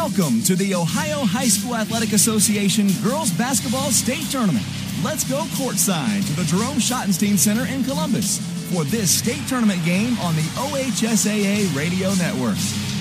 Welcome to the Ohio High School Athletic Association Girls Basketball State Tournament. Let's go courtside to the Jerome Schottenstein Center in Columbus for this state tournament game on the OHSAA Radio Network.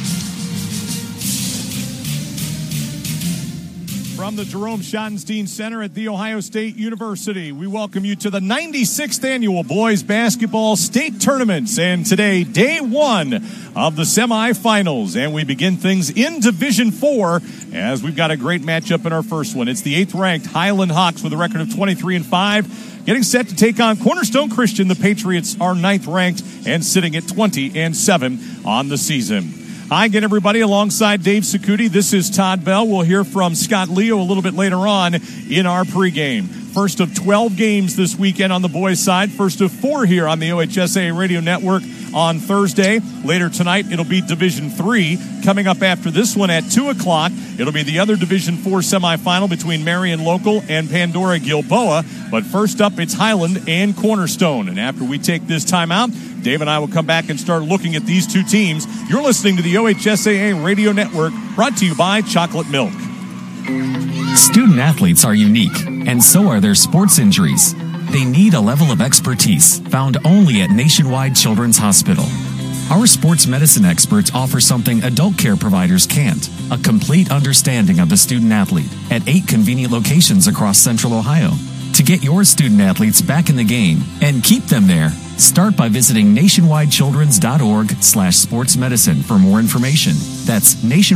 From the Jerome Schottenstein Center at The Ohio State University, we welcome you to the 96th Annual Boys Basketball State Tournaments. And today, day one of the semifinals. And we begin things in Division 4 as we've got a great matchup in our first one. It's the 8th-ranked Highland Hawks with a record of 23-5. Getting set to take on Cornerstone Christian. The Patriots are 9th-ranked and sitting at 20-7 on the season. Hi again, everybody, alongside Dave Sacuti. This is Todd Bell. We'll hear from Scott Leo a little bit later on in our pregame. First of 12 games this weekend on the boys' side. First of 4 here on the OHSAA Radio Network on Thursday. Later tonight, it'll be Division 3. Coming up after this one at 2 o'clock, it'll be the other Division 4 semifinal between Marion Local and Pandora Gilboa. But first up, it's Highland and Cornerstone. And after we take this time out, Dave and I will come back and start looking at these two teams. You're listening to the OHSAA Radio Network, brought to you by Chocolate Milk. Student athletes are unique, and so are their sports injuries. They need a level of expertise found only at Nationwide Children's Hospital. Our sports medicine experts offer something adult care providers can't: a complete understanding of the student athlete at 8 convenient locations across Central Ohio. To get your student athletes back in the game and keep them there, start by visiting nationwidechildrens.org/sportsmedicine for more information. That's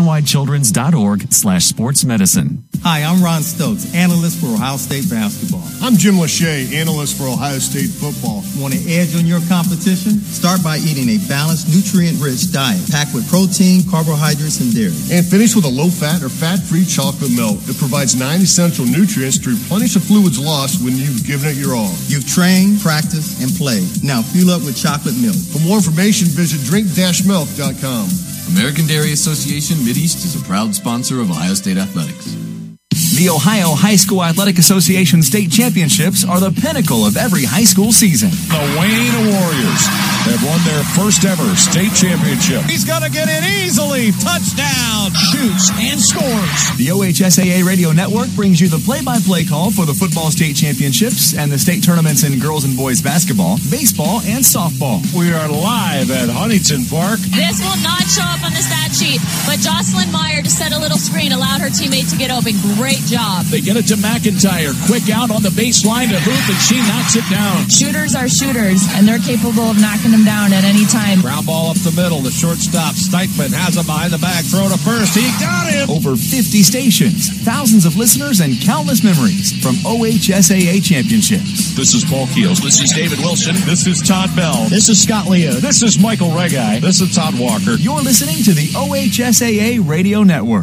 nationwidechildrens.org/sportsmedicine. Hi, I'm Ron Stokes, analyst for Ohio State basketball. I'm Jim Lachey, analyst for Ohio State football. Want an edge on your competition? Start by eating a balanced, nutrient-rich diet packed with protein, carbohydrates, and dairy. And finish with a low-fat or fat-free chocolate milk that provides 9 essential nutrients to replenish the fluids lost when you've given it your all. You've trained, practiced, and played. Now fuel up with chocolate milk. For more information, visit drink-milk.com. American Dairy Association Mideast is a proud sponsor of Ohio State Athletics. The Ohio High School Athletic Association State Championships are the pinnacle of every high school season. The Wayne Warriors have won their first ever state championship. He's going to get in easily. Touchdown. Shoots and scores. The OHSAA Radio Network brings you the play-by-play call for the football state championships and the state tournaments in girls and boys basketball, baseball, and softball. We are live at Huntington Park. This will not show up on the stat sheet, but Jocelyn Meyer just set a little screen, allowed her teammate to get open. Great job. They get it to McIntyre. Quick out on the baseline to Hoop, and she knocks it down. Shooters are shooters, and they're capable of knocking them down at any time. Ground ball up the middle. The shortstop, Steichman, has him behind the back. Throw to first. He got him. Over 50 stations, thousands of listeners, and countless memories from OHSAA championships. This is Paul Keels. This is David Wilson. This is Todd Bell. This is Scott Leo. This is Michael Regai. This is Todd Walker. You're listening to the OHSAA Radio Network.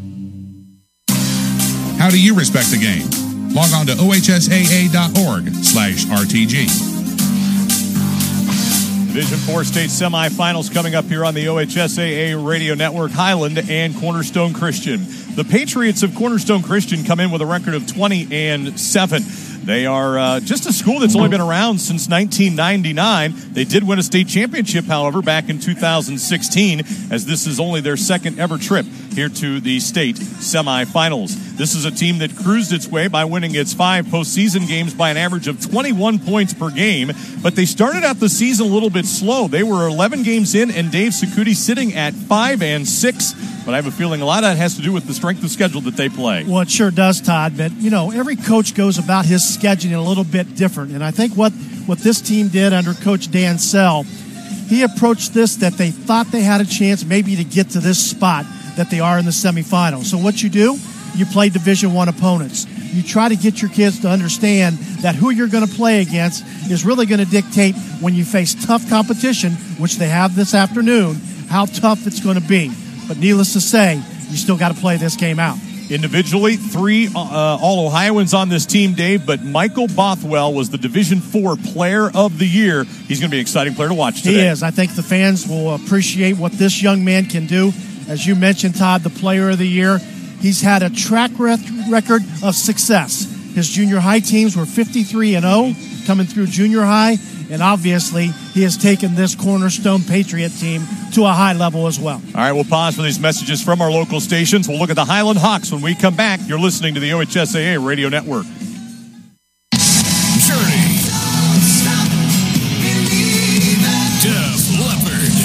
How do you respect the game? Log on to ohsaa.org/RTG. Division 4 state semifinals coming up here on the OHSAA Radio Network. Highland and Cornerstone Christian. The Patriots of Cornerstone Christian come in with a record of 20-7. They are just a school that's only been around since 1999. They did win a state championship, however, back in 2016, as this is only their second ever trip here to the state semifinals. This is a team that cruised its way by winning its 5 postseason games by an average of 21 points per game, but they started out the season a little bit slow. They were 11 games in, and Dave Sacuti sitting at 5-6. But I have a feeling a lot of that has to do with the strength of schedule that they play. Well, it sure does, Todd. But, you know, every coach goes about his scheduling a little bit different. And I think what this team did under Coach Dan Sell, he approached this that they thought they had a chance maybe to get to this spot that they are in the semifinals. So what you do, you play Division I opponents. You try to get your kids to understand that who you're going to play against is really going to dictate when you face tough competition, which they have this afternoon, how tough it's going to be. But needless to say, you still got to play this game out. Individually, 3 All-Ohioans on this team, Dave, but Michael Bothwell was the Division IV Player of the Year. He's going to be an exciting player to watch today. He is. I think the fans will appreciate what this young man can do. As you mentioned, Todd, the Player of the Year, he's had a track record of success. His junior high teams were 53-0 coming through junior high, and obviously he has taken this Cornerstone Patriot team to a high level as well. All right, we'll pause for these messages from our local stations. We'll look at the Highland Hawks when we come back. You're listening to the OHSAA Radio Network. Journey. Def Leppard.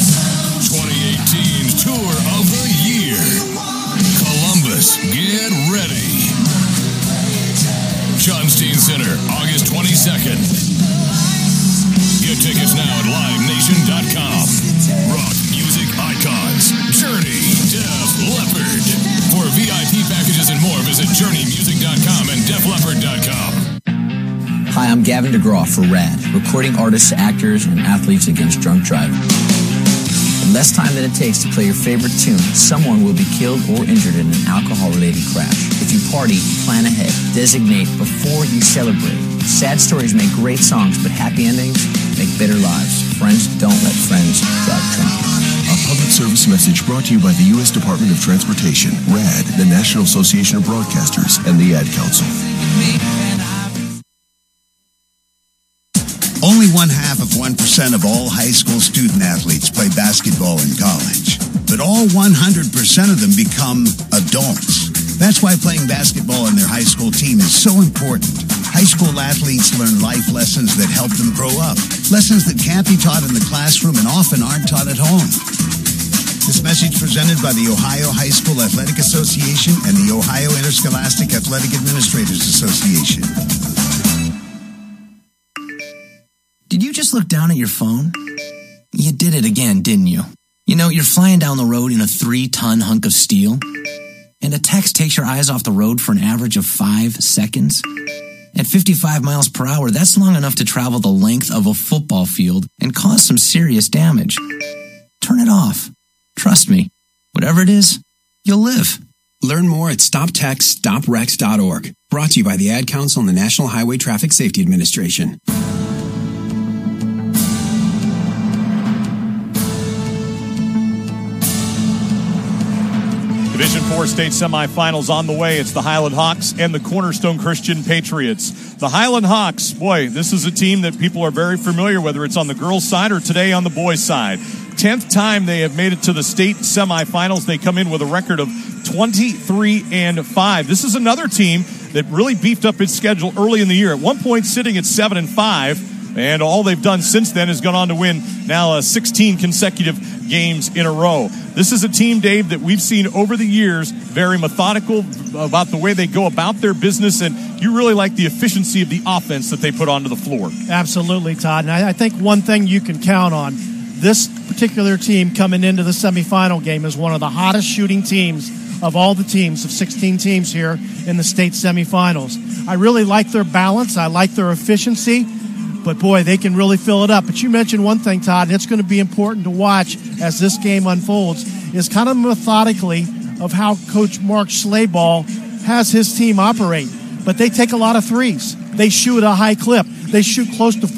2018's Tour of the Year. Columbus, get ready. Schottenstein Center, August 22nd. Get tickets now at livenation.com. Rock music icons. Journey, Def Leppard. For VIP packages and more, visit journeymusic.com and defleppard.com. Hi, I'm Gavin DeGraw for RAD, recording artists, actors, and athletes against drunk driving. In less time than it takes to play your favorite tune, someone will be killed or injured in an alcohol-related crash. If you party, plan ahead. Designate before you celebrate. Sad stories make great songs, but happy endings make better lives. Friends don't let friends drive drunk. A public service message brought to you by the U.S. Department of Transportation, RAD, the National Association of Broadcasters, and the Ad Council. Only 0.5% of all high school student athletes play basketball in college, but all 100% of them become adults. That's why playing basketball in their high school team is so important. High school athletes learn life lessons that help them grow up, lessons that can't be taught in the classroom and often aren't taught at home. This message presented by the Ohio High School Athletic Association and the Ohio Interscholastic Athletic Administrators Association. Did you just look down at your phone? You did it again, didn't you? You know, you're flying down the road in a 3-ton hunk of steel, and a text takes your eyes off the road for an average of 5 seconds. At 55 miles per hour, that's long enough to travel the length of a football field and cause some serious damage. Turn it off. Trust me, whatever it is, you'll live. Learn more at stoptextstoprex.org. Brought to you by the Ad Council and the National Highway Traffic Safety Administration. Division IV state semifinals on the way. It's the Highland Hawks and the Cornerstone Christian Patriots. The Highland Hawks, boy, this is a team that people are very familiar, whether it's on the girls' side or today on the boys' side. 10th time they have made it to the state semifinals. They come in with a record of 23-5. This is another team that really beefed up its schedule early in the year. At one point sitting at 7-5, and all they've done since then is gone on to win now 16 consecutive games in a row. This is a team, Dave, that we've seen over the years, very methodical about the way they go about their business, and you really like the efficiency of the offense that they put onto the floor. Absolutely, Todd. And I think one thing you can count on, this particular team coming into the semifinal game is one of the hottest shooting teams of all the teams, of 16 teams here in the state semifinals. I really like their balance. I like their efficiency. But, boy, they can really fill it up. But you mentioned one thing, Todd, and it's going to be important to watch as this game unfolds, is kind of methodically of how Coach Mark Schlaball has his team operate. But they take a lot of threes. They shoot at a high clip. They shoot close to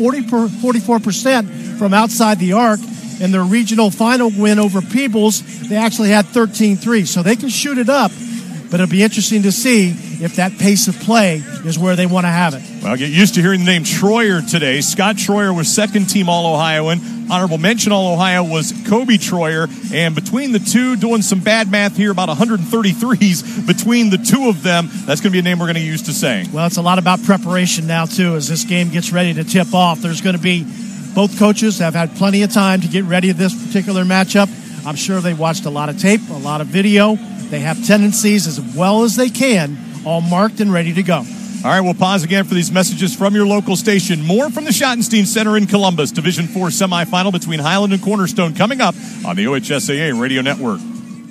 44% from outside the arc. In their regional final win over Peebles, they actually had 13 threes. So they can shoot it up. But it'll be interesting to see if that pace of play is where they want to have it. Well, get used to hearing the name Troyer today. Scott Troyer was second-team All-Ohioan. Honorable mention All-Ohio was Kobe Troyer. And between the two, doing some bad math here, about 133s between the two of them. That's going to be a name we're going to use to say. Well, it's a lot about preparation now, too, as this game gets ready to tip off. There's going to be, both coaches have had plenty of time to get ready to this particular matchup. I'm sure they watched a lot of tape, a lot of video. They have tendencies as well as they can, all marked and ready to go. All right, we'll pause again for these messages from your local station. More from the Schottenstein Center in Columbus. Division IV semifinal between Highland and Cornerstone coming up on the OHSAA Radio Network.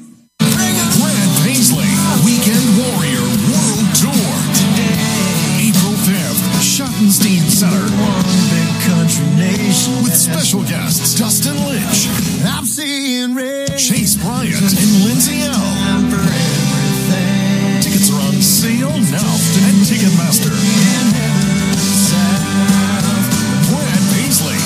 Brad Paisley, Weekend Warrior World Tour. April 5th, Schottenstein Center. One big country nation. With special guests Dustin Lynch, I'm seeing red. Chase Bryant, and Lindsay L. Tickets are on sale now at Ticketmaster. Brad Paisley.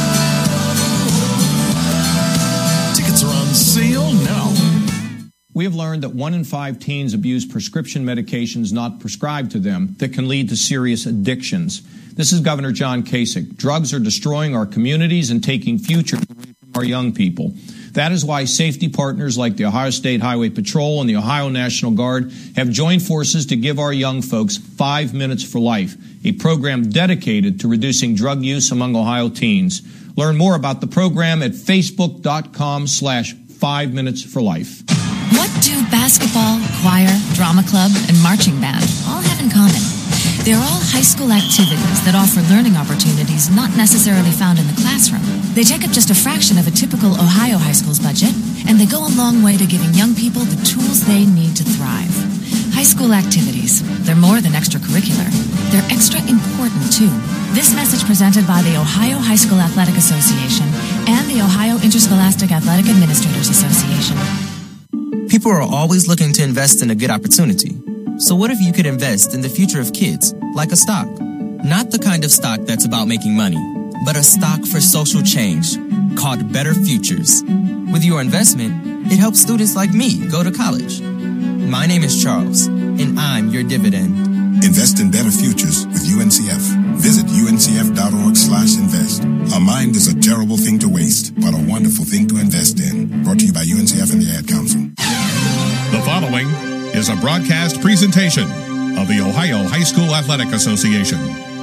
Tickets are on sale now. We have learned that 1 in 5 teens abuse prescription medications not prescribed to them that can lead to serious addictions. This is Governor John Kasich. Drugs are destroying our communities and taking futures away from our young people. That is why safety partners like the Ohio State Highway Patrol and the Ohio National Guard have joined forces to give our young folks 5 Minutes for Life, a program dedicated to reducing drug use among Ohio teens. Learn more about the program at facebook.com/5 Minutes for Life. What do basketball, choir, drama club, and marching band all have in common? They're all high school activities that offer learning opportunities not necessarily found in the classroom. They take up just a fraction of a typical Ohio high school's budget, and they go a long way to giving young people the tools they need to thrive. High school activities, they're more than extracurricular. They're extra important, too. This message presented by the Ohio High School Athletic Association and the Ohio Interscholastic Athletic Administrators Association. People are always looking to invest in a good opportunity. So what if you could invest in the future of kids, like a stock? Not the kind of stock that's about making money, but a stock for social change, called Better Futures. With your investment, it helps students like me go to college. My name is Charles, and I'm your dividend. Invest in better futures with UNCF. Visit uncf.org/invest. A mind is a terrible thing to waste, but a wonderful thing to invest in. Brought to you by UNCF and the Ad Council. The following is a broadcast presentation of the Ohio High School Athletic Association.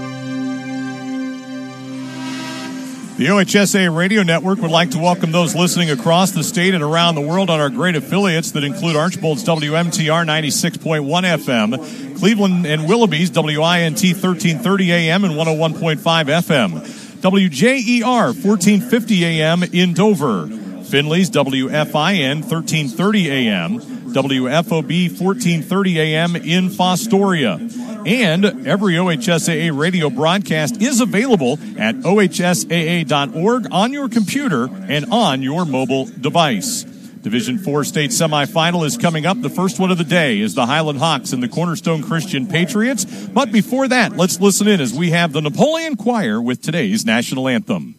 The OHSA Radio Network would like to welcome those listening across the state and around the world on our great affiliates that include Archbold's WMTR 96.1 FM, Cleveland and Willoughby's WINT 1330 AM and 101.5 FM, WJER 1450 AM in Dover, Findlay's WFIN 1330 AM, WFOB 1430 AM in Fostoria. And every OHSAA radio broadcast is available at ohsaa.org on your computer and on your mobile device. Division 4 state semifinal is coming up. The first one of the day is the Highland Hawks and the Cornerstone Christian Patriots. But before that, let's listen in as we have the Napoleon Choir with today's national anthem.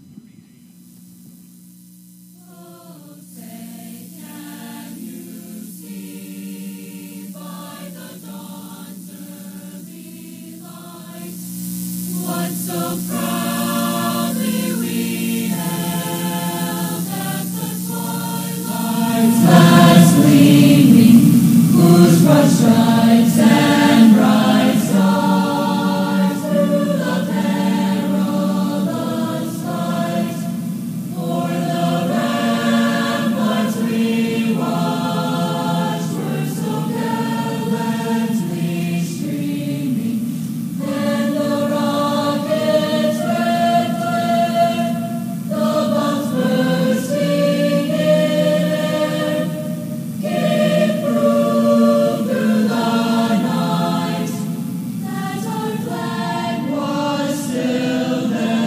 So proudly we hailed at the twilight's last gleaming, whose broad stripes and bright stars through the perilous fight for the ramparts we watched were so gallantly streaming, and the rockets red flare, the bombs bursting in air, gave proof through the night that our flag was still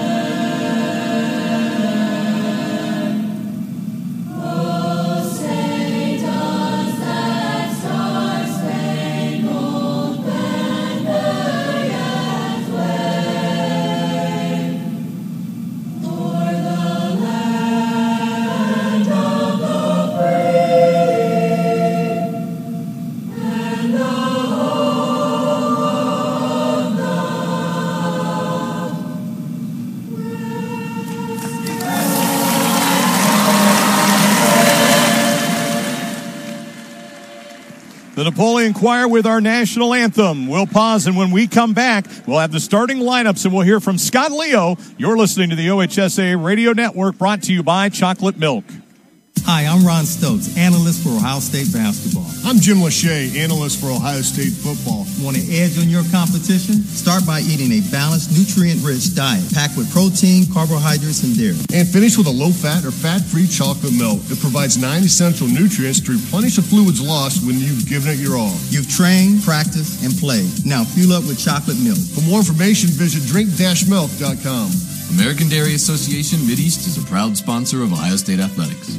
there. Oh, say does that star-spangled banner yet wave o'er the land of the free and the home of The Napoleon Choir with our national anthem. We'll pause, and when we come back, we'll have the starting lineups, and we'll hear from Scott Leo. You're listening to the OHSA Radio Network, brought to you by Chocolate Milk. Hi, I'm Ron Stokes, analyst for Ohio State basketball. I'm Jim Lachey, analyst for Ohio State football. Want an edge on your competition? Start by eating a balanced, nutrient-rich diet packed with protein, carbohydrates, and dairy. And finish with a low-fat or fat-free chocolate milk. It provides 9 essential nutrients to replenish the fluids lost when you've given it your all. You've trained, practiced, and played. Now fuel up with chocolate milk. For more information, visit drink-milk.com. American Dairy Association Mideast is a proud sponsor of Ohio State Athletics.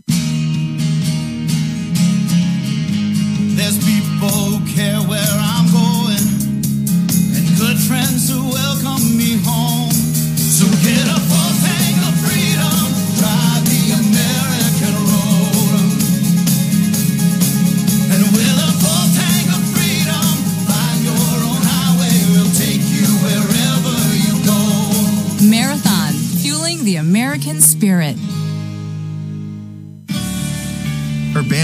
There's people who care where I'm going, and good friends who welcome me home. So get a full tank of freedom, drive the American road. And with a full tank of freedom, find your own highway, we'll take you wherever you go. Marathon, fueling the American spirit.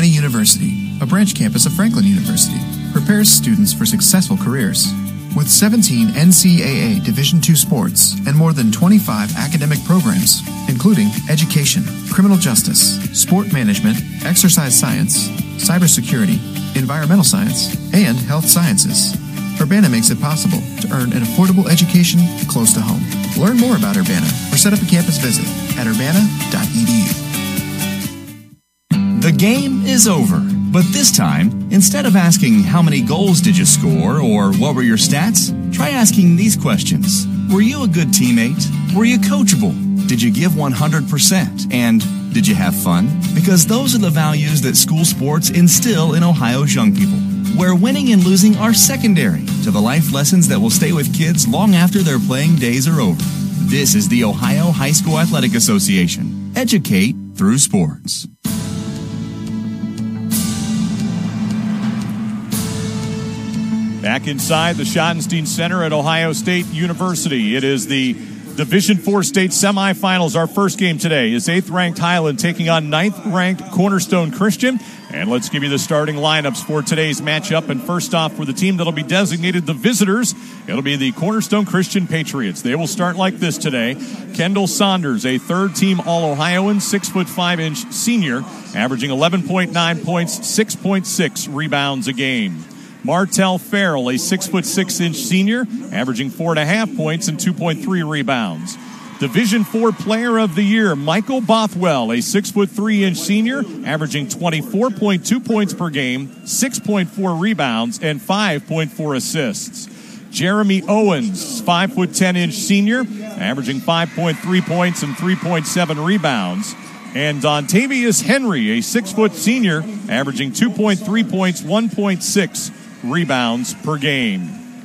Urbana University, a branch campus of Franklin University, prepares students for successful careers. With 17 NCAA Division II sports and more than 25 academic programs, including education, criminal justice, sport management, exercise science, cybersecurity, environmental science, and health sciences, Urbana makes it possible to earn an affordable education close to home. Learn more about Urbana or set up a campus visit at urbana.edu. The game is over, but this time, instead of asking how many goals did you score or what were your stats, try asking these questions. Were you a good teammate? Were you coachable? Did you give 100%? And did you have fun? Because those are the values that school sports instill in Ohio's young people, where winning and losing are secondary to the life lessons that will stay with kids long after their playing days are over. This is the Ohio High School Athletic Association. Educate through sports. Back inside the Schottenstein Center at Ohio State University. It is the Division IV state semifinals. Our first game today is 8th-ranked Highland taking on 9th-ranked Cornerstone Christian. And let's give you the starting lineups for today's matchup. And first off, for the team that'll be designated the visitors, it'll be the Cornerstone Christian Patriots. They will start like this today. Kendall Saunders, a third-team All-Ohioan, 6'5" senior, averaging 11.9 points, 6.6 rebounds a game. Martell Farrell, a 6'6" senior, averaging 4.5 points and 2.3 rebounds. Division IV Player of the Year, Michael Bothwell, a 6'3" senior, averaging 24.2 points per game, 6.4 rebounds, and 5.4 assists. Jeremy Owens, 5'10" senior, averaging 5.3 points and 3.7 rebounds. And Dontavius Henry, a 6' senior, averaging 2.3 points, 1.6 rebounds per game.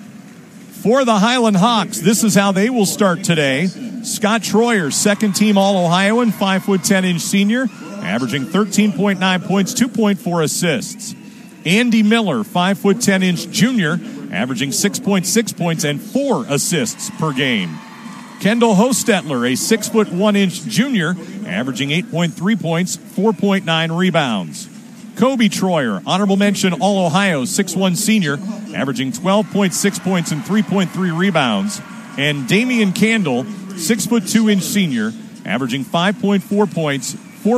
For the Highland Hawks, this is how they will start today. Scott Troyer, second-team All-Ohioan, 5'10" senior, averaging 13.9 points, 2.4 assists. Andy Miller, 5'10" junior, averaging 6.6 points and 4 assists per game. Kendall Hostetler, a 6'1" junior, averaging 8.3 points, 4.9 rebounds. Kobe Troyer, honorable mention All-Ohio, 6'1" senior, averaging 12.6 points and 3.3 rebounds. And Damian Candle, 6'2" senior, averaging 5.4 points,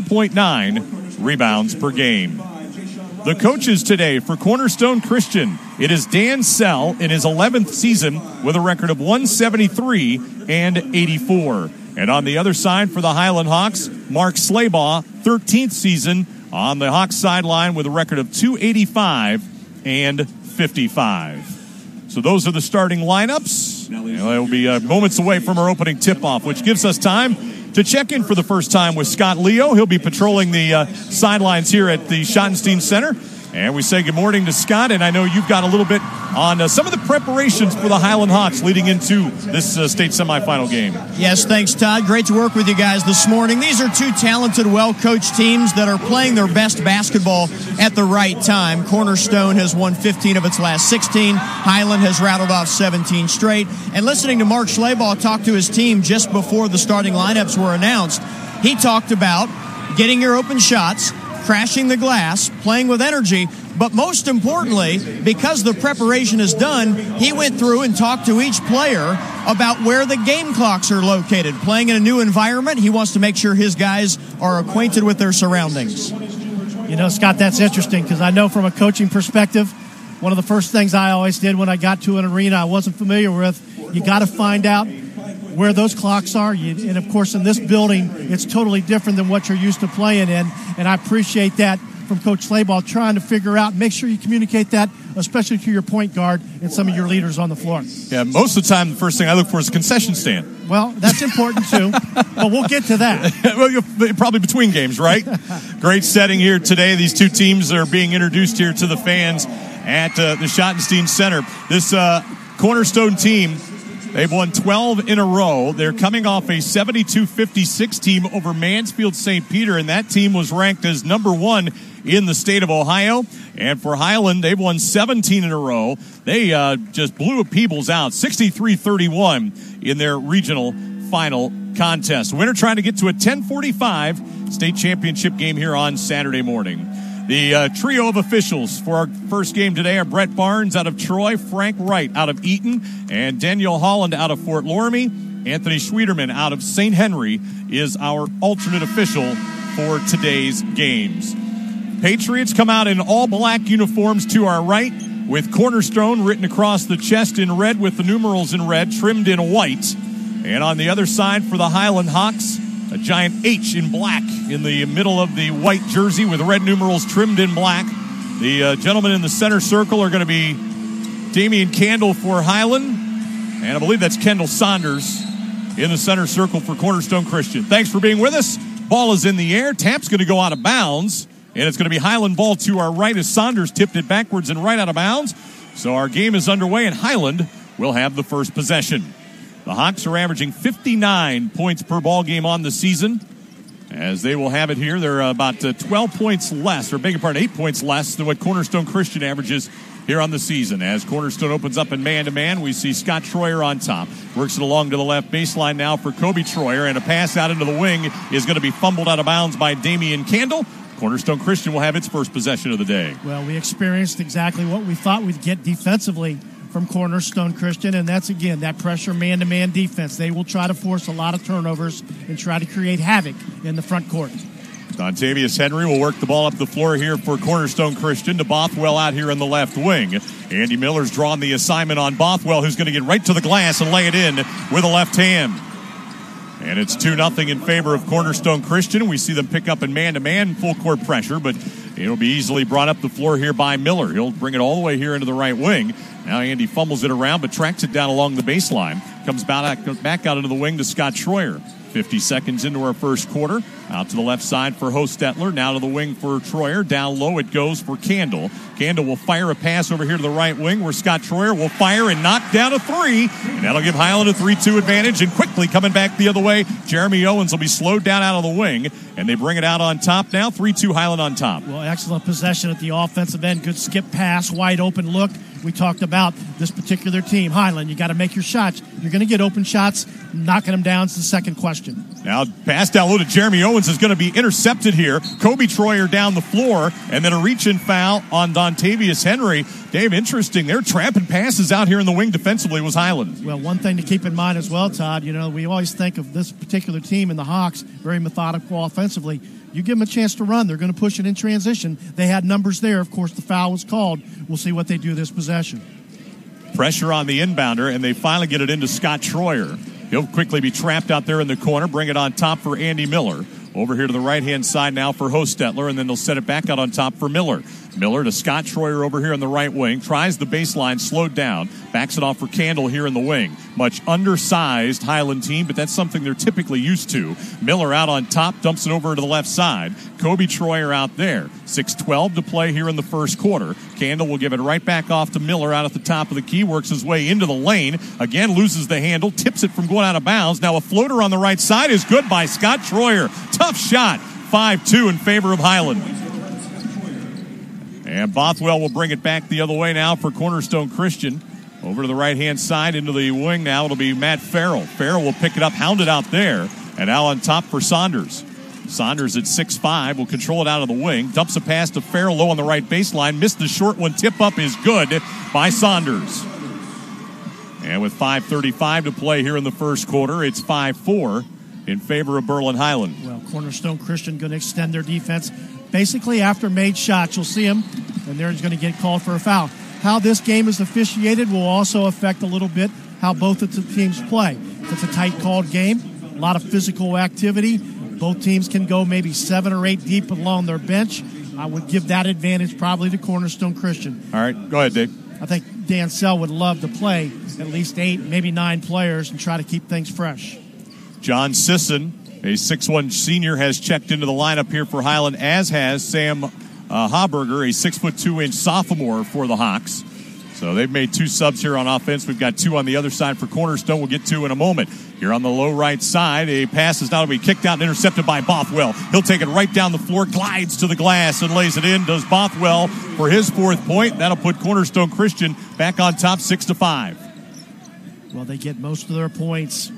4.9 rebounds per game. The coaches today for Cornerstone Christian, it is Dan Sell in his 11th season with a record of 173 and 84. And on the other side for the Highland Hawks, Mark Slaybaugh, 13th season on the Hawks sideline with a record of 285 and 55. So those are the starting lineups. They'll be moments away from our opening tip-off, which gives us time to check in for the first time with Scott Leo. He'll be patrolling the sidelines here at the Schottenstein Center. And we say good morning to Scott, and I know you've got a little bit on some of the preparations for the Highland Hawks leading into this state semifinal game. Yes, thanks, Todd. Great to work with you guys this morning. These are two talented, well-coached teams that are playing their best basketball at the right time. Cornerstone has won 15 of its last 16. Highland has rattled off 17 straight. And listening to Mark Slaybaugh talk to his team just before the starting lineups were announced, he talked about getting your open shots, crashing the glass, playing with energy, but most importantly, because the preparation is done, he went through and talked to each player about where the game clocks are located. Playing in a new environment, he wants to make sure his guys are acquainted with their surroundings. You know, Scott, that's interesting because I know from a coaching perspective, one of the first things I always did when I got to an arena I wasn't familiar with, you got to find out where those clocks are. And, of course, in this building, it's totally different than what you're used to playing in. And I appreciate that from Coach Slaybaugh, trying to figure out, make sure you communicate that, especially to your point guard and some of your leaders on the floor. Yeah, most of the time, the first thing I look for is a concession stand. Well, that's important, too. But we'll get to that. Well, probably between games, right? Great setting here today. These two teams are being introduced here to the fans at the Schottenstein Center. This Cornerstone team, they've won 12 in a row. They're coming off a 72-56 team over Mansfield St. Peter, and that team was ranked as number 1 in the state of Ohio. And for Highland, they've won 17 in a row. They just blew Peebles out, 63-31 in their regional final contest. Winner trying to get to a 10:45 state championship game here on Saturday morning. The trio of officials for our first game today are Brett Barnes out of Troy, Frank Wright out of Eaton, and Daniel Holland out of Fort Loramie. Anthony Schwederman out of St. Henry is our alternate official for today's games. Patriots come out in all black uniforms to our right, with Cornerstone written across the chest in red with the numerals in red, trimmed in white. And on the other side for the Highland Hawks, a giant H in black in the middle of the white jersey with red numerals trimmed in black. The gentlemen in the center circle are going to be Damian Candle for Highland, and I believe that's Kendall Saunders in the center circle for Cornerstone Christian. Thanks for being with us. Ball is in the air. Tap's going to go out of bounds, and it's going to be Highland ball to our right as Saunders tipped it backwards and right out of bounds. So our game is underway, and Highland will have the first possession. The Hawks are averaging 59 points per ball game on the season. As they will have it here, they're about 12 points less, or beg your pardon, 8 points less than what Cornerstone Christian averages here on the season. As Cornerstone opens up in man-to-man, we see Scott Troyer on top. Works it along to the left baseline now for Kobe Troyer, and a pass out into the wing is going to be fumbled out of bounds by Damian Candle. Cornerstone Christian will have its first possession of the day. Well, we experienced exactly what we thought we'd get defensively from Cornerstone Christian, and that's, again, that pressure man-to-man defense. They will try to force a lot of turnovers and try to create havoc in the front court. Dontavius Henry will work the ball up the floor here for Cornerstone Christian to Bothwell out here in the left wing. Andy Miller's drawn the assignment on Bothwell, who's going to get right to the glass and lay it in with a left hand. And it's 2-0 in favor of Cornerstone Christian. We see them pick up in man-to-man full court pressure, but it'll be easily brought up the floor here by Miller. He'll bring it all the way here into the right wing. Now Andy fumbles it around, but tracks it down along the baseline. Comes back out into the wing to Scott Troyer. 50 seconds into our first quarter. Out to the left side for Hostetler. Now to the wing for Troyer. Down low it goes for Candle. Candle will fire a pass over here to the right wing where Scott Troyer will fire and knock down a three. And that'll give Highland a 3-2 advantage. And quickly coming back the other way, Jeremy Owens will be slowed down out of the wing. And they bring it out on top now. 3-2 Highland on top. Well, excellent possession at the offensive end. Good skip pass, wide open look. We talked about this particular team, Highland. You got to make your shots. You're going to get open shots. Knocking them down is the second question. Now, pass down low to Jeremy Owens is going to be intercepted here. Kobe Troyer down the floor, and then a reach-in foul on Dontavius Henry. Dave, interesting. They're trapping passes out here in the wing defensively was Highland. Well, one thing to keep in mind as well, Todd, we always think of this particular team in the Hawks, very methodical offensively. You give them a chance to run, they're going to push it in transition. They had numbers there. Of course, the foul was called. We'll see what they do this possession. Pressure on the inbounder, and they finally get it into Scott Troyer. He'll quickly be trapped out there in the corner, bring it on top for Andy Miller. Over here to the right-hand side now for Hostetler, and then they'll set it back out on top for Miller. Miller to Scott Troyer over here on the right wing. Tries the baseline, slowed down. Backs it off for Candle here in the wing. Much undersized Highland team, but that's something they're typically used to. Miller out on top, dumps it over to the left side. Kobe Troyer out there. 6:12 to play here in the first quarter. Candle will give it right back off to Miller out at the top of the key. Works his way into the lane. Again, loses the handle. Tips it from going out of bounds. Now a floater on the right side is good by Scott Troyer. Tough shot. 5-2 in favor of Highland. And Bothwell will bring it back the other way now for Cornerstone Christian. Over to the right-hand side into the wing now. It'll be Matt Farrell. Farrell will pick it up, hound it out there. And now on top for Saunders. Saunders at 6'5", will control it out of the wing. Dumps a pass to Farrell low on the right baseline. Missed the short one. Tip up is good by Saunders. And with 5:35 to play here in the first quarter, it's 5-4 in favor of Berlin Highland. Well, Cornerstone Christian going to extend their defense. Basically, after made shots, you'll see them, and they're going to get called for a foul. How this game is officiated will also affect a little bit how both of the teams play. If it's a tight called game, a lot of physical activity, both teams can go maybe 7 or 8 deep along their bench. I would give that advantage probably to Cornerstone Christian. All right, go ahead, Dave. I think Dan Sell would love to play at least 8, maybe 9 players and try to keep things fresh. John Sisson, a 6'1 senior, has checked into the lineup here for Highland, as has Sam Haberger, a 6'2" sophomore for the Hawks. So they've made 2 subs here on offense. We've got 2 on the other side for Cornerstone. We'll get to in a moment. Here on the low right side, a pass is now to be kicked out and intercepted by Bothwell. He'll take it right down the floor, glides to the glass, and lays it in. Does Bothwell for his 4th point. That'll put Cornerstone Christian back on top 6-5. Well, they get most of their points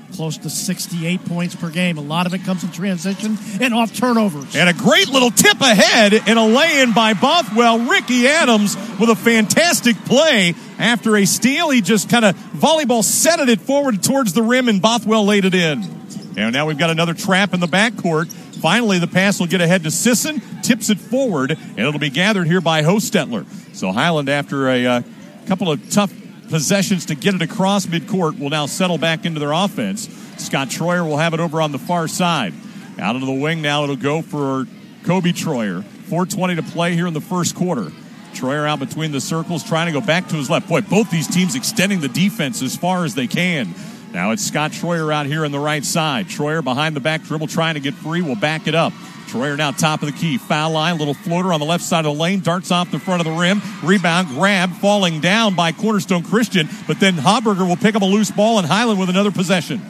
close to 68 points per game. A lot of it comes in transition and off turnovers. And a great little tip ahead and a lay-in by Bothwell. Ricky Adams with a fantastic play. After a steal, he just kind of volleyball setted it forward towards the rim, and Bothwell laid it in. And now we've got another trap in the backcourt. Finally, the pass will get ahead to Sisson, tips it forward, and it'll be gathered here by Hostetler. So Highland, after a couple of tough possessions to get it across midcourt, will now settle back into their offense. Scott Troyer will have it over on the far side. Out into the wing now, it'll go for Kobe Troyer. 4:20 to play here in the first quarter. Troyer out between the circles, trying to go back to his left. Boy, both these teams extending the defense as far as they can. Now it's Scott Troyer out here on the right side. Troyer behind the back dribble, trying to get free, will back it up. Troyer now top of the key. Foul line, little floater on the left side of the lane. Darts off the front of the rim. Rebound, grab, falling down by Cornerstone Christian. But then Hauberger will pick up a loose ball, and Highland with another possession.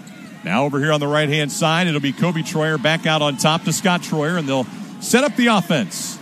Now over here on the right-hand side, it'll be Kobe Troyer back out on top to Scott Troyer, and they'll set up the offense.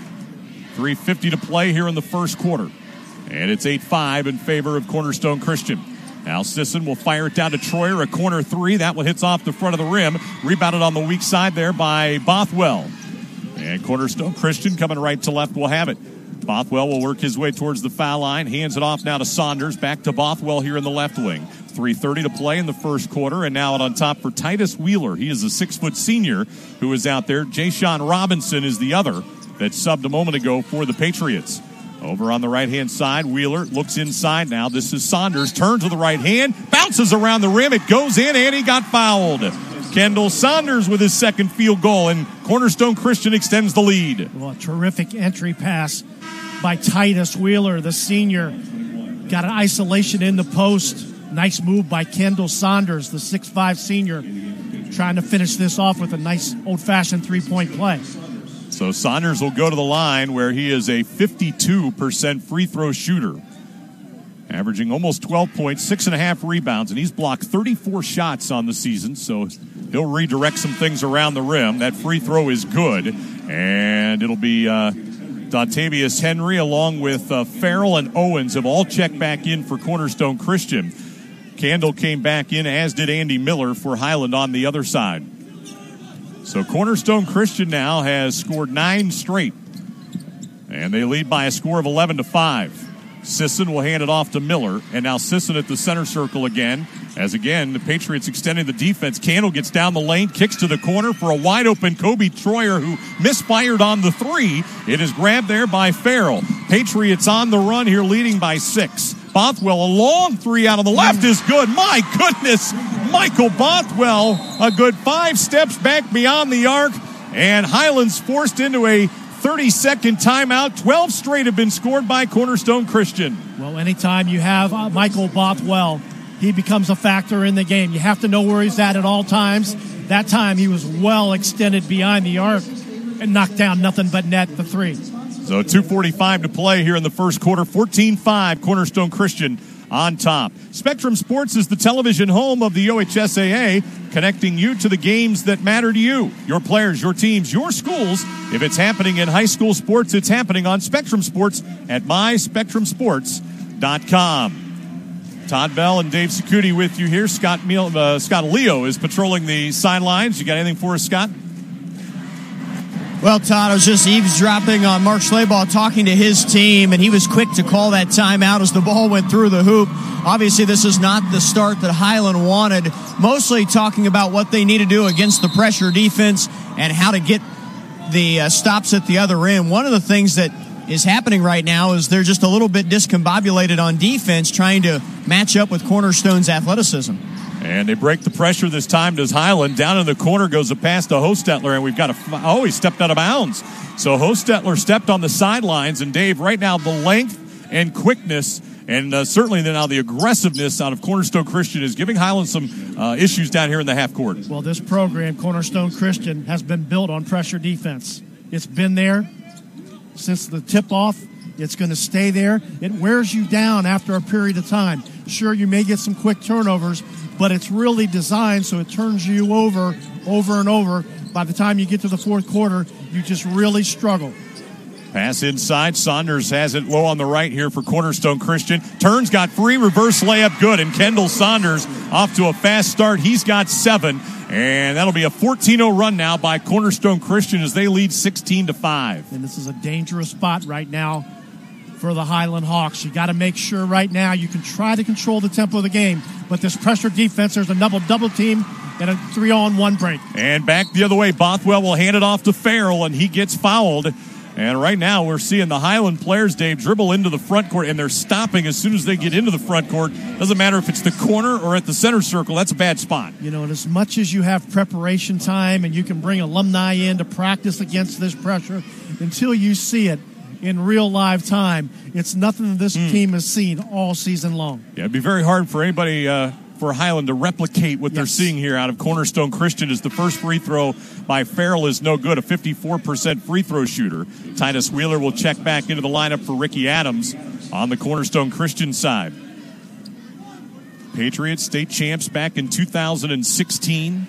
3:50 to play here in the first quarter. And it's 8-5 in favor of Cornerstone Christian. Now Sisson will fire it down to Troyer, a corner three. That one hits off the front of the rim. Rebounded on the weak side there by Bothwell. And Cornerstone Christian coming right to left will have it. Bothwell will work his way towards the foul line. Hands it off now to Saunders. Back to Bothwell here in the left wing. 3:30 to play in the first quarter. And now out on top for Titus Wheeler. He is a 6-foot senior who is out there. Jay-Sean Robinson is the other that subbed a moment ago for the Patriots. Over on the right-hand side, Wheeler looks inside now. This is Saunders. Turns to the right hand. Bounces around the rim. It goes in, and he got fouled. Kendall Saunders with his second field goal, and Cornerstone Christian extends the lead. Well, a terrific entry pass by Titus Wheeler, the senior. Got an isolation in the post. Nice move by Kendall Saunders, the 6'5 senior, trying to finish this off with a nice old-fashioned three-point play. So Saunders will go to the line where he is a 52% free throw shooter, averaging almost 12 points, 6.5 rebounds, and he's blocked 34 shots on the season, so he'll redirect some things around the rim. That free throw is good, and it'll be Dontavius Henry along with Farrell and Owens have all checked back in for Cornerstone Christian. Candle came back in, as did Andy Miller for Highland on the other side. So Cornerstone Christian now has scored 9 straight, and they lead by a score of 11-5. Sisson will hand it off to Miller, and now Sisson at the center circle again, as again the Patriots extending the defense. Candle gets down the lane, kicks to the corner for a wide-open Kobe Troyer, who misfired on the three. It is grabbed there by Farrell. Patriots on the run here, leading by 6. Bothwell, a long three out of the left is good. My goodness, Michael Bothwell, a good 5 steps back beyond the arc, and Highlands forced into a 30-second timeout. 12 straight have been scored by Cornerstone Christian. Well, anytime you have Michael Bothwell, he becomes a factor in the game. You have to know where he's at all times. That time he was well extended behind the arc and knocked down nothing but net, the three. So 2:45 to play here in the first quarter. 14-5, Cornerstone Christian on top. Spectrum Sports is the television home of the OHSAA, connecting you to the games that matter to you. Your players, your teams, your schools. If it's happening in high school sports, it's happening on Spectrum Sports at myspectrumsports.com. Todd Bell and Dave Cicutti with you here. Scott Leo is patrolling the sidelines. You got anything for us, Scott? Well, Todd, I was just eavesdropping on Mark Schleybaugh talking to his team, and he was quick to call that timeout as the ball went through the hoop. Obviously, this is not the start that Highland wanted, mostly talking about what they need to do against the pressure defense and how to get the stops at the other end. One of the things that is happening right now is they're just a little bit discombobulated on defense, trying to match up with Cornerstone's athleticism. And they break the pressure this time, does Highland. Down in the corner goes a pass to Hostetler, and we've got he stepped out of bounds. So Hostetler stepped on the sidelines, and Dave, right now the length and quickness and certainly now the aggressiveness out of Cornerstone Christian is giving Highland some issues down here in the half court. Well, this program, Cornerstone Christian, has been built on pressure defense. It's been there since the tip-off. It's going to stay there. It wears you down after a period of time. Sure, you may get some quick turnovers, but it's really designed so it turns you over and over. By the time you get to the fourth quarter, you just really struggle. Pass inside. Saunders has it low on the right here for Cornerstone Christian. Turns, got free, reverse layup, good. And Kendall Saunders off to a fast start. He's got 7. And that'll be a 14-0 run now by Cornerstone Christian as they lead 16-5. And this is a dangerous spot right now for the Highland Hawks. You got to make sure right now you can try to control the tempo of the game. But this pressure defense, there's a double team and a 3-on-1 break. And back the other way, Bothwell will hand it off to Farrell, and he gets fouled. And right now we're seeing the Highland players, Dave, dribble into the front court, and they're stopping as soon as they get into the front court. Doesn't matter if it's the corner or at the center circle. That's a bad spot. You know, and as much as you have preparation time and you can bring alumni in to practice against this pressure, until you see it in real live time, it's nothing this team has seen all season long. Yeah, it'd be very hard for anybody for Highland to replicate what they're seeing here out of Cornerstone Christian, as the first free throw by Farrell is no good, a 54% free throw shooter. Titus Wheeler will check back into the lineup for Ricky Adams on the Cornerstone Christian side. Patriots state champs back in 2016.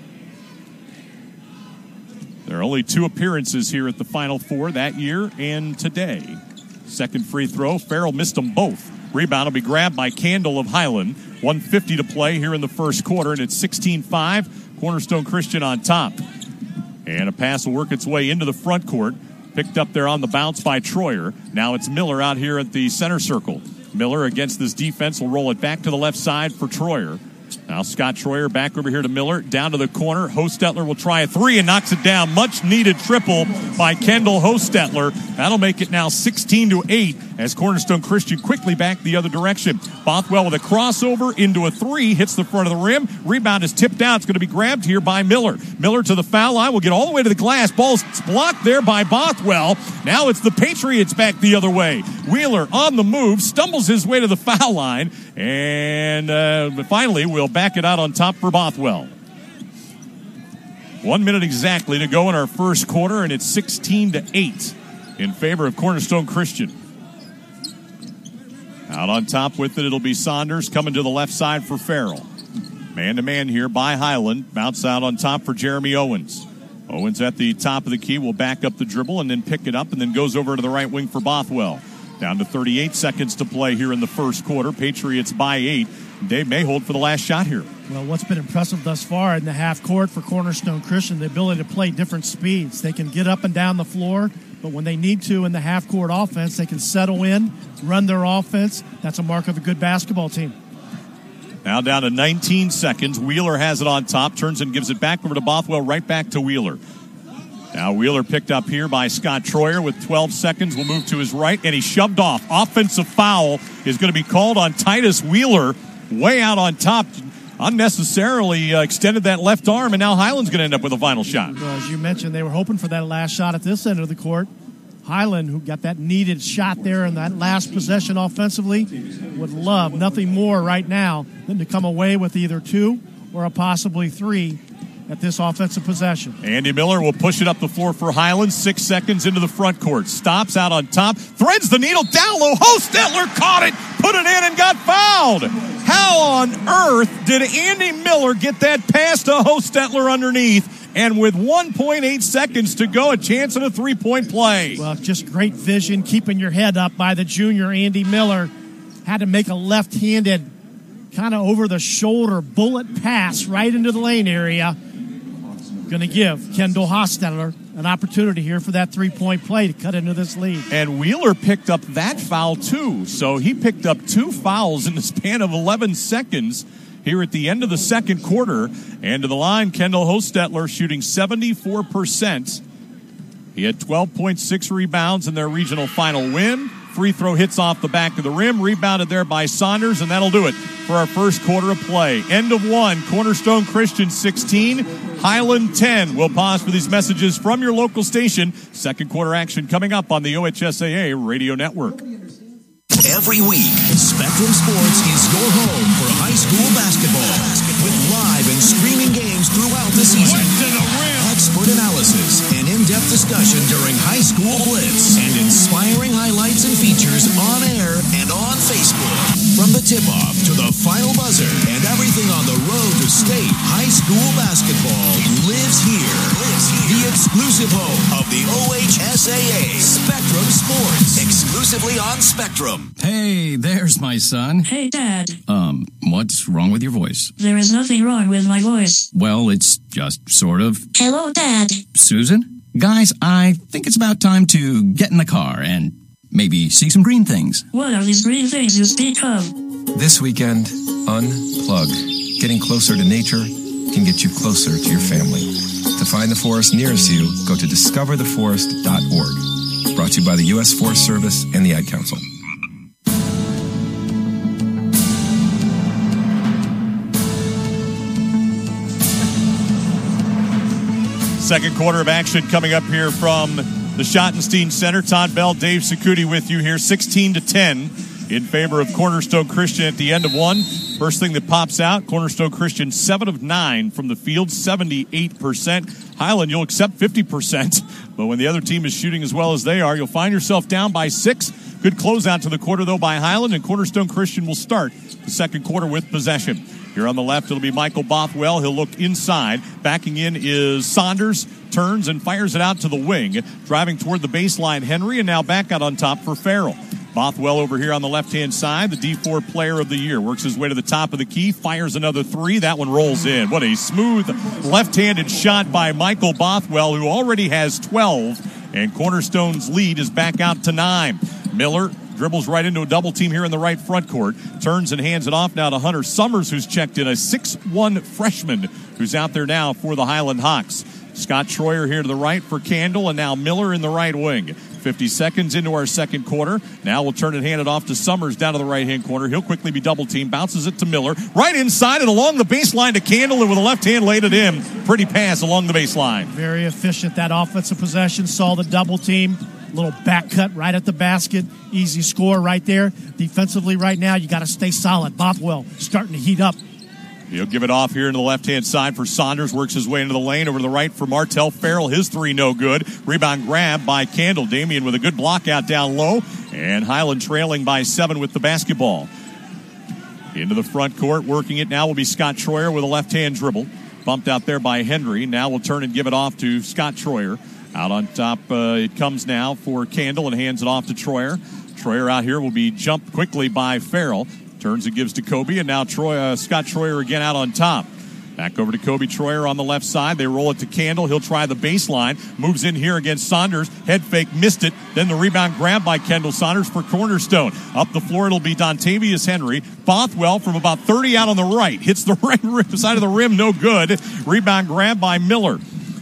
There are only 2 appearances here at the Final Four that year and today. Second free throw, Farrell missed them both. Rebound will be grabbed by Candle of Highland. 1:50 to play here in the first quarter, and it's 16-5. Cornerstone Christian on top. And a pass will work its way into the front court. Picked up there on the bounce by Troyer. Now it's Miller out here at the center circle. Miller against this defense will roll it back to the left side for Troyer. Now Scott Troyer back over here to Miller, down to the corner. Hostetler will try a 3 and knocks it down. Much needed triple by Kendall Hostetler. That'll make it now 16-8 as Cornerstone Christian quickly back the other direction. Bothwell with a crossover into a 3, hits the front of the rim. Rebound is tipped out. It's going to be grabbed here by Miller. Miller to the foul line, will get all the way to the glass. Ball's blocked there by Bothwell. Now it's the Patriots back the other way. Wheeler on the move, stumbles his way to the foul line, and finally we'll back it out on top for Bothwell. 1 minute exactly to go in our first quarter, and it's 16-8 in favor of Cornerstone Christian. Out on top with it, it'll be Saunders coming to the left side for Farrell. Man-to-man here by Highland. Bounce out on top for Jeremy Owens. Owens at the top of the key will back up the dribble and then pick it up and then goes over to the right wing for Bothwell. Down to 38 seconds to play here in the first quarter. Patriots by 8. Dave Mayhold for the last shot here. Well, what's been impressive thus far in the half court for Cornerstone Christian, the ability to play different speeds. They can get up and down the floor, but when they need to in the half court offense, they can settle in, run their offense. That's a mark of a good basketball team. Now down to 19 seconds. Wheeler has it on top, turns and gives it back over to Bothwell, right back to Wheeler. Now Wheeler picked up here by Scott Troyer with 12 seconds. Will move to his right, and he shoved off. Offensive foul is going to be called on Titus Wheeler, way out on top. Unnecessarily extended that left arm, and now Highland's going to end up with a final shot. Well, as you mentioned, they were hoping for that last shot at this end of the court. Highland, who got that needed shot there in that last possession offensively, would love nothing more right now than to come away with either 2 or a possibly 3 at this offensive possession. Andy Miller will push it up the floor for Highland. 6 seconds into the front court. Stops out on top. Threads the needle down low. Hostetler caught it, put it in, and got fouled. How on earth did Andy Miller get that pass to Hostetler underneath? And with 1.8 seconds to go, a chance at a 3-point play. Well, just great vision, keeping your head up by the junior Andy Miller. Had to make a left-handed, kind of over-the-shoulder bullet pass right into the lane area. Going to give Kendall Hostetler an opportunity here for that 3-point play to cut into this lead. And Wheeler picked up that foul, too. So he picked up 2 fouls in the span of 11 seconds here at the end of the second quarter. And to the line, Kendall Hostetler shooting 74%. He had 12.6 rebounds in their regional final win. Free throw hits off the back of the rim, rebounded there by Saunders, and that'll do it for our first quarter of play. End of 1, Cornerstone Christian 16, Highland 10. We'll pause for these messages from your local station. Second quarter action coming up on the OHSAA Radio Network. Every week, Spectrum Sports is your home for high school basketball. With live and streaming games throughout the season. Expert analysis and in-depth discussion during high school blitz. And inspiring highlights and features on air and on Facebook. From the tip-off to the final buzzer and everything on the road to state high school basketball lives here. The exclusive home of the OHSAA, Spectrum Sports, exclusively on Spectrum. Hey, there's my son. Hey, Dad. What's wrong with your voice? There is nothing wrong with my voice. Well, it's just sort of. Hello, Dad. Susan? Guys, I think it's about time to get in the car and maybe see some green things. What are these green things you speak of? This weekend, unplug. Getting closer to nature can get you closer to your family. To find the forest nearest you, go to discovertheforest.org. Brought to you by the U.S. Forest Service and the Ad Council. Second quarter of action coming up here from the Schottenstein Center. Todd Bell, Dave Cicutti with you here. 16-10 in favor of Cornerstone Christian at the end of one. First thing that pops out, Cornerstone Christian 7 of 9 from the field, 78%. Highland, you'll accept 50%, but when the other team is shooting as well as they are, you'll find yourself down by 6. Good closeout to the quarter, though, by Highland, and Cornerstone Christian will start the second quarter with possession. Here on the left, it'll be Michael Bothwell. He'll look inside. Backing in is Saunders, turns and fires it out to the wing. Driving toward the baseline, Henry, and now back out on top for Farrell. Bothwell over here on the left-hand side, the D4 player of the year. Works his way to the top of the key, fires another 3. That one rolls in. What a smooth left-handed shot by Michael Bothwell, who already has 12. And Cornerstone's lead is back out to 9. Miller dribbles right into a double team here in the right front court. Turns and hands it off now to Hunter Summers, who's checked in, a 6'1 freshman who's out there now for the Highland Hawks. Scott Troyer here to the right for Candle, and now Miller in the right wing. 50 seconds into our second quarter. Now we'll turn and hand it off to Summers down to the right-hand corner. He'll quickly be double-teamed. Bounces it to Miller. Right inside and along the baseline to Candle, and with a left hand laid it in. Pretty pass along the baseline. Very efficient, that offensive possession. Saw the double-team. Little back cut right at the basket. Easy score right there. Defensively right now, you got to stay solid. Bothwell starting to heat up. He'll give it off here into the left-hand side for Saunders. Works his way into the lane over to the right for Martell Farrell. His 3 no good. Rebound grab by Candle. Damian with a good block out down low. And Highland trailing by 7 with the basketball. Into the front court. Working it now will be Scott Troyer with a left-hand dribble. Bumped out there by Henry. Now we'll turn and give it off to Scott Troyer. Out on top it comes now for Candle and hands it off to Troyer. Troyer out here will be jumped quickly by Farrell. Turns and gives to Kobe, and now Scott Troyer again out on top. Back over to Kobe Troyer on the left side. They roll it to Candle. He'll try the baseline. Moves in here against Saunders. Head fake, missed it. Then the rebound grab by Kendall Saunders for Cornerstone. Up the floor, it'll be Dontavius Henry. Bothwell from about 30 out on the right. Hits the right side of the rim, no good. Rebound grab by Miller.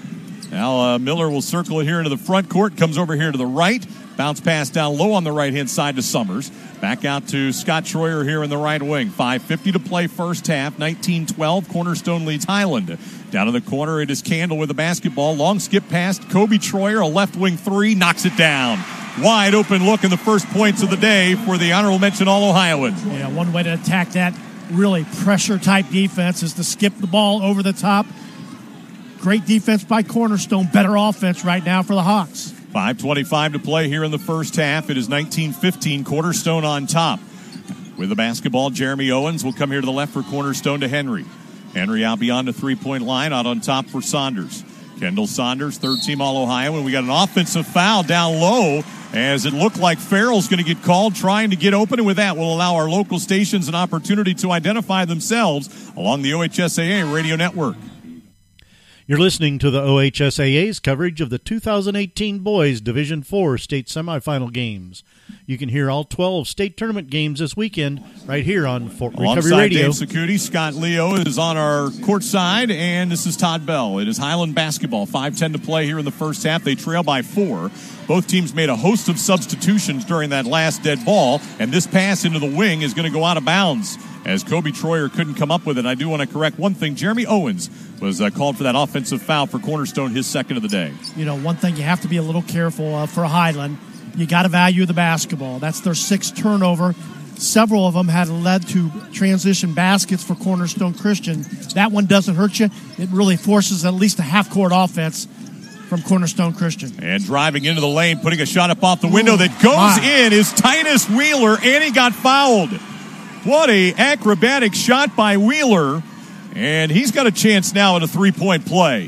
Now Miller will circle it here into the front court. Comes over here to the right. Bounce pass down low on the right-hand side to Summers. Back out to Scott Troyer here in the right wing. 5:50 to play first half. 19-12. Cornerstone leads Highland. Down in the corner, it is Candle with the basketball. Long skip past Kobe Troyer. A left wing 3. Knocks it down. Wide open look in the first points of the day for the honorable mention All-Ohioan. Yeah, one way to attack that really pressure-type defense is to skip the ball over the top. Great defense by Cornerstone. Better offense right now for the Hawks. 5:25 to play here in the first half. It is 19-15, Cornerstone on top. With the basketball, Jeremy Owens will come here to the left for Cornerstone to Henry. Henry out beyond the three-point line, out on top for Saunders. Kendall Saunders, third-team All-Ohio, and we got an offensive foul down low as it looked like Farrell's going to get called, trying to get open, and with that will allow our local stations an opportunity to identify themselves along the OHSAA radio network. You're listening to the OHSAA's coverage of the 2018 Boys Division IV State Semifinal Games. You can hear all 12 state tournament games this weekend right here on Fort Recovery Radio. Dave Cicutti, Scott Leo is on our court side, and this is Todd Bell. It is Highland basketball. 5:10 to play here in the first half. They trail by 4. Both teams made a host of substitutions during that last dead ball, and this pass into the wing is going to go out of bounds as Kobe Troyer couldn't come up with it. I do want to correct one thing. Jeremy Owens was called for that offensive foul for Cornerstone, his second of the day. You know, one thing you have to be a little careful of for Highland, you got to value the basketball. That's their 6th turnover. Several of them had led to transition baskets for Cornerstone Christian. That one doesn't hurt you. It really forces at least a half-court offense from Cornerstone Christian. And driving into the lane, putting a shot up off the window that goes in is Titus Wheeler, and he got fouled. What a acrobatic shot by Wheeler. And he's got a chance now at a three-point play.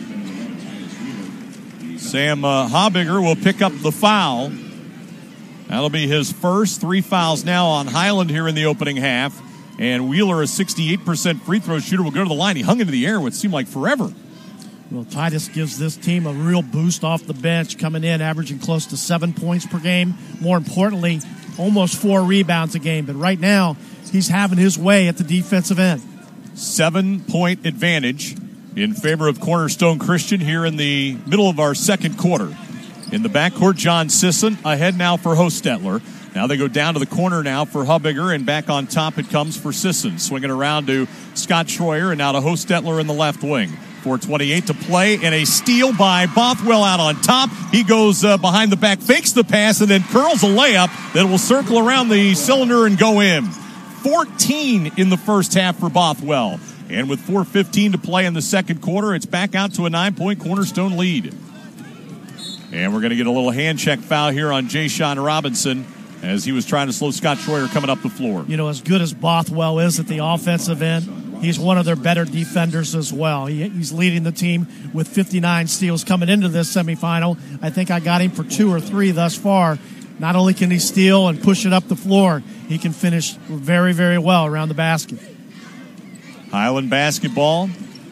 Sam Habiger will pick up the foul. That'll be his first. 3 fouls now on Highland here in the opening half. And Wheeler, a 68% free throw shooter, will go to the line. He hung into the air what seemed like forever. Well, Titus gives this team a real boost off the bench, coming in, averaging close to 7 points per game. More importantly, almost 4 rebounds a game. But right now, he's having his way at the defensive end. 7-point advantage in favor of Cornerstone Christian here in the middle of our second quarter. In the backcourt, John Sisson ahead now for Hostetler. Now they go down to the corner now for Habiger, and back on top it comes for Sisson. Swinging around to Scott Schroyer, and now to Hostetler in the left wing. 4:28 to play, and a steal by Bothwell out on top. He goes behind the back, fakes the pass, and then curls a layup that will circle around the cylinder and go in. 14 in the first half for Bothwell. And with 4:15 to play in the second quarter, it's back out to a 9-point Cornerstone lead. And we're going to get a little hand check foul here on Jay Sean Robinson as he was trying to slow Scott Schroyer coming up the floor. You know, as good as Bothwell is at the offensive end, he's one of their better defenders as well. He's leading the team with 59 steals coming into this semifinal. I think I got him for 2 or 3 thus far. Not only can he steal and push it up the floor, he can finish very, very well around the basket. Highland basketball,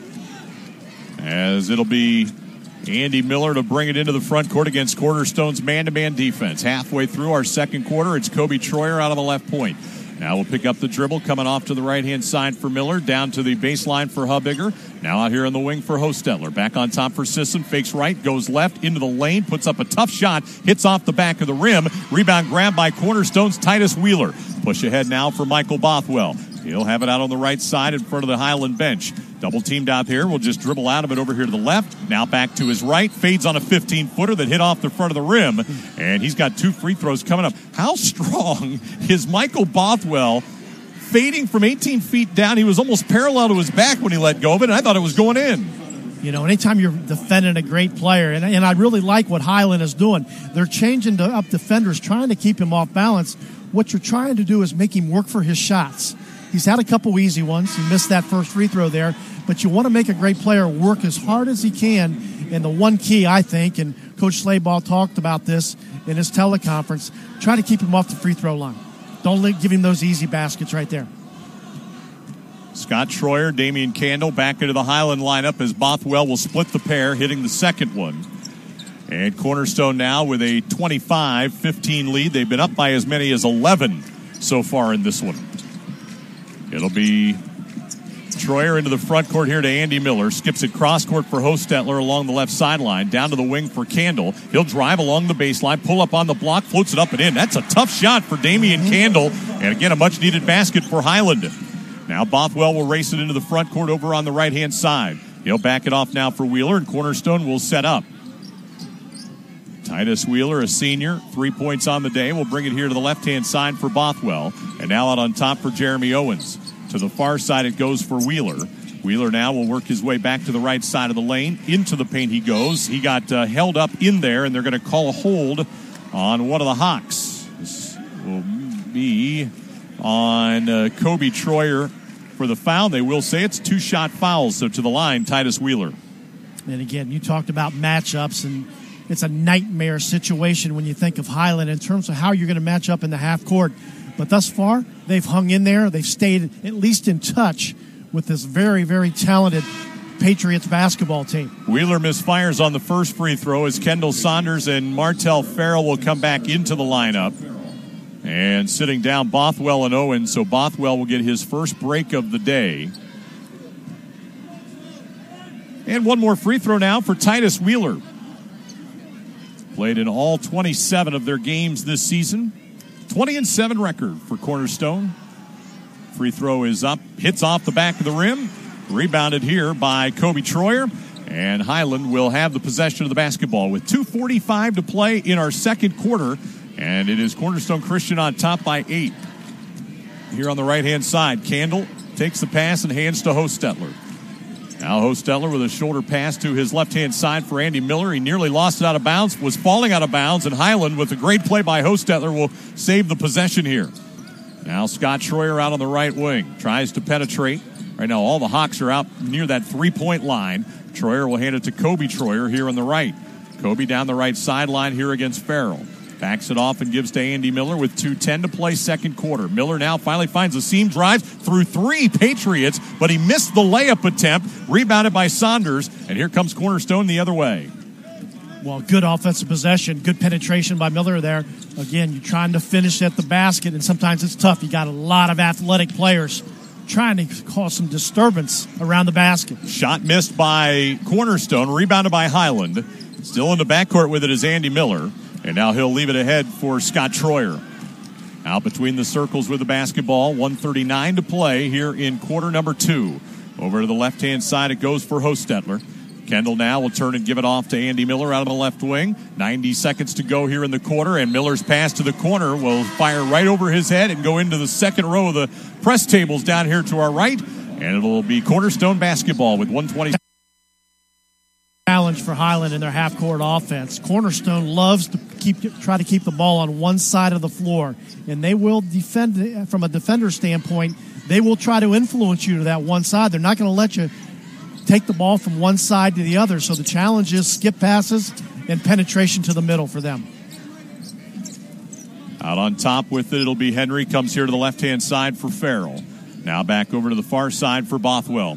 as it'll be Andy Miller to bring it into the front court against Cornerstone's man-to-man defense. Halfway through our second quarter, it's Kobe Troyer out of the left point. Now we'll pick up the dribble, coming off to the right-hand side for Miller, down to the baseline for Habiger. Now out here in the wing for Hostetler. Back on top for Sisson, fakes right, goes left into the lane, puts up a tough shot, hits off the back of the rim. Rebound grabbed by Cornerstone's Titus Wheeler. Push ahead now for Michael Bothwell. He'll have it out on the right side in front of the Highland bench. Double teamed out here. We'll just dribble out of it over here to the left. Now back to his right. Fades on a 15-footer that hit off the front of the rim. And he's got 2 free throws coming up. How strong is Michael Bothwell fading from 18 feet down? He was almost parallel to his back when he let go of it, and I thought it was going in. You know, anytime you're defending a great player, and I really like what Highland is doing. They're changing up defenders, trying to keep him off balance. What you're trying to do is make him work for his shots. He's had a couple easy ones. He missed that first free throw there. But you want to make a great player work as hard as he can. And the one key, I think, and Coach Slayball talked about this in his teleconference, try to keep him off the free throw line. Don't give him those easy baskets right there. Scott Schroyer, Damian Candle back into the Highland lineup as Bothwell will split the pair, hitting the second one. And Cornerstone now with a 25-15 lead. They've been up by as many as 11 so far in this one. It'll be Troyer into the front court here to Andy Miller. Skips it cross court for Hostetler along the left sideline. Down to the wing for Candle. He'll drive along the baseline, pull up on the block, floats it up and in. That's a tough shot for Damian Candle. And again, a much needed basket for Highland. Now Bothwell will race it into the front court over on the right-hand side. He'll back it off now for Wheeler, and Cornerstone will set up. Titus Wheeler, a senior, 3 points on the day. We'll bring it here to the left-hand side for Bothwell. And now out on top for Jeremy Owens. To the far side it goes for Wheeler. Wheeler now will work his way back to the right side of the lane. Into the paint he goes. He got held up in there, and they're going to call a hold on one of the Hawks. This will be on Kobe Troyer for the foul. They will say it's 2-shot fouls. So to the line, Titus Wheeler. And again, you talked about matchups, and it's a nightmare situation when you think of Highland in terms of how you're going to match up in the half court. But thus far, they've hung in there. They've stayed at least in touch with this very, very talented Patriots basketball team. Wheeler misfires on the first free throw as Kendall Saunders and Martell Farrell will come back into the lineup. And sitting down, Bothwell and Owens. So Bothwell will get his first break of the day. And one more free throw now for Titus Wheeler. Played in all 27 of their games this season. 20-7 record for Cornerstone. Free throw is up, hits off the back of the rim. Rebounded here by Kobe Troyer. And Highland will have the possession of the basketball with 2:45 to play in our second quarter. And it is Cornerstone Christian on top by 8. Here on the right-hand side, Candle takes the pass and hands to Hostetler. Now Hostetler with a shoulder pass to his left-hand side for Andy Miller. He nearly lost it out of bounds, was falling out of bounds, and Highland, with a great play by Hostetler, will save the possession here. Now Scott Troyer out on the right wing. Tries to penetrate. Right now all the Hawks are out near that three-point line. Troyer will hand it to Kobe Troyer here on the right. Kobe down the right sideline here against Farrell. Backs it off and gives to Andy Miller with 2:10 to play second quarter. Miller now finally finds a seam drive through three Patriots, but he missed the layup attempt. Rebounded by Saunders, and here comes Cornerstone the other way. Well, good offensive possession, good penetration by Miller there. Again, you're trying to finish at the basket, and sometimes it's tough. You got a lot of athletic players trying to cause some disturbance around the basket. Shot missed by Cornerstone, rebounded by Highland. Still in the backcourt with it is Andy Miller, and now he'll leave it ahead for Scott Troyer. Out between the circles with the basketball, 1:39 to play here in quarter number 2. Over to the left-hand side, it goes for Hostetler. Kendall now will turn and give it off to Andy Miller out of the left wing. 90 seconds to go here in the quarter, and Miller's pass to the corner will fire right over his head and go into the second row of the press tables down here to our right, and it'll be Cornerstone basketball with 1:20. Challenge for Highland in their half-court offense. Cornerstone loves to try to keep the ball on one side of the floor, and they will defend from a defender standpoint. They will try to influence you to that one side. They're not going to let you take the ball from one side to the other. So the challenge is skip passes and penetration to the middle for them. Out on top with it, it'll be Henry. Comes here to the left-hand side for Farrell. Now back over to the far side for Bothwell.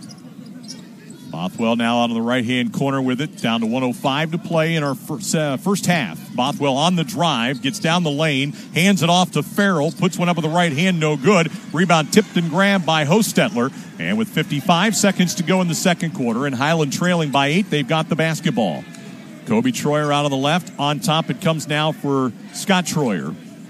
Bothwell now out of the right-hand corner with it. Down to 1:05 to play in our first half. Bothwell on the drive, gets down the lane, hands it off to Farrell, puts one up with the right hand, no good. Rebound tipped and grabbed by Hostetler. And with 55 seconds to go in the second quarter and Highland trailing by 8, they've got the basketball. Kobe Troyer out on the left. On top it comes now for Scott Troyer.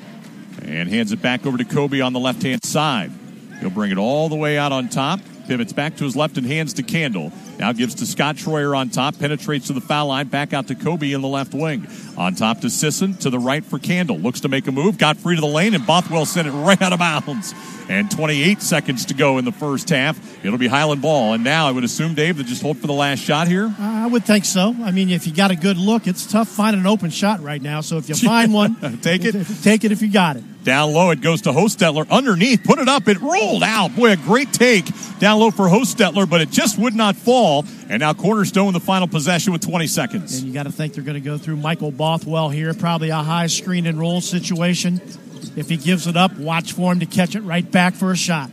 And hands it back over to Kobe on the left-hand side. He'll bring it all the way out on top. Pivots back to his left and hands to Kendall. Now gives to Scott Troyer on top. Penetrates to the foul line. Back out to Kobe in the left wing. On top to Sisson. To the right for Kendall. Looks to make a move. Got free to the lane, and Bothwell sent it right out of bounds. And 28 seconds to go in the first half. It'll be Highland ball. And now I would assume, Dave, that just hold for the last shot here? I would think so. I mean, if you got a good look, it's tough finding an open shot right now. So if you find one, take it. Take it if you got it. Down low, it goes to Hostetler. Underneath, put it up. It rolled out. Boy, a great take down low for Hostetler, but it just would not fall. And now Cornerstone with the final possession with 20 seconds. And you got to think they're going to go through Michael Bothwell here. Probably a high screen and roll situation. If he gives it up, watch for him to catch it right back for a shot.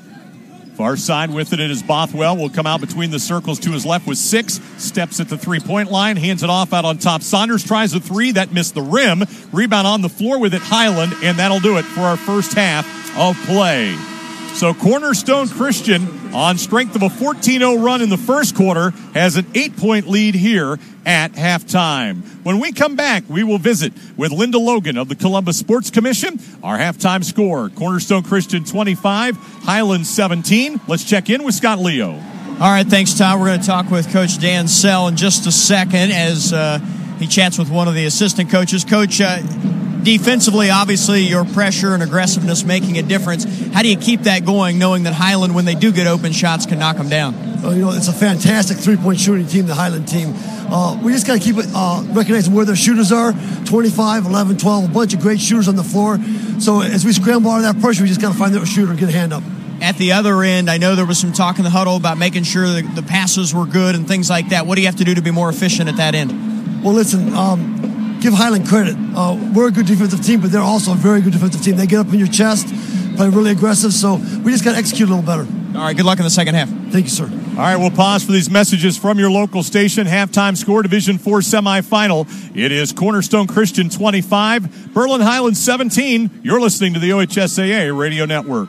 Far side with it is Bothwell. Will come out between the circles to his left with 6. Steps at the three-point line. Hands it off out on top. Saunders tries a 3. That missed the rim. Rebound on the floor with it, Highland. And that'll do it for our first half of play. So Cornerstone Christian, on strength of a 14-0 run in the first quarter, has an 8-point lead here at halftime. When we come back, we will visit with Linda Logan of the Columbus Sports Commission. Our halftime score, Cornerstone Christian 25, Highland 17. Let's check in with Scott Leo. All right, thanks, Todd. We're going to talk with Coach Dan Sell in just a second as he chats with one of the assistant coaches. Coach, defensively, obviously, your pressure and aggressiveness making a difference. How do you keep that going, knowing that Highland, when they do get open shots, can knock them down? It's a fantastic three-point shooting team, the Highland team. We just got to keep it, recognizing where their shooters are, 25, 11, 12, a bunch of great shooters on the floor. So as we scramble out of that pressure, we just got to find their shooter and get a hand up. At the other end, I know there was some talk in the huddle about making sure that the passes were good and things like that. What do you have to do to be more efficient at that end? Well, listen, give Highland credit. We're a good defensive team, but they're also a very good defensive team. They get up in your chest, play really aggressive, so we just got to execute a little better. All right, good luck in the second half. Thank you, sir. All right, we'll pause for these messages from your local station. Halftime score, Division 4 semifinal. It is Cornerstone Christian 25, Berlin Highlands 17. You're listening to the OHSAA Radio Network.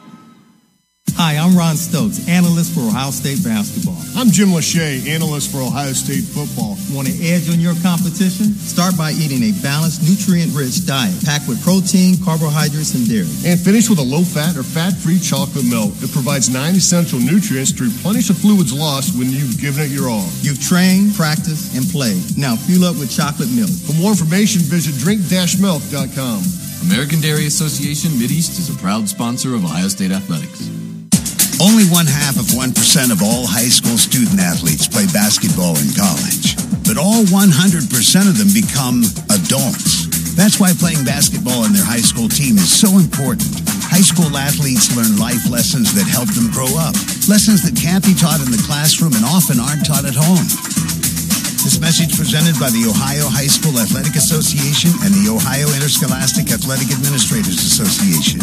Hi, I'm Ron Stokes, analyst for Ohio State basketball. I'm Jim Lachey, analyst for Ohio State football. Want to edge on your competition? Start by eating a balanced, nutrient-rich diet packed with protein, carbohydrates, and dairy. And finish with a low-fat or fat-free chocolate milk. It provides 9 essential nutrients to replenish the fluids lost when you've given it your all. You've trained, practiced, and played. Now fuel up with chocolate milk. For more information, visit drink-milk.com. American Dairy Association Mideast is a proud sponsor of Ohio State Athletics. Only 0.5% of all high school student athletes play basketball in college, but all 100% of them become adults. That's why playing basketball in their high school team is so important. High school athletes learn life lessons that help them grow up. Lessons that can't be taught in the classroom and often aren't taught at home. This message presented by the Ohio High School Athletic Association and the Ohio Interscholastic Athletic Administrators Association.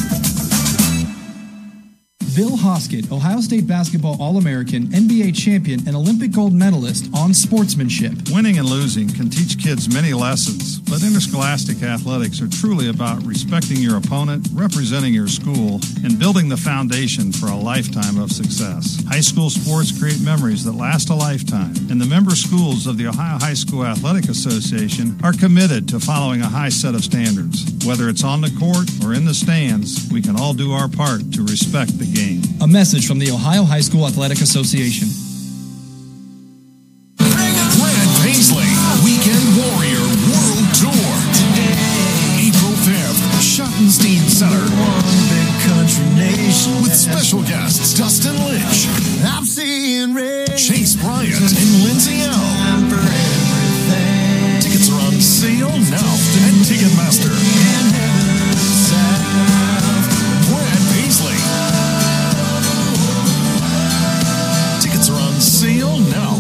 Bill Hoskett, Ohio State basketball All-American, NBA champion, and Olympic gold medalist on sportsmanship. Winning and losing can teach kids many lessons, but interscholastic athletics are truly about respecting your opponent, representing your school, and building the foundation for a lifetime of success. High school sports create memories that last a lifetime, and the member schools of the Ohio High School Athletic Association are committed to following a high set of standards. Whether it's on the court or in the stands, we can all do our part to respect the game. A message from the Ohio High School Athletic Association. Brad Paisley, Weekend Warrior World Tour. April 5th, Schottenstein Center. One big country nation. With special guests Dustin Lynch, I'm seeing red. Chase Bryant, and Lindsay L. Tickets are on sale now at Ticketmaster. Brad Paisley. Tickets are on sale now.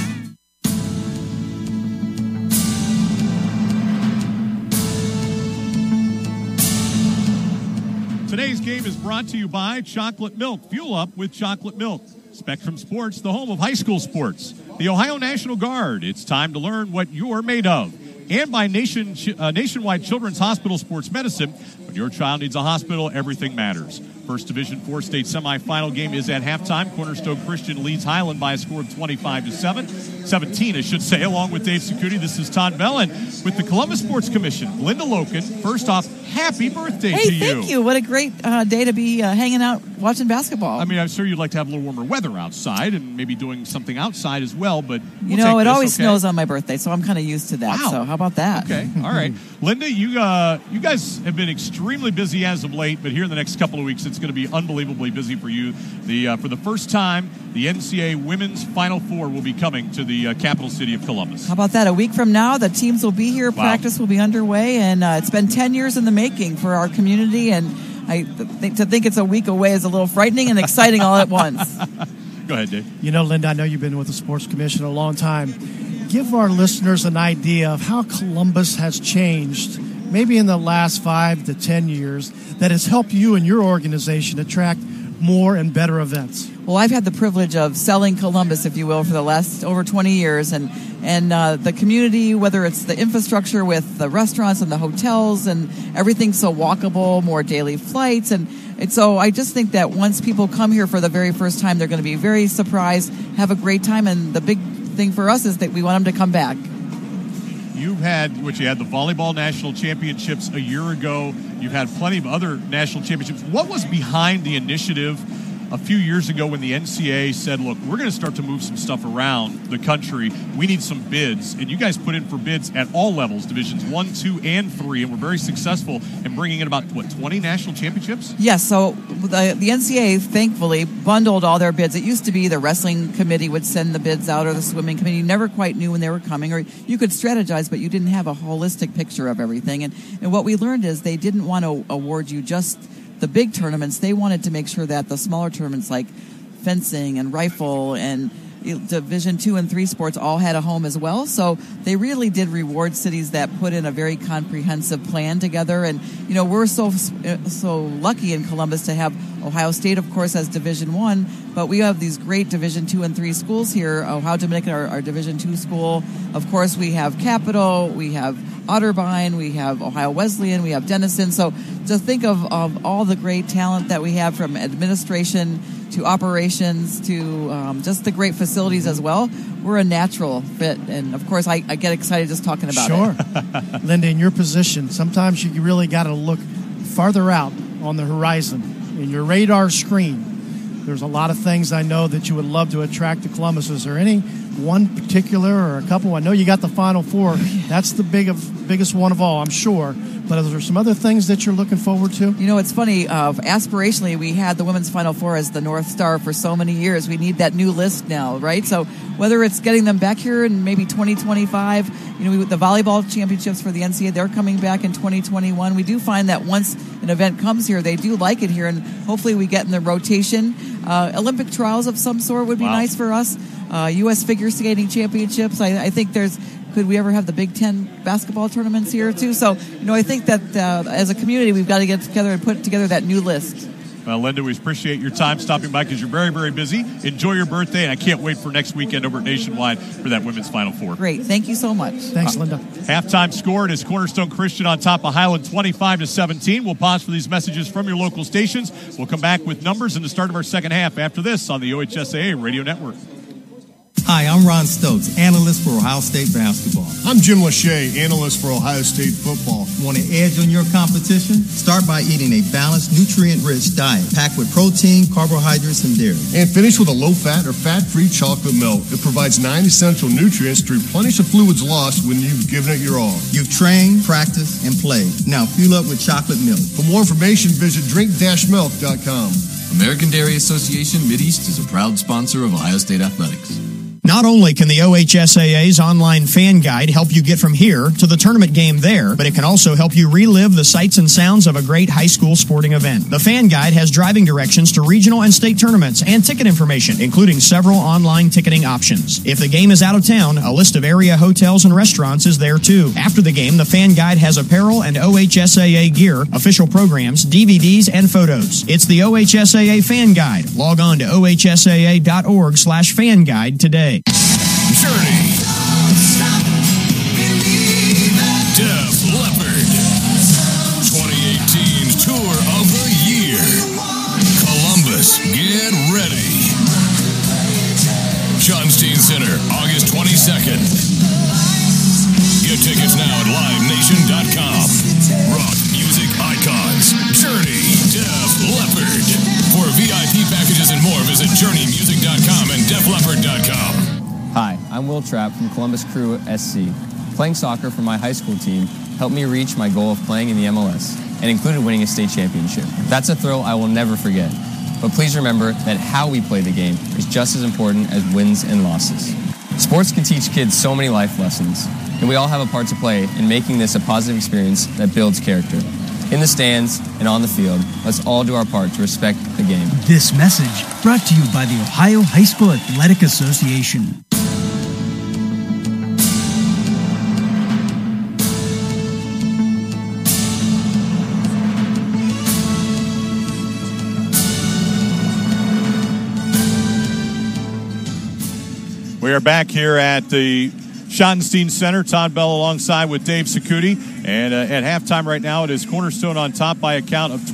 Today's game is brought to you by Chocolate Milk. Fuel up with Chocolate Milk. Spectrum Sports, the home of high school sports. The Ohio National Guard. It's time to learn what you're made of. And by Nationwide Children's Hospital Sports Medicine. When your child needs a hospital, everything matters. First Division IV state semifinal game is at halftime. Cornerstone Christian leads Highland by a score of 17, I should say, along with Dave Cicutti. This is Todd Bellin with the Columbus Sports Commission. Linda Loken, first off, happy birthday to you. Hey, thank you. What a great day to be hanging out watching basketball. I mean, I'm sure you'd like to have a little warmer weather outside and maybe doing something outside as well, but it always snows on my birthday, so I'm kind of used to that. Wow. So how about that? Okay, all right. Linda, you guys have been extremely busy as of late, but here in the next couple of weeks, it's going to be unbelievably busy for you. For the first time, the NCAA Women's Final Four will be coming to the capital city of Columbus. How about that? A week from now, the teams will be here. Wow. Practice will be underway, and it's been 10 years in the making for our community, and to think it's a week away is a little frightening and exciting all at once. Go ahead, Dave. You know, Linda, I know you've been with the Sports Commission a long time. Give our listeners an idea of how Columbus has changed, maybe in the last 5 to 10 years, that has helped you and your organization attract more and better events. Well, I've had the privilege of selling Columbus, if you will, for the last over 20 years, and the community, whether it's the infrastructure with the restaurants and the hotels and everything so walkable, more daily flights, and so I just think that once people come here for the very first time, they're going to be very surprised, have a great time, and the big thing for us is that we want them to come back. You had the volleyball national championships a year ago. You've had plenty of other national championships. What was behind the initiative a few years ago when the NCAA said, look, we're going to start to move some stuff around the country. We need some bids. And you guys put in for bids at all levels, divisions 1, 2, and 3, and were very successful in bringing in about, 20 national championships? Yes, so the NCAA, thankfully, bundled all their bids. It used to be the wrestling committee would send the bids out, or the swimming committee. You never quite knew when they were coming, or you could strategize, but you didn't have a holistic picture of everything. And what we learned is they didn't want to award you just the big tournaments. They wanted to make sure that the smaller tournaments like fencing and rifle and Division 2 and 3 sports all had a home as well. So they really did reward cities that put in a very comprehensive plan together. And, we're so lucky in Columbus to have Ohio State, of course, as Division 1, but we have these great Division 2 and 3 schools here. Ohio Dominican, our Division 2 school. Of course, we have Capital, we have Otterbein, we have Ohio Wesleyan, we have Denison. So just think of all the great talent that we have, from administration to operations to just the great facilities as well. We're a natural fit, and of course I get excited just talking about it. Sure. Linda, in your position, sometimes you really got to look farther out on the horizon. In your radar screen, there's a lot of things I know that you would love to attract to Columbus. Is there any one particular or a couple? I know you got the Final Four. That's the biggest one of all, I'm sure. But are there some other things that you're looking forward to? You know, it's funny. Aspirationally, we had the women's Final Four as the North Star for so many years. We need that new list now, right? So whether it's getting them back here in maybe 2025, the volleyball championships for the NCAA, they're coming back in 2021. We do find that once an event comes here, they do like it here, and hopefully we get in the rotation. Olympic trials of some sort would be nice for us. U.S. figure skating championships. I think could we ever have the Big Ten basketball tournaments here too? So, I think that as a community, we've got to get together and put together that new list. Well, Linda, we appreciate your time stopping by because you're very, very busy. Enjoy your birthday, and I can't wait for next weekend over at Nationwide for that women's Final Four. Great. Thank you so much. Thanks, Linda. Halftime score, it is Cornerstone Christian on top of Highland 25-17. We'll pause for these messages from your local stations. We'll come back with numbers in the start of our second half after this on the OHSAA Radio Network. Hi, I'm Ron Stokes, analyst for Ohio State basketball. I'm Jim Lachey, analyst for Ohio State football. Want an edge on your competition? Start by eating a balanced, nutrient-rich diet packed with protein, carbohydrates, and dairy. And finish with a low-fat or fat-free chocolate milk. It provides 9 essential nutrients to replenish the fluids lost when you've given it your all. You've trained, practiced, and played. Now fuel up with chocolate milk. For more information, visit drink-milk.com. American Dairy Association Mideast is a proud sponsor of Ohio State Athletics. Not only can the OHSAA's online fan guide help you get from here to the tournament game there, but it can also help you relive the sights and sounds of a great high school sporting event. The fan guide has driving directions to regional and state tournaments and ticket information, including several online ticketing options. If the game is out of town, a list of area hotels and restaurants is there too. After the game, the fan guide has apparel and OHSAA gear, official programs, DVDs, and photos. It's the OHSAA fan guide. Log on to ohsaa.org/fan guide today. Journey. Def Leppard. 2018's Tour of the Year. Columbus, get ready. Schottenstein Center, August 22nd. Get tickets now at livenation.com. Rock music icons. Journey, Def Leppard. For VIP packages and more, visit journeymusic.com and defleppard.com. Hi, I'm Will Trapp from Columbus Crew SC. Playing soccer for my high school team helped me reach my goal of playing in the MLS and included winning a state championship. That's a thrill I will never forget. But please remember that how we play the game is just as important as wins and losses. Sports can teach kids so many life lessons, and we all have a part to play in making this a positive experience that builds character. In the stands and on the field, let's all do our part to respect the game. This message brought to you by the Ohio High School Athletic Association. We are back here at the Schottenstein Center. Todd Bell alongside with Dave Sacuti. And at halftime right now, it is Cornerstone on top by a count of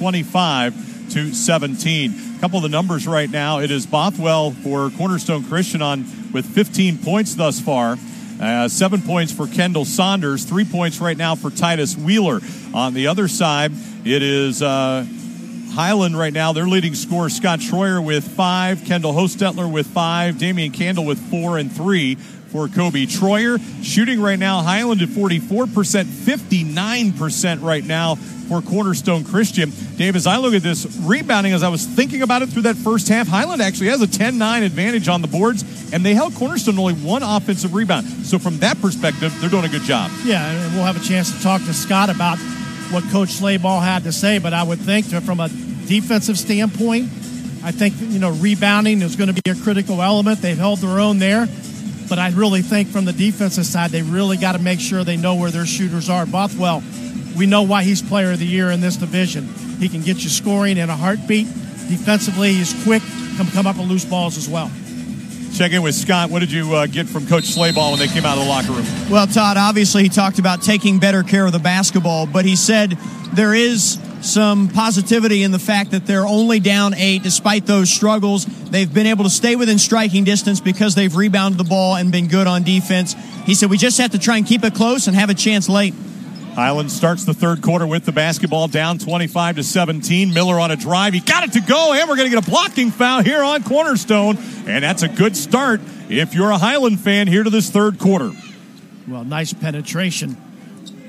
25-17. A couple of the numbers right now. It is Bothwell for Cornerstone Christian with 15 points thus far. 7 points for Kendall Saunders. 3 points right now for Titus Wheeler. On the other side, it is Highland right now. Their leading scorer, Scott Troyer, with 5. Kendall Hostetler with 5. Damian Candle with 4 and 3 for Kobe Troyer. Shooting right now, Highland at 44%, 59% right now for Cornerstone Christian. Dave, as I look at this rebounding, as I was thinking about it through that first half, Highland actually has a 10-9 advantage on the boards, and they held Cornerstone only 1 offensive rebound. So from that perspective, they're doing a good job. Yeah, and we'll have a chance to talk to Scott about what Coach Slayball had to say, but I would think that from a defensive standpoint, I think, rebounding is going to be a critical element. They've held their own there, but I really think from the defensive side, they really got to make sure they know where their shooters are. Bothwell, we know why he's player of the year in this division. He can get you scoring in a heartbeat. Defensively, he's quick, come up with loose balls as well. Check in with Scott. What did you get from Coach Slayball when they came out of the locker room? Well, Todd, obviously he talked about taking better care of the basketball, but he said there is some positivity in the fact that they're only down 8 despite those struggles. They've been able to stay within striking distance because they've rebounded the ball and been good on defense. He said we just have to try and keep it close and have a chance late. Highland starts the third quarter with the basketball down 25-17. Miller on a drive. He got it to go, and we're going to get a blocking foul here on Cornerstone. And that's a good start if you're a Highland fan here to this third quarter. Well, nice penetration.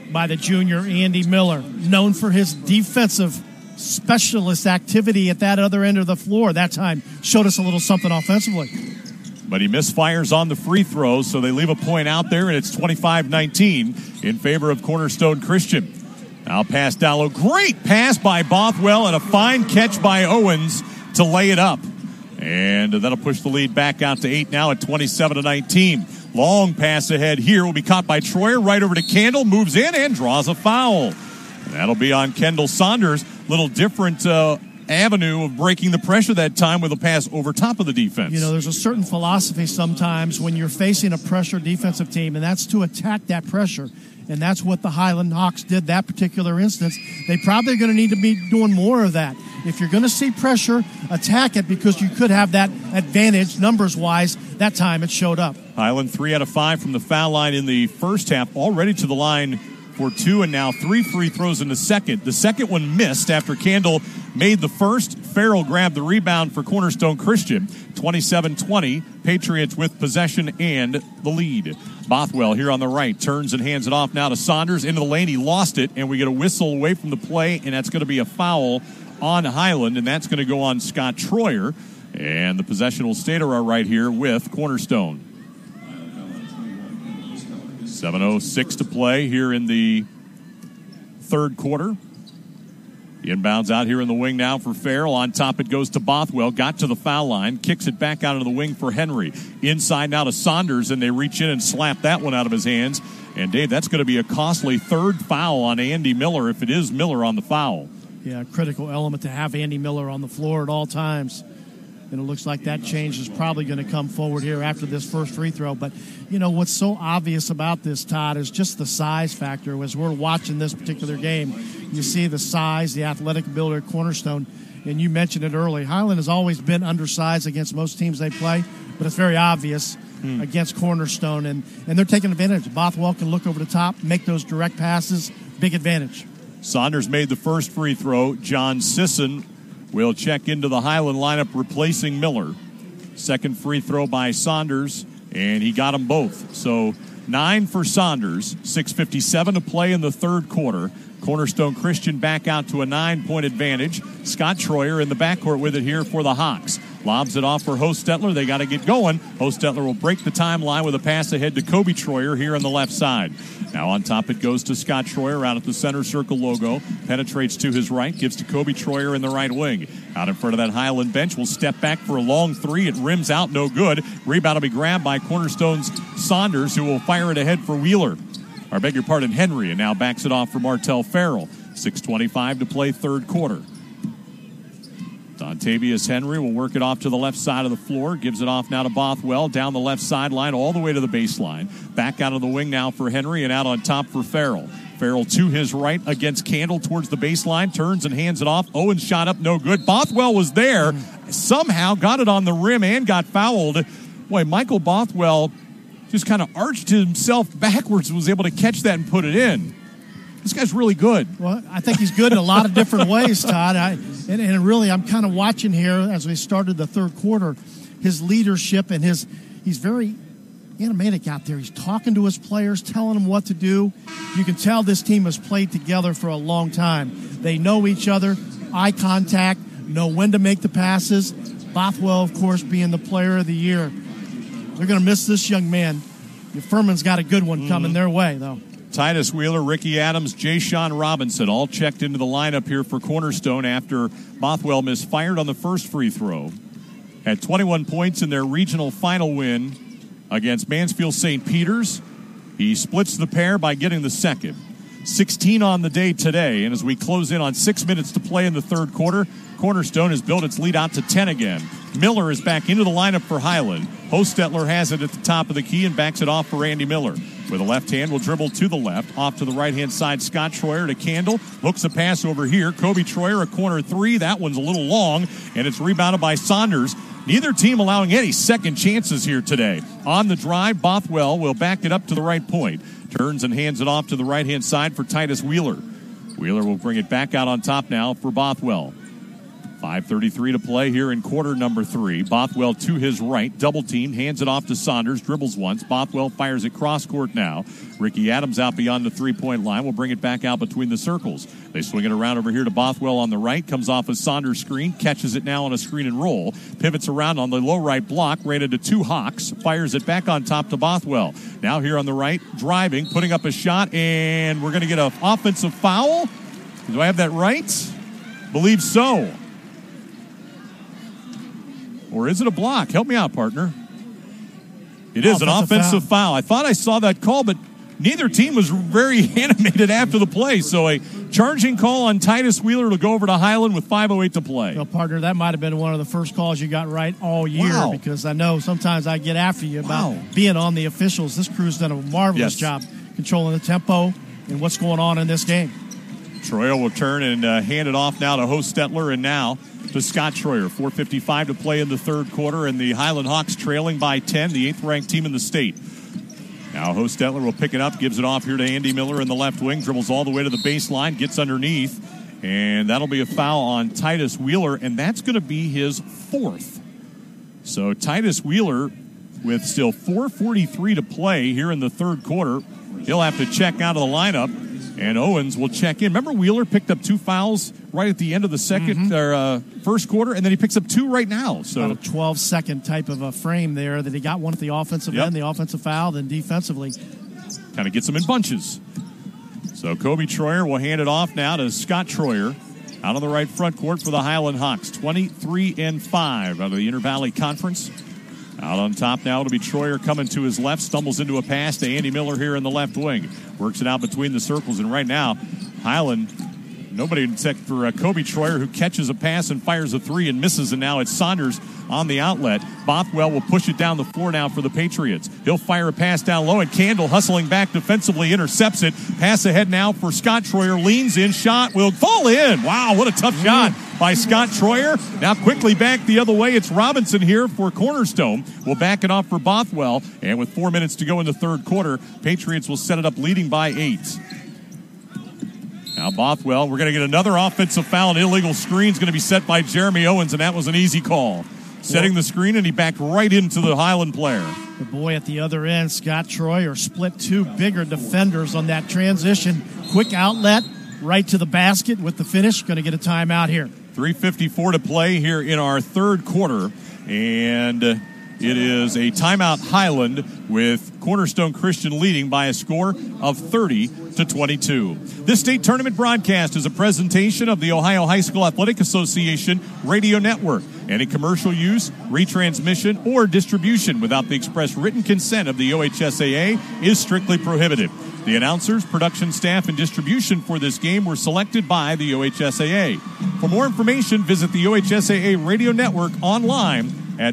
by the junior Andy Miller, known for his defensive specialist activity at that other end of the floor. That time showed us a little something offensively. But he misfires on the free throws, so they leave a point out there, and it's 25-19 in favor of Cornerstone Christian. Now pass down low. Great pass by Bothwell and a fine catch by Owens to lay it up. And that'll push the lead back out to 8 now at 27-19. Long pass ahead here will be caught by Troyer. Right over to Candle, moves in and draws a foul. And that'll be on Kendall Saunders. Little different avenue of breaking the pressure that time with a pass over top of the defense. You know, there's a certain philosophy sometimes when you're facing a pressure defensive team, and that's to attack that pressure. And that's what the Highland Hawks did that particular instance. They probably are going to need to be doing more of that. If you're going to see pressure, attack it, because you could have that advantage numbers-wise. That time it showed up. Highland 3 out of 5 from the foul line in the first half, already to the line for 2, and now 3 free throws in the second. The second one missed after Candle made the first. Farrell grabbed the rebound for Cornerstone Christian. 27-20, Patriots with possession and the lead. Bothwell here on the right turns and hands it off now to Saunders into the lane. He lost it, and we get a whistle away from the play, and that's going to be a foul on Highland, and that's going to go on Scott Troyer. And the possession will stay to our right here with Cornerstone. 7:06 to play here in the third quarter. The inbounds out here in the wing now for Farrell. On top it goes to Bothwell. Got to the foul line. Kicks it back out of the wing for Henry. Inside now to Saunders, and they reach in and slap that one out of his hands. And, Dave, that's going to be a costly third foul on Andy Miller if it is Miller on the foul. Yeah, a critical element to have Andy Miller on the floor at all times. And it looks like that change is probably going to come forward here after this first free throw. But, you know, what's so obvious about this, Todd, is just the size factor. As we're watching this particular game, you see the size, the athletic ability of Cornerstone. And you mentioned it early. Highland has always been undersized against most teams they play, but it's very obvious against Cornerstone. And they're taking advantage. Bothwell can look over the top, make those direct passes. Big advantage. Saunders made the first free throw. John Sisson will check into the Highland lineup replacing Miller. Second free throw by Saunders, and he got them both. So 9 for Saunders, 6:57 to play in the third quarter. Cornerstone Christian back out to a 9-point advantage. Scott Troyer in the backcourt with it here for the Hawks. Lobs it off for Hostetler. They got to get going. Hostetler will break the timeline with a pass ahead to Kobe Troyer here on the left side. Now on top it goes to Scott Troyer out at the center circle logo. Penetrates to his right, gives to Kobe Troyer in the right wing. Out in front of that Highland bench, will step back for a long three. It rims out, no good. Rebound will be grabbed by Cornerstone's Saunders, who will fire it ahead for Wheeler. Or beg your pardon, Henry, and now backs it off for Martell Farrell. 6:25 to play third quarter. Dontavius Henry will work it off to the left side of the floor. Gives it off now to Bothwell. Down the left sideline all the way to the baseline. Back out of the wing now for Henry and out on top for Farrell. Farrell to his right against Candle towards the baseline. Turns and hands it off. Owens shot up, no good. Bothwell was there. Somehow got it on the rim and got fouled. Boy, Michael Bothwell just kind of arched himself backwards and was able to catch that and put it in. This guy's really good. Well, I think he's good in a lot of different ways, Todd. And really, I'm kind of watching here as we started the third quarter, his leadership and he's very animatic out there. He's talking to his players, telling them what to do. You can tell this team has played together for a long time. They know each other, eye contact, know when to make the passes. Bothwell, of course, being the player of the year. They're going to miss this young man. Furman's got a good one coming their way, though. Titus Wheeler, Ricky Adams, Jay Sean Robinson all checked into the lineup here for Cornerstone after Bothwell misfired on the first free throw. Had 21 points in their regional final win against Mansfield St. Peter's. He splits the pair by getting the second. 16 on the day today, and as we close in on 6 minutes to play in the third quarter, Cornerstone has built its lead out to 10 again. Miller is back into the lineup for Highland. Hostetler has it at the top of the key and backs it off for Andy Miller. With a left hand, will dribble to the left. Off to the right-hand side, Scott Troyer to Candle. Looks a pass over here. Kobe Troyer, a corner three. That one's a little long, and it's rebounded by Saunders. Neither team allowing any second chances here today. On the drive, Bothwell will back it up to the right point. Turns and hands it off to the right-hand side for Titus Wheeler. Wheeler will bring it back out on top now for Bothwell. 5:33 to play here in quarter number 3. Bothwell to his right, double team, hands it off to Saunders, dribbles once. Bothwell fires it cross court now. Ricky Adams out beyond the three-point line. Will bring it back out between the circles. They swing it around over here to Bothwell on the right. Comes off a Saunders screen, catches it now on a screen and roll. Pivots around on the low right block, ran into 2 Hawks. Fires it back on top to Bothwell. Now here on the right, driving, putting up a shot, and we're going to get an offensive foul. Do I have that right? Believe so. Or is it a block? Help me out, partner. It is an offensive foul. I thought I saw that call, but neither team was very animated after the play. So a charging call on Titus Wheeler to go over to Highland with 5:08 to play. Well, partner, that might have been one of the first calls you got right all year because I know sometimes I get after you about being on the officials. This crew's done a marvelous job controlling the tempo and what's going on in this game. Troyer will turn and hand it off now to Ho Stetler and now to Scott Troyer. 4:55 to play in the third quarter, and the Highland Hawks trailing by 10, the 8th-ranked team in the state. Now Ho Stetler will pick it up, gives it off here to Andy Miller in the left wing, dribbles all the way to the baseline, gets underneath, and that'll be a foul on Titus Wheeler, and that's going to be his 4th. So Titus Wheeler, with still 4:43 to play here in the third quarter, he'll have to check out of the lineup. And Owens will check in. Remember, Wheeler picked up 2 fouls right at the end of the first quarter, and then he picks up 2 right now. So about a 12-second type of a frame there that he got one at the offensive end, the offensive foul, then defensively. Kind of gets them in bunches. So Kobe Troyer will hand it off now to Scott Troyer out of the right front court for the Highland Hawks. 23-5 out of the Inter Valley Conference. Out on top now, it'll be Troyer coming to his left, stumbles into a pass to Andy Miller here in the left wing. Works it out between the circles, and right now, Highland, nobody except for Kobe Troyer, who catches a pass and fires a 3 and misses, and now it's Saunders on the outlet. Bothwell will push it down the floor now for the Patriots. He'll fire a pass down low, and Candle hustling back defensively intercepts it. Pass ahead now for Scott Troyer, leans in, shot will fall in. Wow, what a tough shot by Scott Troyer. Now quickly back the other way. It's Robinson here for Cornerstone. We'll back it off for Bothwell. And with 4 minutes to go in the third quarter, Patriots will set it up leading by 8. Now Bothwell, we're going to get another offensive foul. An illegal screen is going to be set by Jeremy Owens, and that was an easy call. Setting the screen, and he backed right into the Highland player. The boy at the other end, Scott Troyer, split 2 bigger defenders on that transition. Quick outlet, right to the basket with the finish. Going to get a timeout here. 3:54 to play here in our third quarter, and it is a timeout Highland with Cornerstone Christian leading by a score of 30-22. This state tournament broadcast is a presentation of the Ohio High School Athletic Association radio network. Any commercial use, retransmission, or distribution without the express written consent of the OHSAA is strictly prohibited. The announcers, production staff, and distribution for this game were selected by the OHSAA. For more information, visit the OHSAA radio network online at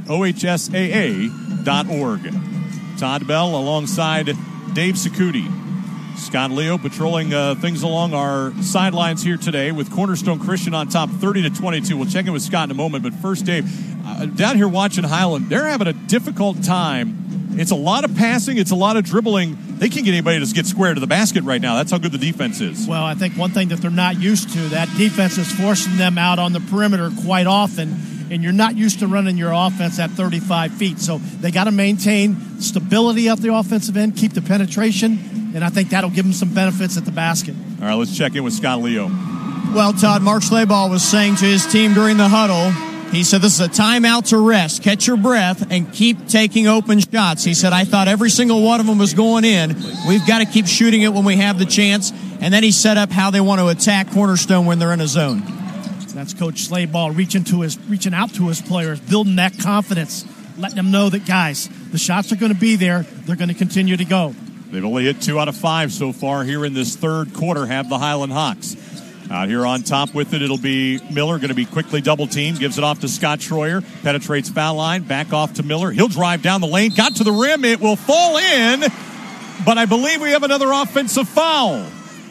ohsaa.org. Todd Bell alongside Dave Sacuti. Scott Leo patrolling things along our sidelines here today with Cornerstone Christian on top 30-22. We'll check in with Scott in a moment, but first, Dave, down here watching Highland, they're having a difficult time. It's a lot of passing. It's a lot of dribbling. They can't get anybody to get square to the basket right now. That's how good the defense is. Well, I think one thing that they're not used to, that defense is forcing them out on the perimeter quite often, and you're not used to running your offense at 35 feet. So they got to maintain stability at the offensive end, keep the penetration, and I think that'll give them some benefits at the basket. All right, let's check in with Scott Leo. Well, Todd, Mark Schleybaugh was saying to his team during the huddle, he said, this is a timeout to rest, catch your breath, and keep taking open shots. He said, I thought every single one of them was going in. We've got to keep shooting it when we have the chance. And then he set up how they want to attack Cornerstone when they're in a zone. That's Coach Schleybaugh reaching out to his players, building that confidence, letting them know that, guys, the shots are going to be there. They're going to continue to go. They've only hit 2 out of 5 so far here in this third quarter, have the Highland Hawks. Out here on top with it, it'll be Miller, going to be quickly double-teamed, gives it off to Scott Troyer, penetrates foul line, back off to Miller. He'll drive down the lane, got to the rim, it will fall in, but I believe we have another offensive foul.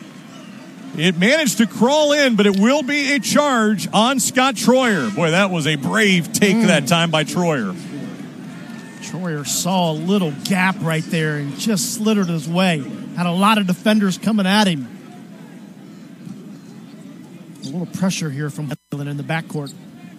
It managed to crawl in, but it will be a charge on Scott Troyer. Boy, that was a brave take that time by Troyer. Troyer saw a little gap right there and just slithered his way. Had a lot of defenders coming at him. A little pressure here from Highland in the backcourt.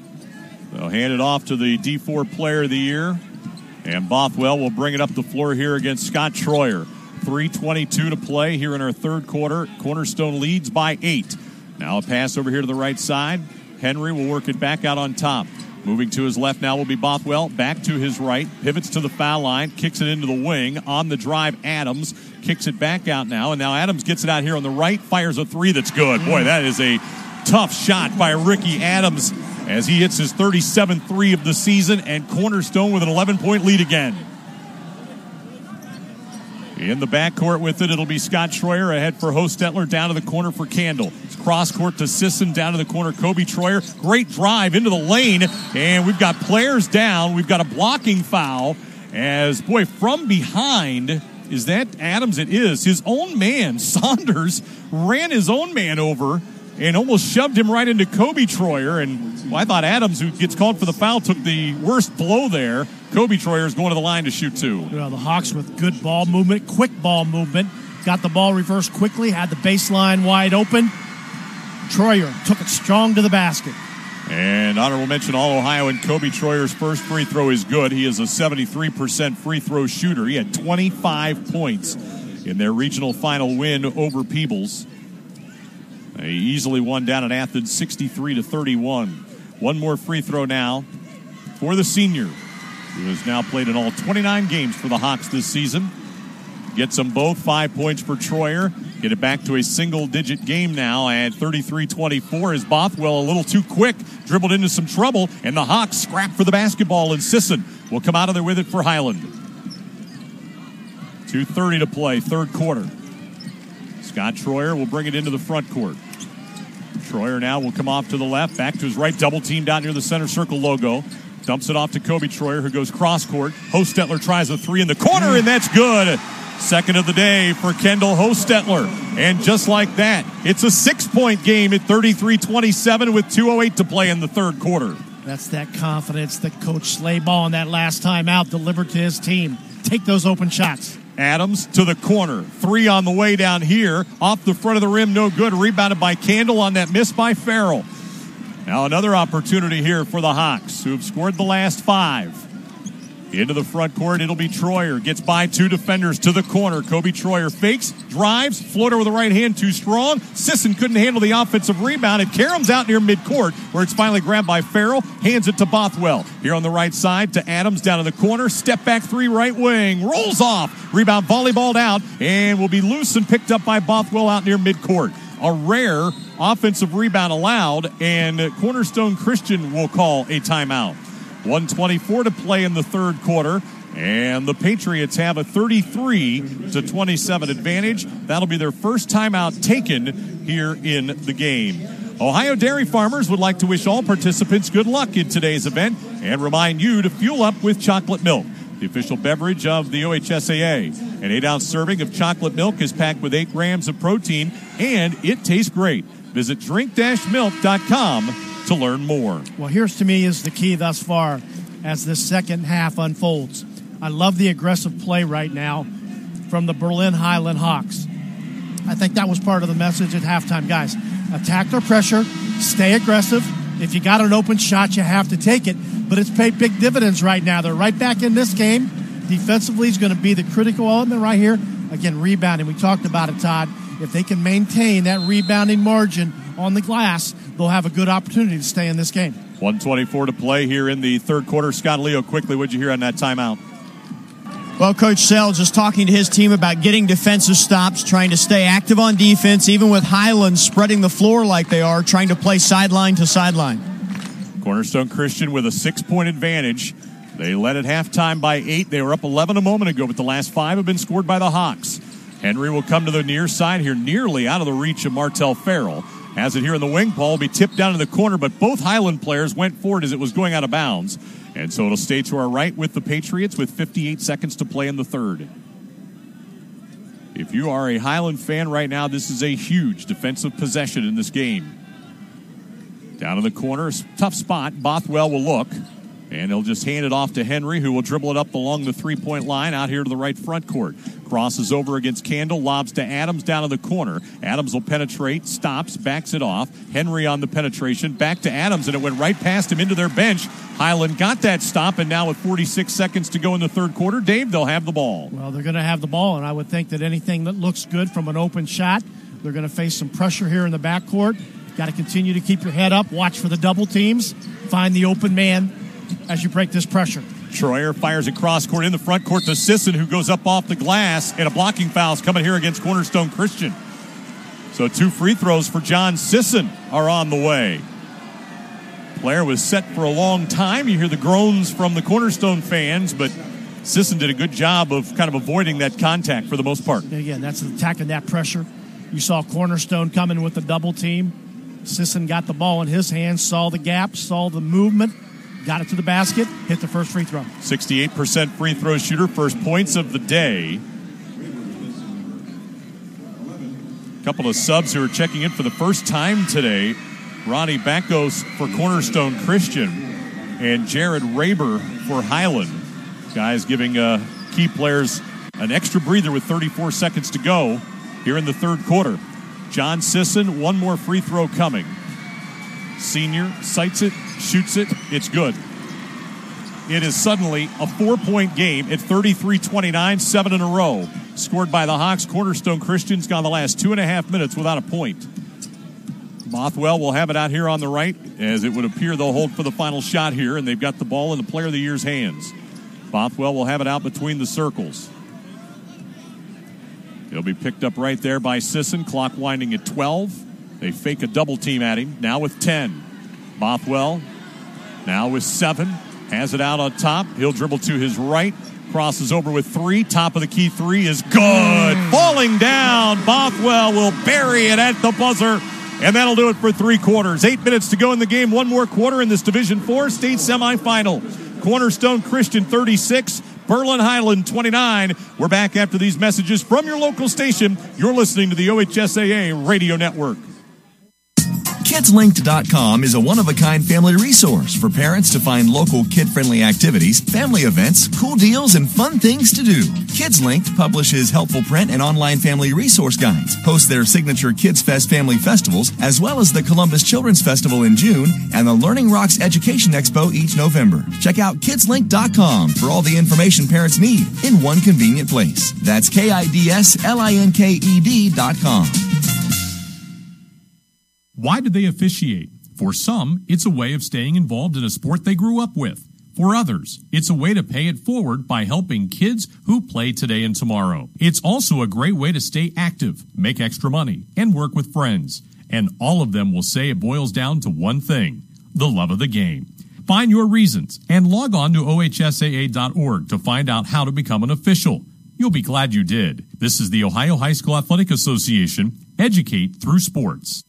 They'll hand it off to the D4 Player of the Year. And Bothwell will bring it up the floor here against Scott Troyer. 3:22 to play here in our third quarter. Cornerstone leads by 8. Now a pass over here to the right side. Henry will work it back out on top. Moving to his left now will be Bothwell. Back to his right. Pivots to the foul line. Kicks it into the wing. On the drive, Adams kicks it back out now. And now Adams gets it out here on the right. Fires a three that's good. Boy, that is a tough shot by Ricky Adams as he hits his 37th three of the season. And Cornerstone with an 11-point lead again. In the backcourt with it, it'll be Scott Troyer ahead for Hostetler, down to the corner for Candle. It's cross court to Sisson, down to the corner, Kobe Troyer. Great drive into the lane, and we've got players down. We've got a blocking foul as, boy, from behind, is that Adams? It is. His own man, Saunders, ran his own man over and almost shoved him right into Kobe Troyer. And well, I thought Adams, who gets called for the foul, took the worst blow there. Kobe Troyer is going to the line to shoot two. You know, the Hawks with good ball movement, quick ball movement. Got the ball reversed quickly, had the baseline wide open. Troyer took it strong to the basket. And honorable mention, All-Ohio, and Kobe Troyer's first free throw is good. He is a 73% free throw shooter. He had 25 points in their regional final win over Peebles. They easily won down at Athens 63-31. One more free throw now for the senior, who has now played in all 29 games for the Hawks this season. Gets them both. 5 points for Troyer. Get it back to a single-digit game now at 33-24 as Bothwell a little too quick, dribbled into some trouble, and the Hawks scrap for the basketball, and Sisson will come out of there with it for Highland. 2:30 to play, third quarter. Scott Troyer will bring it into the front court. Troyer now will come off to the left, back to his right, double team down near the center circle logo. Dumps it off to Kobe Troyer, who goes cross court. Hostetler tries a three in the corner, and that's good. Second of the day for Kendall Hostetler. And just like that, it's a 6-point game at 33-27 with 2:08 to play in the third quarter. That's that confidence that Coach Slayball in that last time out delivered to his team. Take those open shots. Adams to the corner. Three on the way down here. Off the front of the rim, no good. Rebounded by Candle on that miss by Farrell. Now another opportunity here for the Hawks, who have scored the last 5. Into the front court, it'll be Troyer. Gets by 2 defenders to the corner. Kobe Troyer fakes, drives, floater with the right hand, too strong. Sisson couldn't handle the offensive rebound. It caroms out near midcourt, where it's finally grabbed by Farrell. Hands it to Bothwell. Here on the right side to Adams, down in the corner. Step back three, right wing. Rolls off. Rebound volleyballed out, and will be loose and picked up by Bothwell out near midcourt. A rare offensive rebound allowed, and Cornerstone Christian will call a timeout. 1:24 to play in the third quarter, and the Patriots have a 33-27 advantage. That'll be their first timeout taken here in the game. Ohio Dairy Farmers would like to wish all participants good luck in today's event and remind you to fuel up with chocolate milk, the official beverage of the OHSAA. An 8-ounce serving of chocolate milk is packed with 8 grams of protein, and it tastes great. Visit drink-milk.com to learn more. Well, here's to me is the key thus far as this second half unfolds. I love the aggressive play right now from the Berlin Highland Hawks. I think that was part of the message at halftime. Guys, attack their pressure, stay aggressive. If you got an open shot, you have to take it. But it's paid big dividends right now. They're right back in this game. Defensively is going to be the critical element right here. Again, rebounding. We talked about it, Todd. If they can maintain that rebounding margin on the glass, they'll have a good opportunity to stay in this game. 1:24 to play here in the third quarter. Scott Leo, quickly, what'd you hear on that timeout? Well, Coach Sell just talking to his team about getting defensive stops, trying to stay active on defense, even with Highland spreading the floor like they are, trying to play sideline to sideline. Cornerstone Christian with a 6-point advantage. They led at halftime by 8. They were up 11 a moment ago, but the last 5 have been scored by the Hawks. Henry will come to the near side here, nearly out of the reach of Martell Farrell. Has it here in the wing. Ball will be tipped down to the corner, but both Highland players went forward as it was going out of bounds. And so it'll stay to our right with the Patriots with 58 seconds to play in the third. If you are a Highland fan right now, this is a huge defensive possession in this game. Down in the corner, tough spot. Bothwell will look. And he'll just hand it off to Henry, who will dribble it up along the three-point line out here to the right front court. Crosses over against Candle, lobs to Adams down in the corner. Adams will penetrate, stops, backs it off. Henry on the penetration, back to Adams, and it went right past him into their bench. Highland got that stop, and now with 46 seconds to go in the third quarter, Dave, they'll have the ball. Well, they're going to have the ball, and I would think that anything that looks good from an open shot, they're going to face some pressure here in the backcourt. Got to continue to keep your head up, watch for the double teams, find the open man as you break this pressure. Troyer fires it cross court in the front court to Sisson, who goes up off the glass, and a blocking foul is coming here against Cornerstone Christian. So 2 free throws for John Sisson are on the way. Player was set for a long time. You hear the groans from the Cornerstone fans, but Sisson did a good job of kind of avoiding that contact for the most part. Again, that's attacking that pressure. You saw Cornerstone coming with a double team. Sisson got the ball in his hands, saw the gap, saw the movement, got it to the basket, hit the first free throw. 68% free throw shooter, first points of the day. A couple of subs who are checking in for the first time today. Ronnie Bakos for Cornerstone Christian and Jared Raber for Highland. Guys giving key players an extra breather with 34 seconds to go here in the third quarter. John Sisson, one more free throw coming. Senior sights it, shoots it, it's good. It is suddenly a 4-point game at 33-29, 7 in a row. Scored by the Hawks. Cornerstone Christian's gone the last 2.5 minutes without a point. Bothwell will have it out here on the right, as it would appear they'll hold for the final shot here, and they've got the ball in the Player of the Year's hands. Bothwell will have it out between the circles. It'll be picked up right there by Sisson. Clock winding at 12. They fake a double team at him. Now with 10. Bothwell now with 7. Has it out on top. He'll dribble to his right. Crosses over with 3. Top of the key 3 is good. Falling down. Bothwell will bury it at the buzzer. And that'll do it for 3 quarters. 8 minutes to go in the game. One more quarter in this Division 4 state semifinal. Cornerstone Christian 36. Berlin Highland 29. We're back after these messages from your local station. You're listening to the OHSAA Radio Network. KidsLinked.com is a one-of-a-kind family resource for parents to find local kid-friendly activities, family events, cool deals, and fun things to do. KidsLinked publishes helpful print and online family resource guides, hosts their signature Kids Fest family festivals, as well as the Columbus Children's Festival in June and the Learning Rocks Education Expo each November. Check out KidsLinked.com for all the information parents need in one convenient place. That's KidsLinked.com. Why do they officiate? For some, it's a way of staying involved in a sport they grew up with. For others, it's a way to pay it forward by helping kids who play today and tomorrow. It's also a great way to stay active, make extra money, and work with friends. And all of them will say it boils down to one thing: the love of the game. Find your reasons and log on to ohsaa.org to find out how to become an official. You'll be glad you did. This is the Ohio High School Athletic Association. Educate through sports.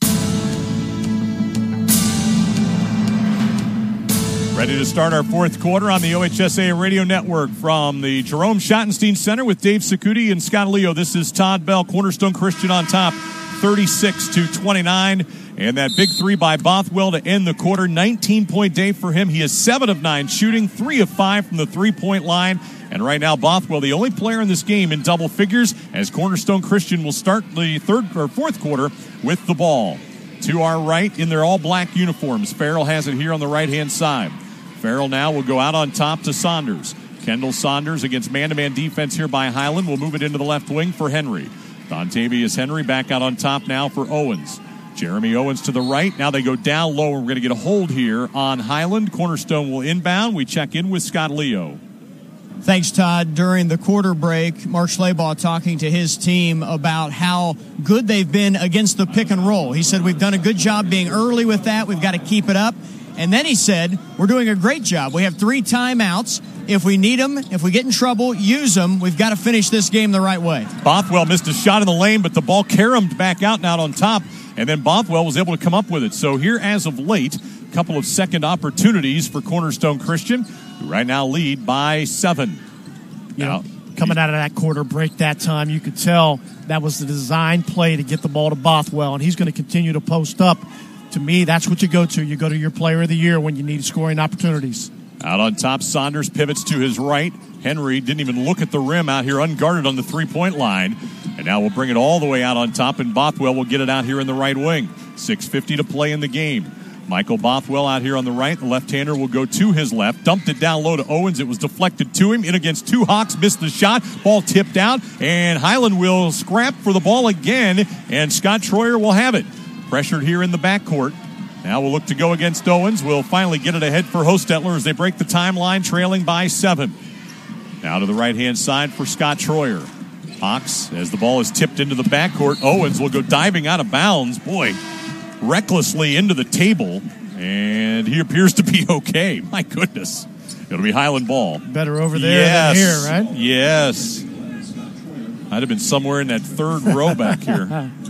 Ready to start our fourth quarter on the OHSAA Radio Network from the Jerome Schottenstein Center with Dave Cicutti and Scott Leo. This is Todd Bell. Cornerstone Christian on top, 36-29. And that big 3 by Bothwell to end the quarter. 19-point day for him. He is 7 of 9 shooting, 3 of 5 from the three-point line. And right now, Bothwell, the only player in this game in double figures, as Cornerstone Christian will start the fourth quarter with the ball. To our right in their all-black uniforms, Farrell has it here on the right-hand side. Farrell now will go out on top to Saunders. Kendall Saunders against man-to-man defense here by Highland will move it into the left wing for Henry. Dontavius Henry back out on top now for Owens. Jeremy Owens to the right. Now they go down low. We're going to get a hold here on Highland. Cornerstone will inbound. We check in with Scott Leo. Thanks, Todd. During the quarter break, Mark Schleybaugh talking to his team about how good they've been against the pick and roll. He said, we've done a good job being early with that. We've got to keep it up. And then he said, we're doing a great job. We have 3 timeouts. If we need them, if we get in trouble, use them. We've got to finish this game the right way. Bothwell missed a shot in the lane, but the ball caromed back out and out on top. And then Bothwell was able to come up with it. So here as of late, a couple of second opportunities for Cornerstone Christian, who right now lead by 7. Coming out of that quarter break that time, you could tell that was the design play to get the ball to Bothwell, and he's going to continue to post up. To me, that's what you go to. You go to your player of the year when you need scoring opportunities. Out on top, Saunders pivots to his right. Henry didn't even look at the rim out here, unguarded on the three-point line. And now we'll bring it all the way out on top, and Bothwell will get it out here in the right wing. 6:50 to play in the game. Michael Bothwell out here on the right. The left-hander will go to his left. Dumped it down low to Owens. It was deflected to him. In against two Hawks. Missed the shot. Ball tipped out. And Highland will scrap for the ball again. And Scott Troyer will have it. Pressured here in the backcourt. Now we'll look to go against Owens. We'll finally get it ahead for Hostetler as they break the timeline, trailing by 7. Now to the right-hand side for Scott Troyer. Hawks, as the ball is tipped into the backcourt. Owens will go diving out of bounds. Boy, recklessly into the table, and he appears to be okay. My goodness. It'll be Highland ball. Better over there than here, right? Yes. I'd have been somewhere in that third row back here.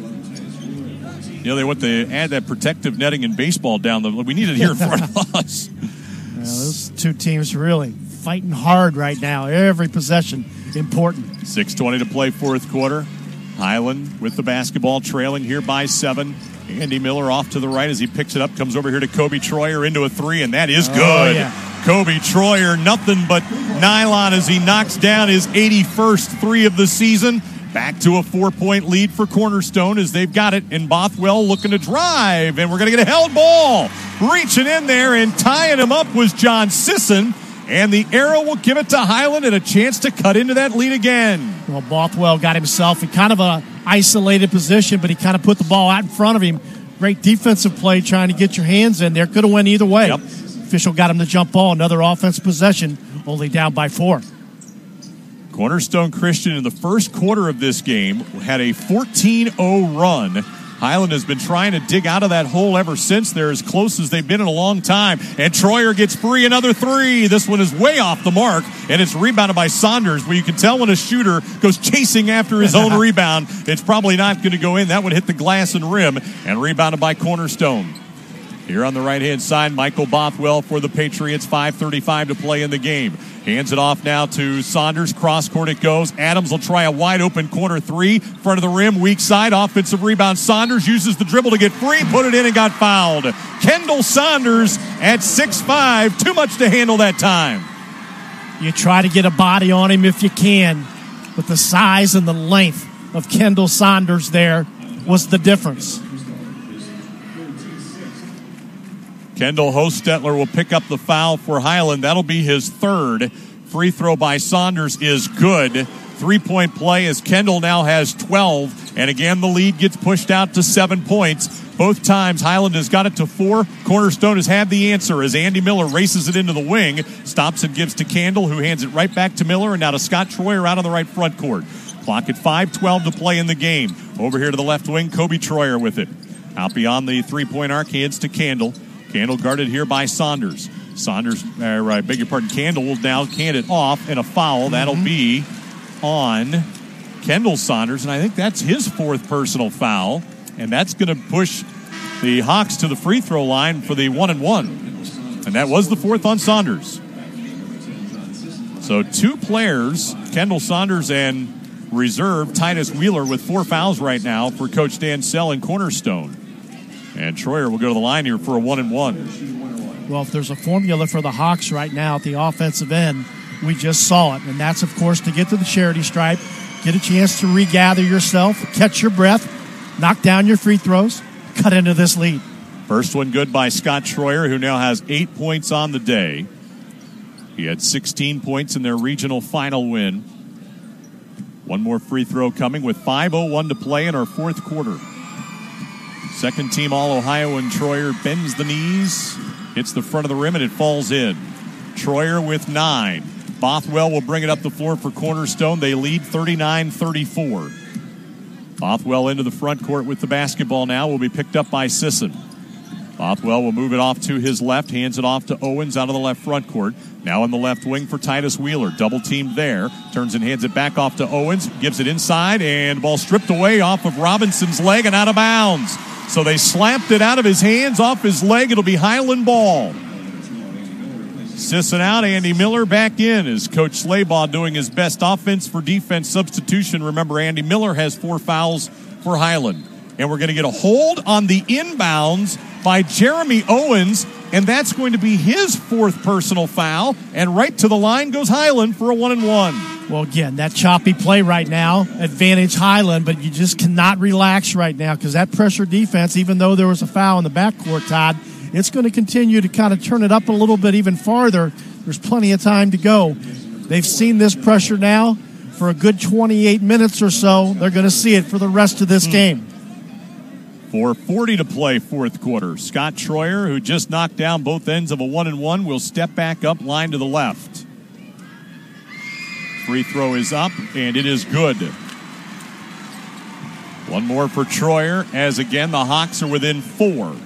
You know, they want to add that protective netting in baseball down the... We need it here in front of us. Yeah, those two teams really fighting hard right now. Every possession important. 6:20 to play, fourth quarter. Highland with the basketball, trailing here by 7. Andy Miller off to the right as he picks it up, comes over here to Kobe Troyer into a 3, and that is good. Yeah. Kobe Troyer, nothing but nylon as he knocks down his 81st 3 of the season. Back to a 4-point lead for Cornerstone as they've got it, and Bothwell looking to drive, and we're going to get a held ball. Reaching in there and tying him up was John Sisson, and the arrow will give it to Highland and a chance to cut into that lead again. Well, Bothwell got himself in kind of an isolated position, but he kind of put the ball out in front of him. Great defensive play trying to get your hands in there. Could have went either way. Yep. Official got him the jump ball. Another offensive possession, only down by 4. Cornerstone Christian in the first quarter of this game had a 14-0 run. Highland has been trying to dig out of that hole ever since. They're as close as they've been in a long time. And Troyer gets free, another 3. This one is way off the mark, and it's rebounded by Saunders, where you can tell when a shooter goes chasing after his own rebound, it's probably not going to go in. That one hit the glass and rim, and rebounded by Cornerstone. Here on the right-hand side, Michael Bothwell for the Patriots. 5:35 to play in the game. Hands it off now to Saunders. Cross court it goes. Adams will try a wide-open corner 3. Front of the rim, weak side. Offensive rebound. Saunders uses the dribble to get free. Put it in and got fouled. Kendall Saunders at 6'5". Too much to handle that time. You try to get a body on him if you can. But the size and the length of Kendall Saunders there was the difference. Kendall Hostetler will pick up the foul for Highland. That'll be his 3rd. Free throw by Saunders is good. 3-point play as Kendall now has 12. And again, the lead gets pushed out to 7 points. Both times, Highland has got it to 4. Cornerstone has had the answer as Andy Miller races it into the wing. Stops and gives to Kendall, who hands it right back to Miller. And now to Scott Troyer out on the right front court. Clock at 5:12 to play in the game. Over here to the left wing, Kobe Troyer with it. Out beyond the 3-point arc, hands to Kendall. Kendall guarded here by Saunders. Kendall will now hand it off, and a foul. That'll be on Kendall Saunders, and I think that's his 4th personal foul, and that's going to push the Hawks to the free throw line for the 1-and-1, and that was the 4th on Saunders. So 2 players, Kendall Saunders and reserve Titus Wheeler, with 4 fouls right now for Coach Dan Sell in Cornerstone. And Troyer will go to the line here for a 1-and-1. Well, if there's a formula for the Hawks right now at the offensive end, we just saw it. And that's, of course, to get to the charity stripe, get a chance to regather yourself, catch your breath, knock down your free throws, cut into this lead. First one good by Scott Troyer, who now has 8 points on the day. He had 16 points in their regional final win. One more free throw coming with 5:01 to play in our 4th quarter. Second team All-Ohio, and Troyer bends the knees, hits the front of the rim, and it falls in. Troyer with 9. Bothwell will bring it up the floor for Cornerstone. They lead 39-34. Bothwell into the front court with the basketball now. Will be picked up by Sisson. Bothwell will move it off to his left, hands it off to Owens out of the left front court. Now on the left wing for Titus Wheeler. Double teamed there. Turns and hands it back off to Owens. Gives it inside, and ball stripped away off of Robinson's leg and out of bounds. So they slapped it out of his hands, off his leg. It'll be Highland ball. Sisson out, Andy Miller back in as Coach Slaybaugh doing his best offense for defense substitution. Remember, Andy Miller has 4 fouls for Highland. And we're going to get a hold on the inbounds by Jeremy Owens, and that's going to be his 4th personal foul. And right to the line goes Highland for a 1-and-1. Well, again, that choppy play right now, advantage Highland, but you just cannot relax right now because that pressure defense, even though there was a foul in the backcourt, Todd, it's going to continue to kind of turn it up a little bit even farther. There's plenty of time to go. They've seen this pressure now for a good 28 minutes or so. They're going to see it for the rest of this game. 4:40 to play, 4th quarter. Scott Troyer, who just knocked down both ends of a 1-and-1, will step back up, line to the left. Free throw is up, and it is good. One more for Troyer, as again the Hawks are within 4.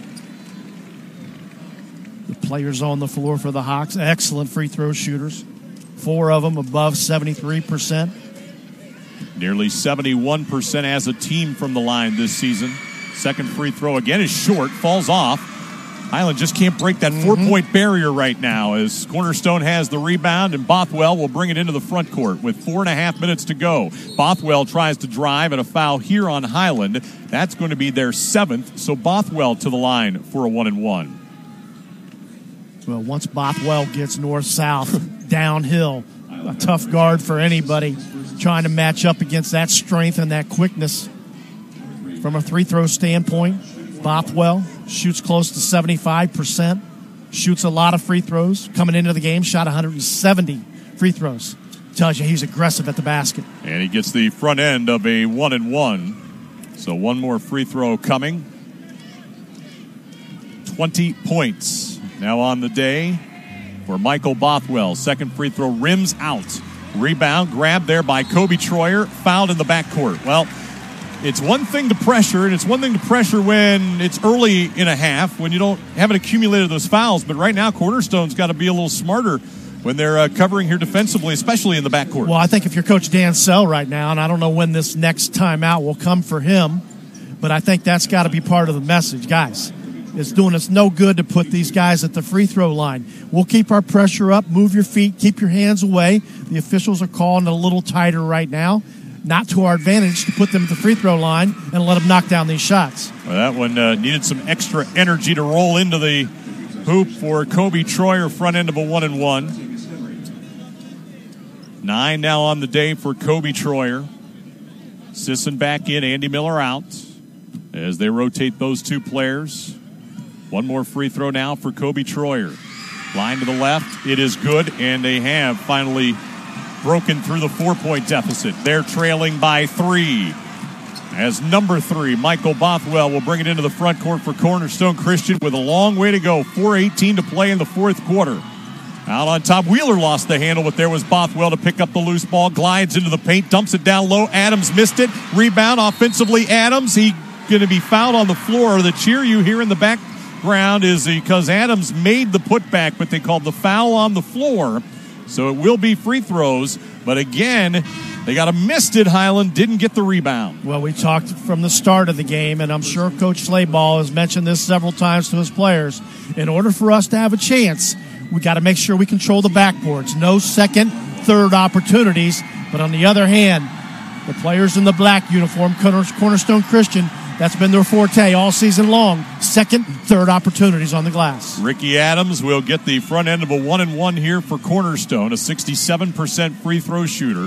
The players on the floor for the Hawks, excellent free throw shooters. 4 of them above 73%. Nearly 71% as a team from the line this season. Second free throw again is short, falls off. Highland just can't break that 4-point barrier right now as Cornerstone has the rebound, and Bothwell will bring it into the front court with 4.5 minutes to go. Bothwell tries to drive, and a foul here on Highland. That's going to be their 7th, so Bothwell to the line for a 1-and-1. Well, once Bothwell gets north-south, downhill, a tough guard for anybody trying to match up against that strength and that quickness. From a free-throw standpoint, Bothwell shoots close to 75%, shoots a lot of free throws. Coming into the game, shot 170 free throws. Tells you he's aggressive at the basket. And he gets the front end of a 1-and-1. So one more free throw coming. 20 points now on the day for Michael Bothwell. Second free throw rims out. Rebound, grabbed there by Kobe Troyer, fouled in the backcourt. Well, it's one thing to pressure, and it's one thing to pressure when it's early in a half, when you haven't accumulated those fouls. But right now, Cornerstone's got to be a little smarter when they're covering here defensively, especially in the backcourt. Well, I think if you're Coach Dan Sell right now, and I don't know when this next timeout will come for him, but I think that's got to be part of the message. Guys, it's doing us no good to put these guys at the free throw line. We'll keep our pressure up, move your feet, keep your hands away. The officials are calling it a little tighter right now. Not to our advantage to put them at the free throw line and let them knock down these shots. Well, that one needed some extra energy to roll into the hoop for Kobe Troyer, front end of a 1-and-1. 9 now on the day for Kobe Troyer. Sisson back in, Andy Miller out as they rotate those two players. One more free throw now for Kobe Troyer. Line to the left, it is good, and they have finally broken through the 4-point deficit. They're trailing by 3. As number 3, Michael Bothwell will bring it into the front court for Cornerstone Christian with a long way to go. 4:18 to play in the 4th quarter. Out on top, Wheeler lost the handle, but there was Bothwell to pick up the loose ball, glides into the paint, dumps it down low. Adams missed it. Rebound offensively, Adams. He going to be fouled on the floor. The cheer you hear in the background is because Adams made the putback, but they called the foul on the floor. So it will be free throws, but again, they got a missed it. Highland didn't get the rebound. Well, we talked from the start of the game, and I'm sure Coach Slayball has mentioned this several times to his players. In order for us to have a chance, we got to make sure we control the backboards. No second, third opportunities, but on the other hand, the players in the black uniform, Cornerstone Christian, that's been their forte all season long. Second, third opportunities on the glass. Ricky Adams will get the front end of a 1-and-1 here for Cornerstone, a 67% free throw shooter,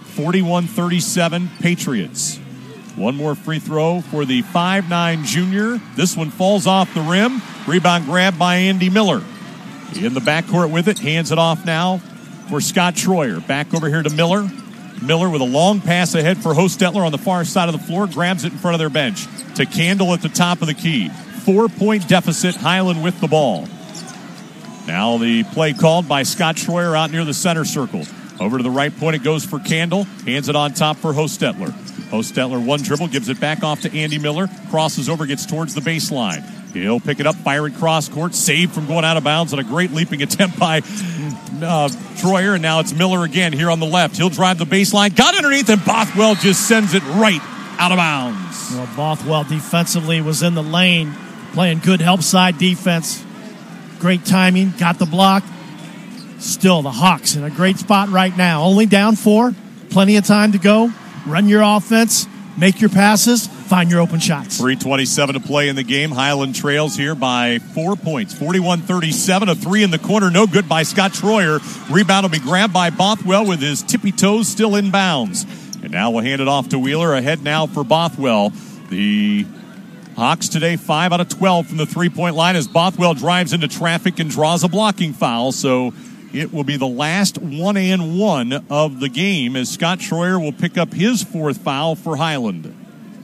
41-37 Patriots. One more free throw for the 5'9 junior. This one falls off the rim. Rebound grab by Andy Miller. In the backcourt with it, hands it off now for Scott Troyer. Back over here to Miller. Miller with a long pass ahead for Hostetler on the far side of the floor, grabs it in front of their bench. To Candle at the top of the key. 4-point deficit, Highland with the ball. Now the play called by Scott Troyer out near the center circle. Over to the right point it goes for Candle. Hands it on top for Hostetler. Hostetler one dribble, gives it back off to Andy Miller. Crosses over, gets towards the baseline. He'll pick it up, fire it cross court, saved from going out of bounds on a great leaping attempt by Troyer, and now it's Miller again here on the left. He'll drive the baseline, got underneath, and Bothwell just sends it right out of bounds. Well, Bothwell defensively was in the lane, playing good help side defense. Great timing, got the block. Still, the Hawks in a great spot right now. Only down 4, plenty of time to go. Run your offense, make your passes, find your open shots. 3:27 to play in the game. Highland trails here by 4 points. 41-37. A three in the corner. No good by Scott Troyer. Rebound will be grabbed by Bothwell with his tippy toes still in bounds. And now we'll hand it off to Wheeler. Ahead now for Bothwell. The Hawks today 5 out of 12 from the three-point line as Bothwell drives into traffic and draws a blocking foul. So it will be the last 1-and-1 of the game as Scott Troyer will pick up his fourth foul for Highland.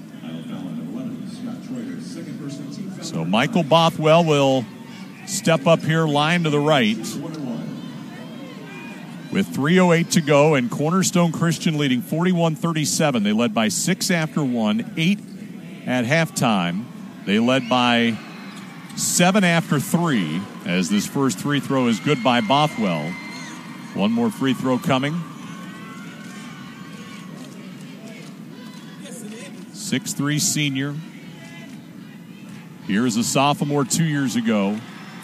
So Michael Bothwell will step up here, line to the right. With 3:08 to go and Cornerstone Christian leading 41-37. They led by 6 after 1, 8 at halftime. They led by 7 after 3 as this first free throw is good by Bothwell. One more free throw coming. 6'3" senior. Here's a sophomore 2 years ago.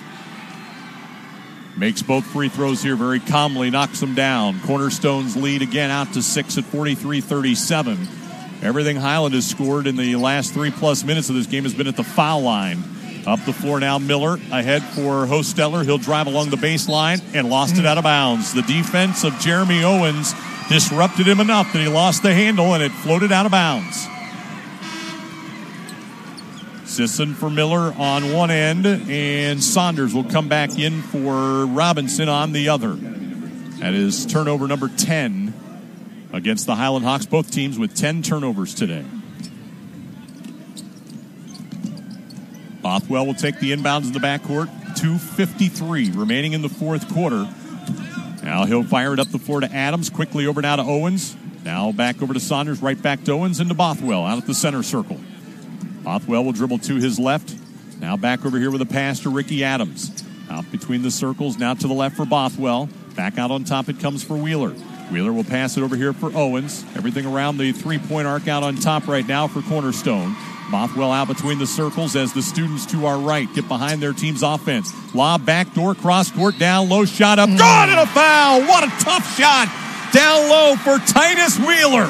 Makes both free throws here very calmly, knocks them down. Cornerstone's lead again out to 6 at 43-37. Everything Highland has scored in the last 3+ minutes of this game has been at the foul line. Up the floor now, Miller ahead for Hostetler. He'll drive along the baseline and lost it out of bounds. The defense of Jeremy Owens disrupted him enough that he lost the handle and it floated out of bounds. Sisson for Miller on one end, and Saunders will come back in for Robinson on the other. That is turnover number 10 against the Highland Hawks. Both teams with 10 turnovers today. Bothwell will take the inbounds in the backcourt. 2:53 remaining in the fourth quarter. Now he'll fire it up the floor to Adams. Quickly over now to Owens. Now back over to Saunders. Right back to Owens and to Bothwell out at the center circle. Bothwell will dribble to his left. Now back over here with a pass to Ricky Adams. Out between the circles. Now to the left for Bothwell. Back out on top it comes for Wheeler. Wheeler will pass it over here for Owens. Everything around the three-point arc out on top right now for Cornerstone. Bothwell out between the circles as the students to our right get behind their team's offense. Lob, backdoor, cross-court, down low, shot up. Good, and a foul! What a tough shot! Down low for Titus Wheeler.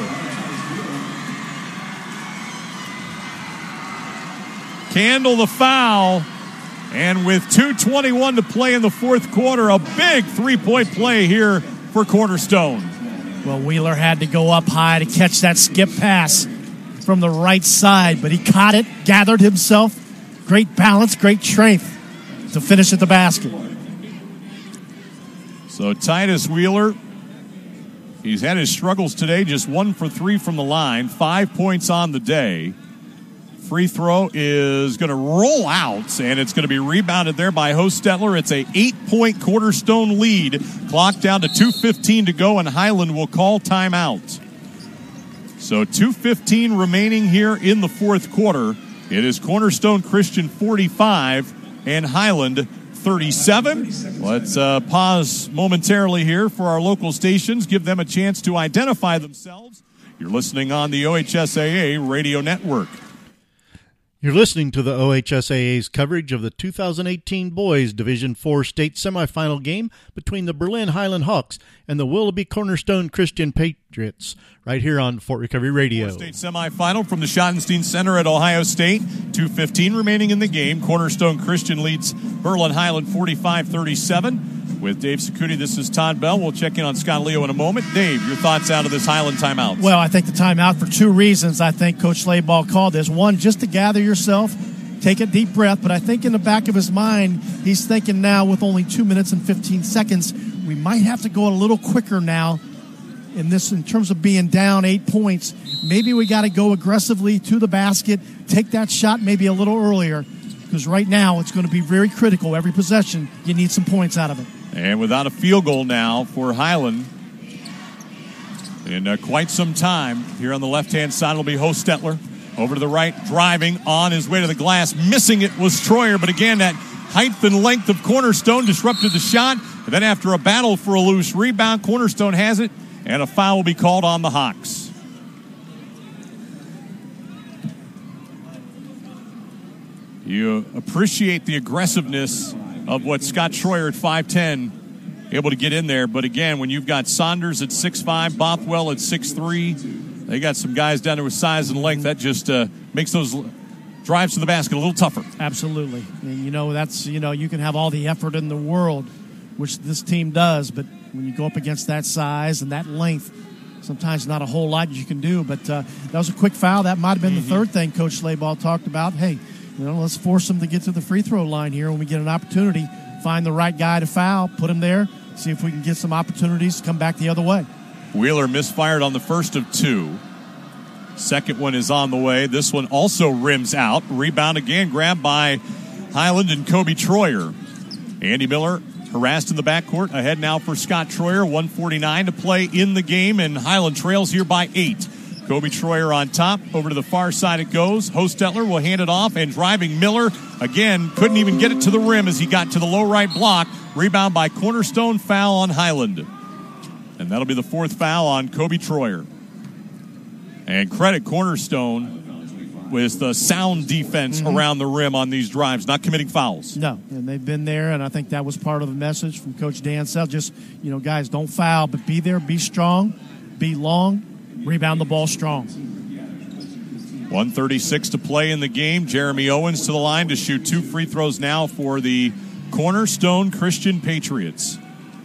Handle the foul. And with 2:21 to play in the fourth quarter, a big three-point play here for Cornerstone. Well, Wheeler had to go up high to catch that skip pass from the right side, but he caught it, gathered himself. Great balance, great strength to finish at the basket. So Titus Wheeler, he's had his struggles today, just 1 for 3 from the line, 5 points on the day. Free throw is going to roll out, and it's going to be rebounded there by Hostetler. It's a 8-point Cornerstone lead. Clock down to 2:15 to go, and Highland will call timeout. So 2:15 remaining here in the fourth quarter. It is Cornerstone Christian 45 and Highland 37. Let's pause momentarily here for our local stations, give them a chance to identify themselves. You're listening on the OHSAA Radio Network. You're listening to the OHSAA's coverage of the 2018 Boys Division IV State Semifinal game between the Berlin Highland Hawks and the Willoughby Cornerstone Christian Patriots, right here on Fort Recovery Radio. State semifinal from the Schottenstein Center at Ohio State. 2:15 remaining in the game. Cornerstone Christian leads Berlin Highland 45-37. With Dave Sacuti, this is Todd Bell. We'll check in on Scott Leo in a moment. Dave, your thoughts out of this Highland timeout? Well, I think the timeout for 2 reasons. I think Coach Slayball called this. One, just to gather yourself, take a deep breath. But I think in the back of his mind, he's thinking now with only 2 minutes and 15 seconds, we might have to go a little quicker now in terms of being down 8 points. Maybe we got to go aggressively to the basket, take that shot maybe a little earlier, because right now it's going to be very critical. Every possession, you need some points out of it. And without a field goal now for Highland in quite some time. Here on the left-hand side will be Hostetler. Over to the right, driving on his way to the glass. Missing it was Troyer, but again, that height and length of Cornerstone disrupted the shot. And then after a battle for a loose rebound, Cornerstone has it, and a foul will be called on the Hawks. You appreciate the aggressiveness of what Scott Troyer at 5'10", able to get in there. But again, when you've got Saunders at 6'5", Bothwell at 6'3", They got some guys down there with size and length. That just makes those drives to the basket a little tougher. Absolutely. And, you can have all the effort in the world, which this team does, but when you go up against that size and that length, sometimes not a whole lot you can do. But that was a quick foul. That might have been the third thing Coach Slayball talked about. Hey, let's force them to get to the free throw line here when we get an opportunity. Find the right guy to foul, put him there, see if we can get some opportunities to come back the other way. Wheeler misfired on the first of two. Second one is on the way. This one also rims out. Rebound again, grabbed by Highland and Kobe Troyer. Andy Miller harassed in the backcourt. Ahead now for Scott Troyer. 1:49 to play in the game, and Highland trails here by 8. Kobe Troyer on top. Over to the far side it goes. Hostetler will hand it off, and driving Miller. Again, couldn't even get it to the rim as he got to the low right block. Rebound by Cornerstone, foul on Highland. And that'll be the fourth foul on Kobe Troyer. And credit Cornerstone with the sound defense around the rim on these drives, not committing fouls. No, and they've been there, and I think that was part of the message from Coach Dan Sell. Just, guys, don't foul, but be there, be strong, be long, rebound the ball strong. 1:36 to play in the game. Jeremy Owens to the line to shoot 2 free throws now for the Cornerstone Christian Patriots.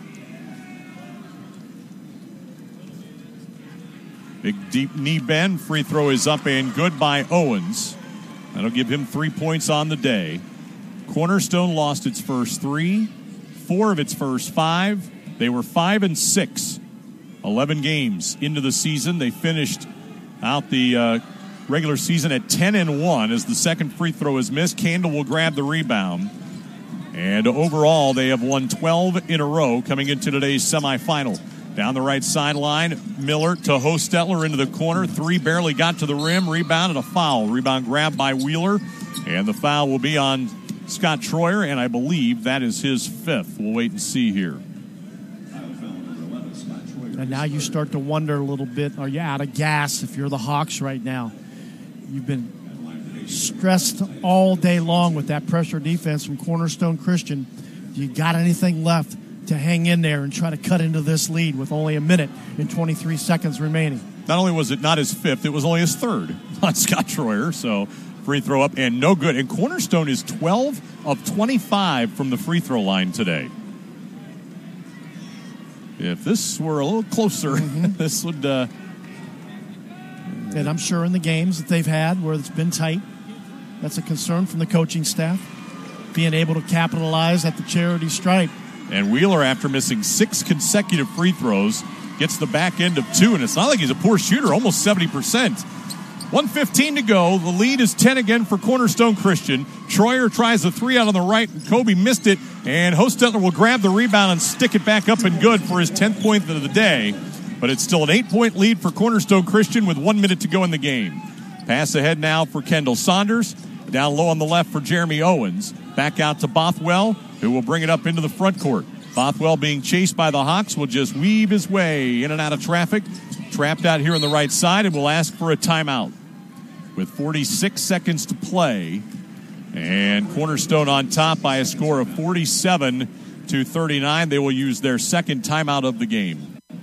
Big deep knee bend. Free throw is up and good by Owens. That'll give him 3 points on the day. Cornerstone lost its first 3, 4 of its first 5. They were 5-6, 11 games into the season. They finished out the regular season at 10-1 as the second free throw is missed. Candle will grab the rebound. And overall, they have won 12 in a row coming into today's semifinal. Down the right sideline, Miller to Hostetler into the corner. 3 barely got to the rim. Rebound and a foul. Rebound grabbed by Wheeler. And the foul will be on Scott Troyer, and I believe that is his 5th. We'll wait and see here. And now you start to wonder a little bit, are you out of gas if you're the Hawks right now? You've been stressed all day long with that pressure defense from Cornerstone Christian. Do you got anything left to hang in there and try to cut into this lead with only a minute and 23 seconds remaining? Not only was it not his 5th, it was only his 3rd on Scott Troyer. So free throw up and no good. And Cornerstone is 12 of 25 from the free throw line today. If this were a little closer, this would... And I'm sure in the games that they've had where it's been tight, that's a concern from the coaching staff, being able to capitalize at the charity stripe. And Wheeler, after missing 6 consecutive free throws, gets the back end of 2. And it's not like he's a poor shooter, almost 70%. 1:15 to go. The lead is 10 again for Cornerstone Christian. Troyer tries the 3 out on the right. Kobe missed it. And Hostetler will grab the rebound and stick it back up and good for his 10th point of the day. But it's still an 8-point lead for Cornerstone Christian with 1 minute to go in the game. Pass ahead now for Kendall Saunders. Down low on the left for Jeremy Owens. Back out to Bothwell, who will bring it up into the front court. Bothwell, being chased by the Hawks, will just weave his way in and out of traffic. Trapped out here on the right side and will ask for a timeout. With 46 seconds to play. And Cornerstone on top by a score of 47-39. They will use their second timeout of the game.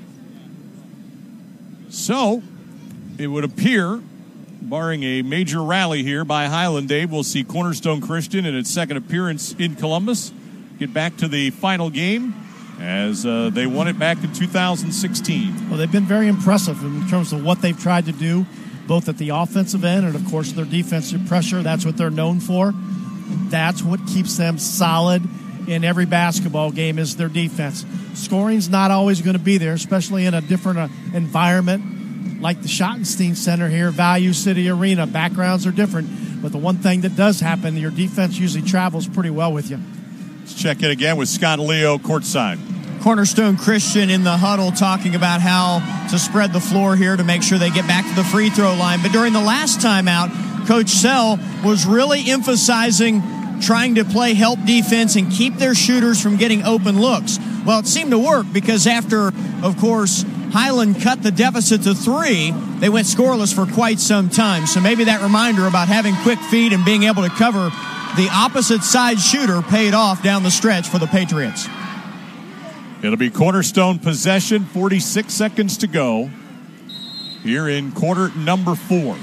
So, it would appear, barring a major rally here by Highland, Dave, we'll see Cornerstone Christian in its second appearance in Columbus get back to the final game as they won it back in 2016. Well, they've been very impressive in terms of what they've tried to do, both at the offensive end and, of course, their defensive pressure. That's what they're known for. That's what keeps them solid in every basketball game is their defense. Scoring's not always going to be there, especially in a different environment like the Schottenstein Center here, Value City Arena. Backgrounds are different, but the one thing that does happen, your defense usually travels pretty well with you. Let's check in again with Scott Leo courtside. Cornerstone Christian in the huddle talking about how to spread the floor here to make sure they get back to the free throw line. But during the last timeout, Coach Sell was really emphasizing trying to play help defense and keep their shooters from getting open looks. Well, it seemed to work because after, of course, Highland cut the deficit to 3, they went scoreless for quite some time. So maybe that reminder about having quick feet and being able to cover the opposite side shooter paid off down the stretch for the Patriots. It'll be Cornerstone possession, 46 seconds to go. here in quarter number 4.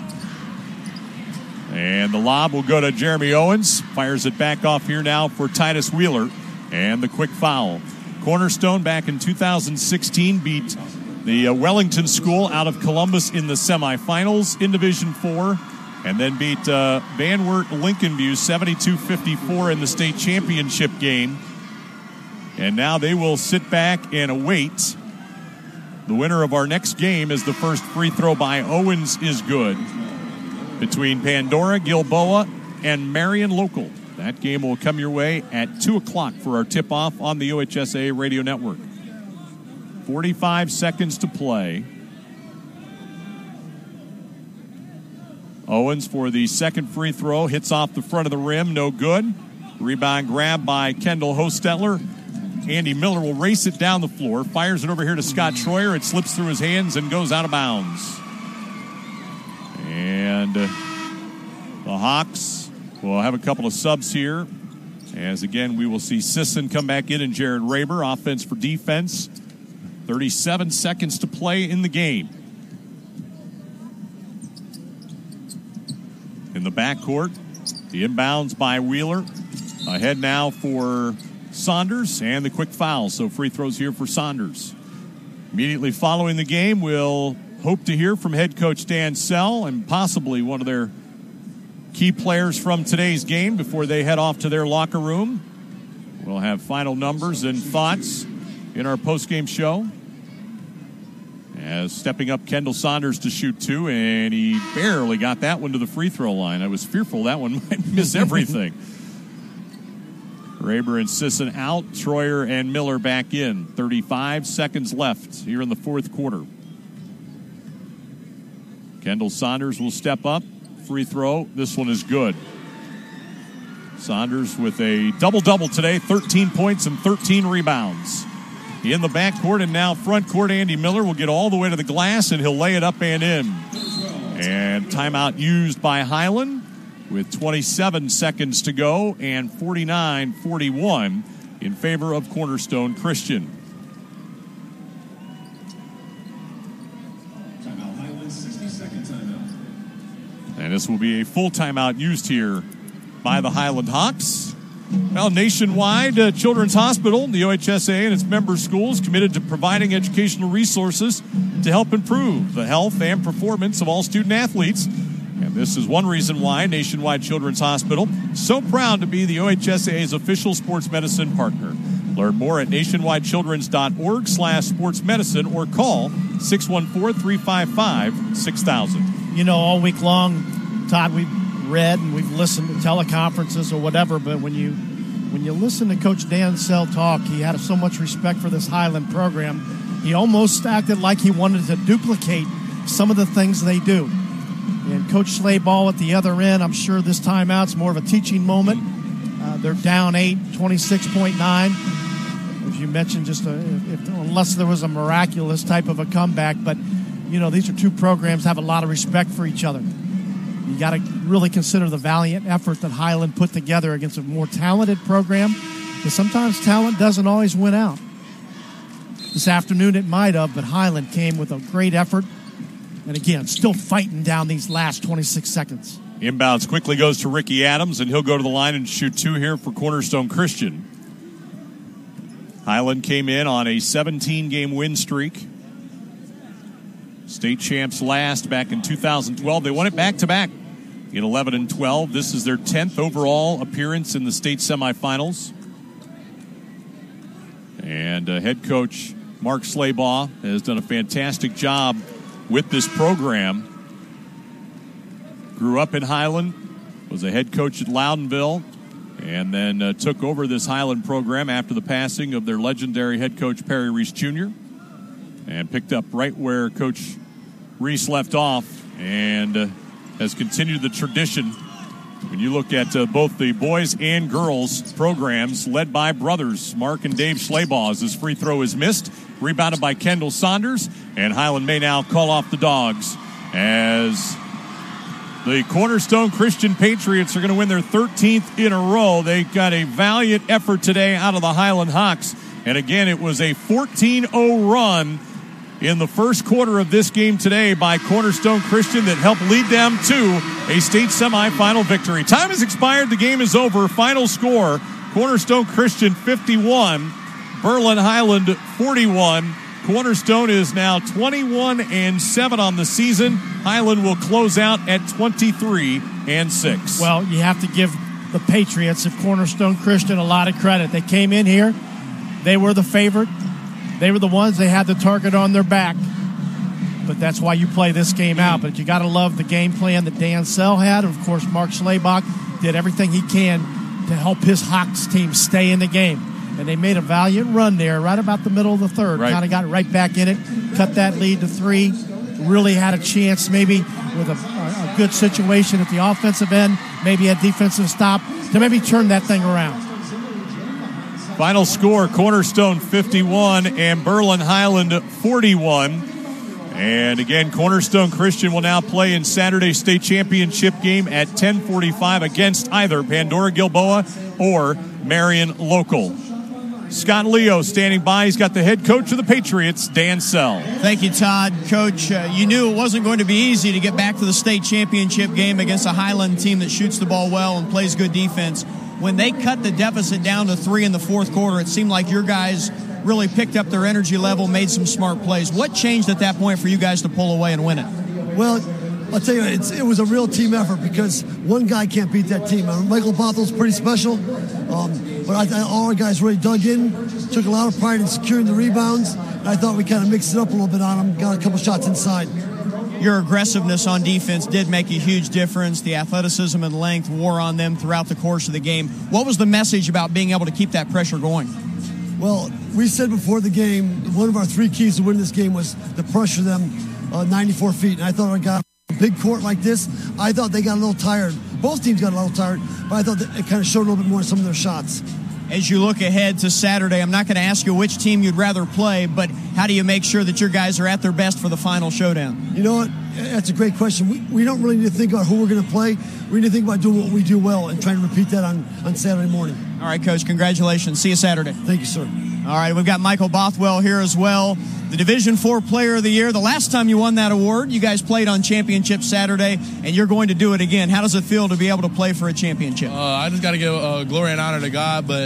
And the lob will go to Jeremy Owens. Fires it back off here now for Titus Wheeler. And the quick foul. Cornerstone back in 2016 beat the Wellington School out of Columbus in the semifinals in Division 4. And then beat Van Wert Lincolnview 72-54 in the state championship game. And now they will sit back and await. The winner of our next game is the first free throw by Owens is good. Between Pandora, Gilboa, and Marion Local. That game will come your way at 2 o'clock for our tip-off on the OHSAA Radio Network. 45 seconds to play. Owens for the second free throw. Hits off the front of the rim. No good. Rebound grab by Kendall Hostetler. Andy Miller will race it down the floor. Fires it over here to Scott Troyer. It slips through his hands and goes out of bounds. And the Hawks will have a couple of subs here. As again, we will see Sisson come back in and Jared Raber. Offense for defense. 37 seconds to play in the game. In the backcourt, the inbounds by Wheeler. Ahead now for Saunders and the quick foul. So free throws here for Saunders. Immediately following the game, we'll hope to hear from head coach Dan Sell and possibly one of their key players from today's game before they head off to their locker room. We'll have final numbers and thoughts in our postgame show. As stepping up Kendall Saunders to shoot 2, and he barely got that one to the free throw line. I was fearful that one might miss everything. Raber and Sisson out. Troyer and Miller back in. 35 seconds left here in the fourth quarter. Kendall Saunders will step up. Free throw. This one is good. Saunders with a double-double today. 13 points and 13 rebounds. In the backcourt and now front court, Andy Miller will get all the way to the glass, and he'll lay it up and in. And timeout used by Highland with 27 seconds to go and 49-41 in favor of Cornerstone Christian. Timeout Highland, 60-second timeout. And this will be a full timeout used here by the Highland Hawks. Well, Nationwide Children's Hospital, the OHSAA and its member schools committed to providing educational resources to help improve the health and performance of all student athletes. And this is one reason why Nationwide Children's Hospital is so proud to be the OHSAA's official sports medicine partner. Learn more at nationwidechildrens.org/sportsmedicine or call 614-355-6000. You know, all week long, Todd, we've read and we've listened to teleconferences or whatever, but when you listen to Coach Dan Sell talk, he had so much respect for this Highland program. He almost acted like he wanted to duplicate some of the things they do. And Coach Slayball at the other end, I'm sure this timeout's more of a teaching moment. They're down 8, 26.9. As you mentioned, unless there was a miraculous type of a comeback. But, you know, these are two programs that have a lot of respect for each other. You got to really consider the valiant effort that Highland put together against a more talented program. Because sometimes talent doesn't always win out. This afternoon it might have, but Highland came with a great effort. And again, still fighting down these last 26 seconds. Inbounds quickly goes to Ricky Adams, and he'll go to the line and shoot 2 here for Cornerstone Christian. Highland came in on a 17-game win streak. State champs last back in 2012. They won it back-to-back in 11 and 12. This is their 10th overall appearance in the state semifinals. And head coach Mark Slaybaugh has done a fantastic job with this program. Grew up in Highland, was a head coach at Loudonville, and then took over this Highland program after the passing of their legendary head coach Perry Reese Jr. and picked up right where Coach Reese left off and has continued the tradition. When you look at both the boys and girls programs led by brothers Mark and Dave Slaybaugh, as his free throw is missed, rebounded by Kendall Saunders, and Highland may now call off the Dogs as the Cornerstone Christian Patriots are going to win their 13th in a row. They got a valiant effort today out of the Highland Hawks, and again it was a 14-0 run in the first quarter of this game today by Cornerstone Christian that helped lead them to a state semifinal victory. Time has expired. The game is over. Final score, Cornerstone Christian 51, Berlin Highland 41. Cornerstone is now 21-7 on the season. Highland will close out at 23-6. Well, you have to give the Patriots of Cornerstone Christian a lot of credit. They came in here. They were the favorite. They were the ones. They had the target on their back. But that's why you play this game out. But you got to love the game plan that Dan Sell had. Of course, Mark Schlabach did everything he can to help his Hawks team stay in the game. And they made a valiant run there right about the middle of the third. Right. Kind of got right back in it, cut that lead to 3. Really had a chance maybe with a good situation at the offensive end, maybe a defensive stop to maybe turn that thing around. Final score, Cornerstone 51 and Berlin Highland 41. And again, Cornerstone Christian will now play in Saturday's state championship game at 10:45 against either Pandora Gilboa or Marion Local. Scott Leo standing by. He's got the head coach of the Patriots, Dan Sell. Thank you, Todd. Coach, you knew it wasn't going to be easy to get back to the state championship game against a Highland team that shoots the ball well and plays good defense. When they cut the deficit down to 3 in the fourth quarter, it seemed like your guys really picked up their energy level, made some smart plays. What changed at that point for you guys to pull away and win it? Well, I'll tell you, it was a real team effort because one guy can't beat that team. Michael Bothell's pretty special, but I thought all our guys really dug in, took a lot of pride in securing the rebounds, and I thought we kind of mixed it up a little bit on them, got a couple shots inside. Your aggressiveness on defense did make a huge difference. The athleticism and length wore on them throughout the course of the game. What was the message about being able to keep that pressure going? Well, we said before the game, one of our 3 keys to win this game was to pressure them 94 feet. And I thought our guys, a big court like this, I thought they got a little tired. Both teams got a little tired, but I thought that it kind of showed a little bit more in some of their shots. As you look ahead to Saturday, I'm not going to ask you which team you'd rather play, but how do you make sure that your guys are at their best for the final showdown? You know what? That's a great question. We don't really need to think about who we're going to play. We need to think about doing what we do well and trying to repeat that on Saturday morning. All right, Coach, congratulations. See you Saturday. Thank you, sir. All right, we've got Michael Bothwell here as well, the Division IV Player of the Year. The last time you won that award, you guys played on Championship Saturday, and you're going to do it again. How does it feel to be able to play for a championship? I just got to give glory and honor to God, but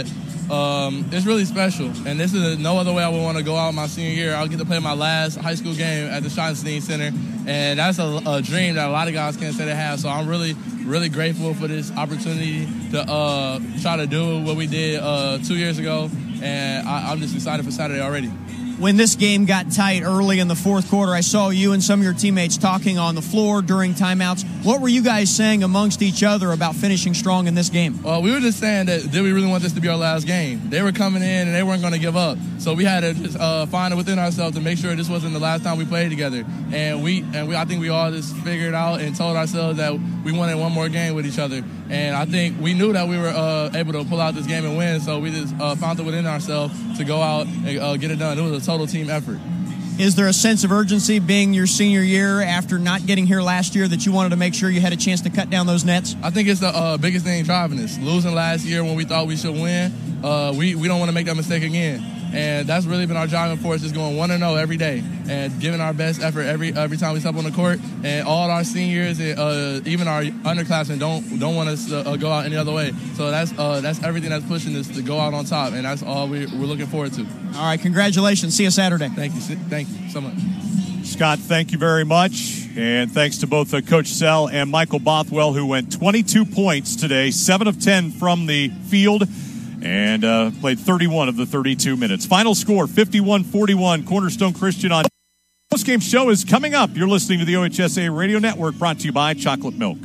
it's really special. And this is no other way I would want to go out my senior year. I'll get to play my last high school game at the Schottenstein Center, and that's a dream that a lot of guys can't say they have. So I'm really, really grateful for this opportunity to try to do what we did 2 years ago, and I'm just excited for Saturday already. When this game got tight early in the fourth quarter, I saw you and some of your teammates talking on the floor during timeouts. What were you guys saying amongst each other about finishing strong in this game? Well, we were just saying that did we really want this to be our last game? They were coming in and they weren't going to give up. So we had to just find it within ourselves to make sure this wasn't the last time we played together. And I think we all just figured out and told ourselves that we wanted one more game with each other. And I think we knew that we were able to pull out this game and win, so we just found it within ourselves to go out and get it done. It was a total team effort. Is there a sense of urgency being your senior year after not getting here last year that you wanted to make sure you had a chance to cut down those nets? I think it's the biggest thing driving us. Losing last year when we thought we should win, we don't want to make that mistake again. And that's really been our driving force, is going 1-0 every day and giving our best effort every time we step on the court. And all our seniors and even our underclassmen don't want us to go out any other way. So that's everything that's pushing us to go out on top, and that's all we're looking forward to. All right, congratulations. See you Saturday. Thank you so much. Scott, thank you very much. And thanks to both Coach Sell and Michael Bothwell, who went 22 points today, 7 of 10 from the field, and played 31 of the 32 minutes. Final score, 51-41, Cornerstone Christian on. Post-game show is coming up. You're listening to the OHSA Radio Network, brought to you by Chocolate Milk.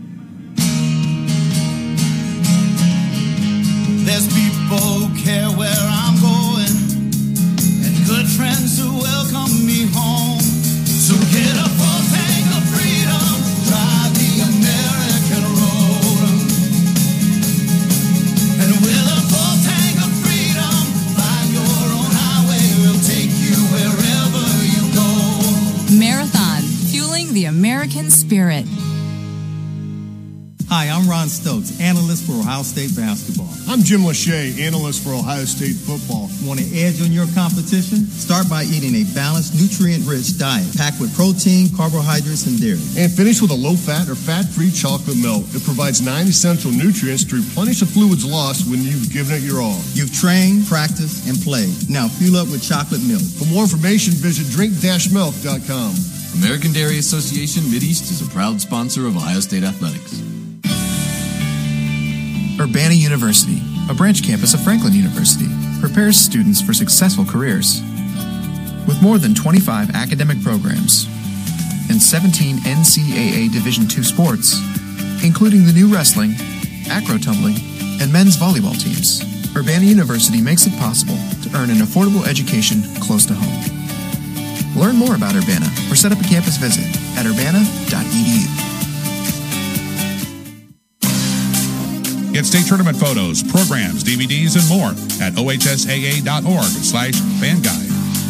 There's people who care where I'm going, and good friends who welcome me home. So get a full tank of freedom, drive the American road. And with a full tank of freedom, find your own highway, we'll take you wherever you go. Marathon, fueling the American spirit. Hi, I'm Ron Stokes, analyst for Ohio State basketball. I'm Jim Lachey, analyst for Ohio State football. Want to edge on your competition? Start by eating a balanced, nutrient-rich diet packed with protein, carbohydrates, and dairy. And finish with a low-fat or fat-free chocolate milk. It provides 9 essential nutrients to replenish the fluids lost when you've given it your all. You've trained, practiced, and played. Now fuel up with chocolate milk. For more information, visit drink-milk.com. American Dairy Association Mideast is a proud sponsor of Ohio State Athletics. Urbana University, a branch campus of Franklin University, prepares students for successful careers. With more than 25 academic programs and 17 NCAA Division II sports, including the new wrestling, acro tumbling, and men's volleyball teams, Urbana University makes it possible to earn an affordable education close to home. Learn more about Urbana or set up a campus visit at urbana.edu. Get state tournament photos, programs, DVDs, and more at ohsaa.org/fanguide.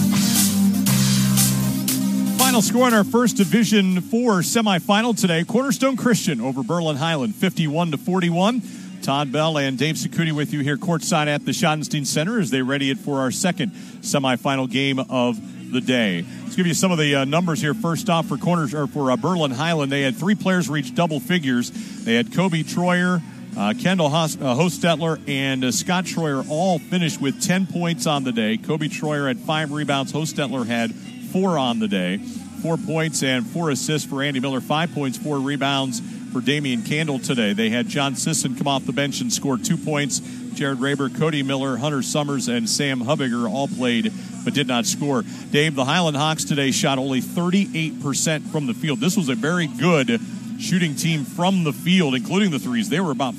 Final score in our first Division IV semifinal today. Cornerstone Christian over Berlin Highland, 51-41. Todd Bell and Dave Sacuti with you here courtside at the Schottenstein Center as they ready it for our second semifinal game of the day. Let's give you some of the numbers here. First off, for Berlin Highland, they had 3 players reach double figures. They had Kobe Troyer, Kendall Hostetler, and Scott Troyer all finished with 10 points on the day. Kobe Troyer had 5 rebounds. Hostetler had 4 on the day. 4 points and 4 assists for Andy Miller. 5 points, 4 rebounds for Damian Candle today. They had John Sisson come off the bench and score 2 points. Jared Raber, Cody Miller, Hunter Summers, and Sam Hubbiger all played but did not score. Dave, the Highland Hawks today shot only 38% from the field. This was a very good shooting team from the field, including the threes. They were about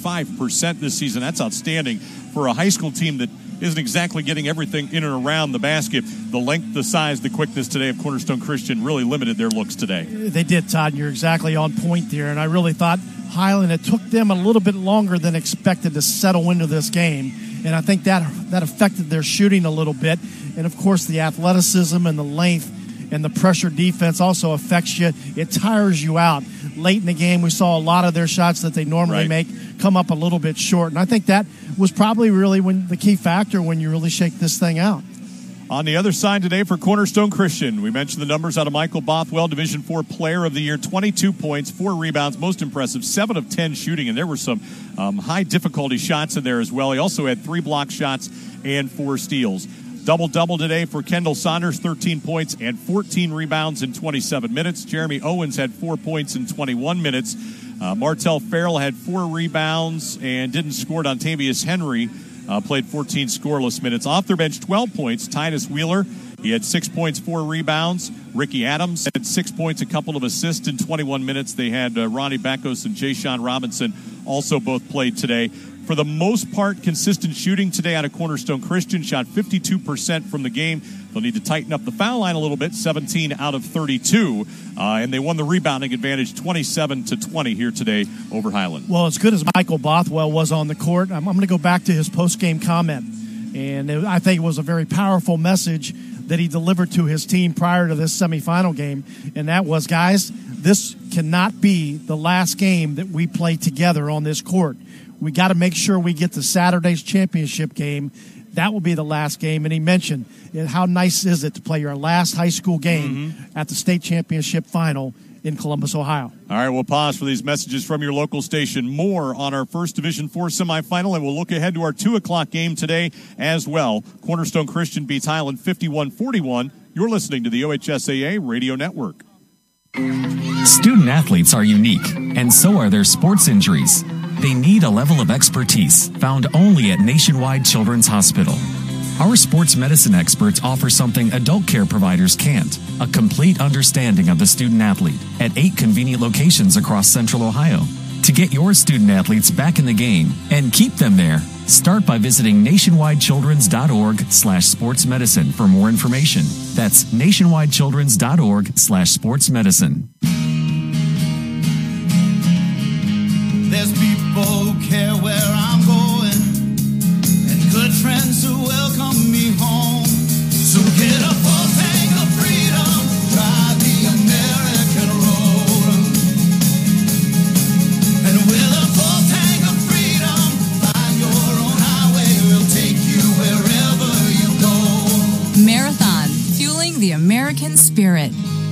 45% this season. That's outstanding for a high school team that isn't exactly getting everything in and around the basket. The length, the size, the quickness today of Cornerstone Christian really limited their looks today. They did, Todd, and you're exactly on point there. And I really thought Highland, it took them a little bit longer than expected to settle into this game. And I think that affected their shooting a little bit. And, of course, the athleticism and the length and the pressure defense also affects you. It tires you out. Late in the game, we saw a lot of their shots that they normally make come up a little bit short. And I think that was probably really the key factor when you really shake this thing out. On the other side today for Cornerstone Christian, we mentioned the numbers out of Michael Bothwell, Division IV Player of the Year, 22 points, 4 rebounds, most impressive, 7 of 10 shooting, and there were some high difficulty shots in there as well. He also had 3 block shots and 4 steals. Double-double today for Kendall Saunders, 13 points and 14 rebounds in 27 minutes. Jeremy Owens had 4 points in 21 minutes. Martell Farrell had 4 rebounds and didn't score. Dontavius Henry played 14 scoreless minutes. Off their bench, 12 points. Titus Wheeler, he had 6 points, 4 rebounds. Ricky Adams had 6 points, a couple of assists in 21 minutes. They had Ronnie Beckos and Jay-Sean Robinson also both played today. For the most part, consistent shooting today out of Cornerstone Christian. Shot 52% from the game. They'll need to tighten up the foul line a little bit, 17 out of 32. And they won the rebounding advantage 27-20 here today over Highland. Well, as good as Michael Bothwell was on the court, I'm going to go back to his post-game comment. And I think it was a very powerful message that he delivered to his team prior to this semifinal game. And that was, guys, this cannot be the last game that we play together on this court. We got to make sure we get to Saturday's championship game. That will be the last game. And he mentioned how nice is it to play your last high school game at the state championship final in Columbus, Ohio. All right, we'll pause for these messages from your local station. More on our first Division IV semifinal, and we'll look ahead to our 2 o'clock game today as well. Cornerstone Christian beats Highland 51-41. You're listening to the OHSAA Radio Network. Student athletes are unique, and so are their sports injuries. They need a level of expertise found only at Nationwide Children's Hospital. Our sports medicine experts offer something adult care providers can't, a complete understanding of the student athlete at 8 convenient locations across Central Ohio. To get your student athletes back in the game and keep them there, start by visiting nationwidechildrens.org/sportsmedicine for more information. That's nationwidechildrens.org/sportsmedicine. There's people who care where I'm going, and good friends who welcome me home. So get a full tank of freedom, drive the American road, and we'll fueling the American spirit.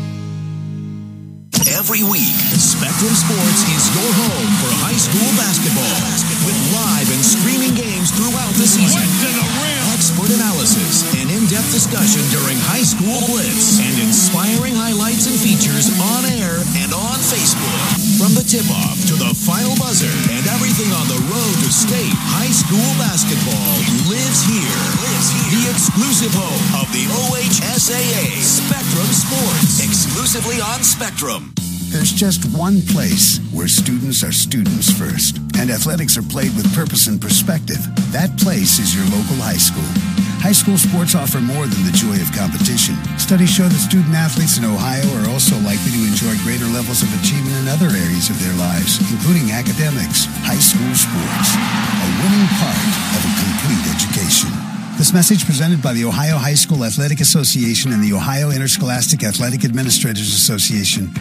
Every week, Spectrum Sports is your home for high school basketball. With live and streaming games throughout the season. Expert analysis and in-depth discussion during High School Blitz. And inspiring highlights and features on air and on Facebook. From the tip-off to the final buzzer and everything on the road to state high school basketball lives here. The exclusive home of the OHSAA, Spectrum Sports. Exclusively on Spectrum. There's just one place where students are students first, and athletics are played with purpose and perspective. That place is your local high school. High school sports offer more than the joy of competition. Studies show that student athletes in Ohio are also likely to enjoy greater levels of achievement in other areas of their lives, including academics. High school sports, a winning part of a complete education. This message presented by the Ohio High School Athletic Association and the Ohio Interscholastic Athletic Administrators Association.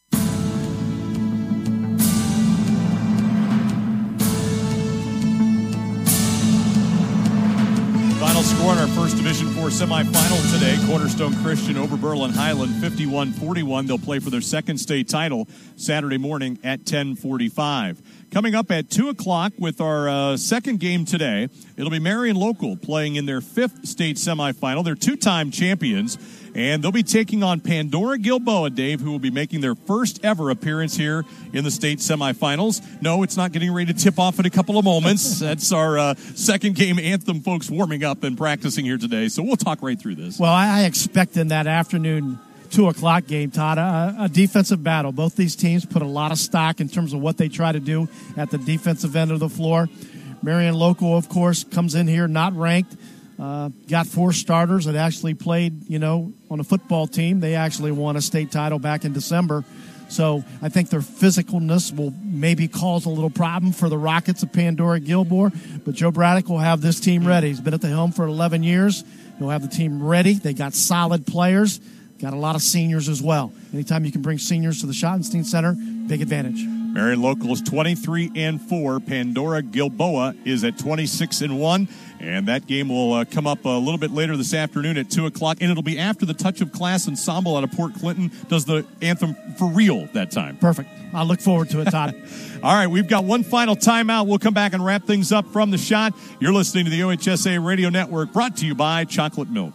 Score in our first Division IV semifinal today. Cornerstone Christian over Berlin Highland 51-41. They'll play for their second state title Saturday morning at 10:45. Coming up at 2 o'clock with our second game today, it'll be Marion Local playing in their fifth state semifinal. They're two-time champions, and they'll be taking on Pandora Gilboa, Dave, who will be making their first ever appearance here in the state semifinals. No, it's not getting ready to tip off in a couple of moments. That's our second game anthem folks warming up and practicing here today, so we'll talk right through this. Well, I expect in that afternoon 2 o'clock game, Todd, a defensive battle. Both these teams put a lot of stock in terms of what they try to do at the defensive end of the floor. Marion Local, of course, comes in here not ranked. Got 4 starters that actually played, on a football team. They actually won a state title back in December. So I think their physicalness will maybe cause a little problem for the Rockets of Pandora Gilboa. But Joe Braddock will have this team ready. He's been at the helm for 11 years. He'll have the team ready. They got solid players. Got a lot of seniors as well. Anytime you can bring seniors to the Schottenstein Center, big advantage. Marion Local is 23-4. Pandora Gilboa is at 26-1. And that game will come up a little bit later this afternoon at 2 o'clock. And it'll be after the Touch of Class Ensemble out of Port Clinton does the anthem for real that time. Perfect. I look forward to it, Todd. All right, we've got one final timeout. We'll come back and wrap things up from the Shot. You're listening to the OHSA Radio Network, brought to you by Chocolate Milk.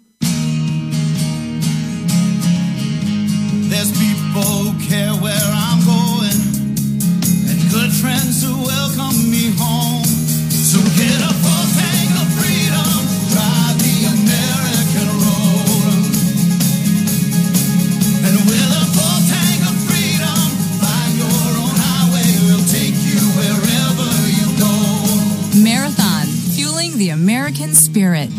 There's people who care where I'm going, and good friends who welcome me home. So get a full tank of freedom, drive the American road. And with a full tank of freedom, find your own highway, we'll take you wherever you go. Marathon, fueling the American spirit.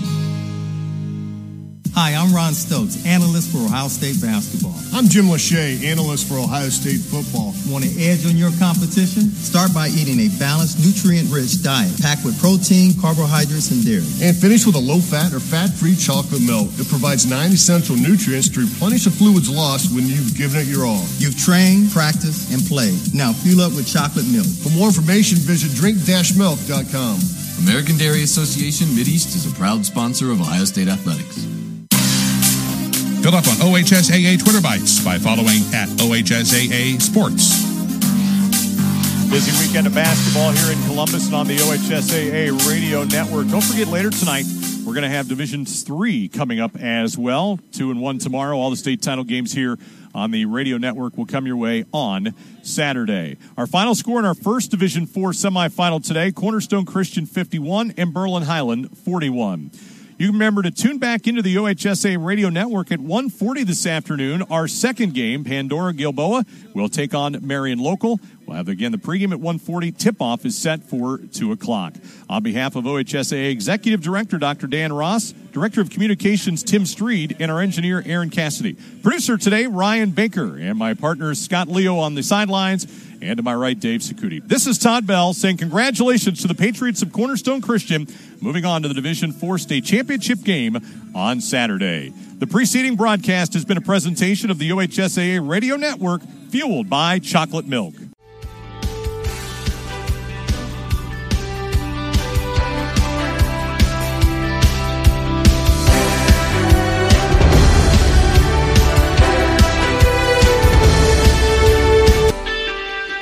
Hi, I'm Ron Stokes, analyst for Ohio State basketball. I'm Jim Lachey, analyst for Ohio State football. Want to edge on your competition? Start by eating a balanced, nutrient-rich diet packed with protein, carbohydrates, and dairy. And finish with a low-fat or fat-free chocolate milk. It provides 9 essential nutrients to replenish the fluids lost when you've given it your all. You've trained, practiced, and played. Now fuel up with chocolate milk. For more information, visit drink-milk.com. American Dairy Association Mideast is a proud sponsor of Ohio State Athletics. Fill up on OHSAA Twitter Bites by following at OHSAA Sports. Busy weekend of basketball here in Columbus and on the OHSAA Radio Network. Don't forget, later tonight, we're going to have Division III coming up as well. 2 and 1 tomorrow. All the state title games here on the Radio Network will come your way on Saturday. Our final score in our first Division IV semifinal today, Cornerstone Christian 51 and Berlin Highland 41. You can remember to tune back into the OHSA Radio Network at 1:40 this afternoon. Our second game, Pandora Gilboa, will take on Marion Local. We'll have, again, the pregame at 1:40. Tip-off is set for 2 o'clock. On behalf of OHSAA Executive Director Dr. Dan Ross, Director of Communications Tim Streed, and our engineer Aaron Cassidy. Producer today, Ryan Baker, and my partner Scott Leo on the sidelines. And to my right, Dave Sacuti. This is Todd Bell saying congratulations to the Patriots of Cornerstone Christian, moving on to the Division IV State Championship game on Saturday. The preceding broadcast has been a presentation of the OHSAA Radio Network, fueled by Chocolate Milk.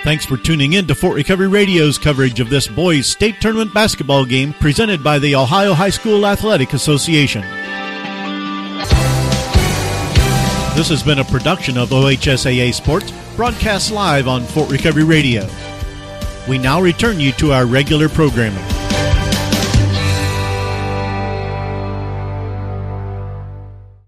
Thanks for tuning in to Fort Recovery Radio's coverage of this boys' state tournament basketball game presented by the Ohio High School Athletic Association. This has been a production of OHSAA Sports, broadcast live on Fort Recovery Radio. We now return you to our regular programming.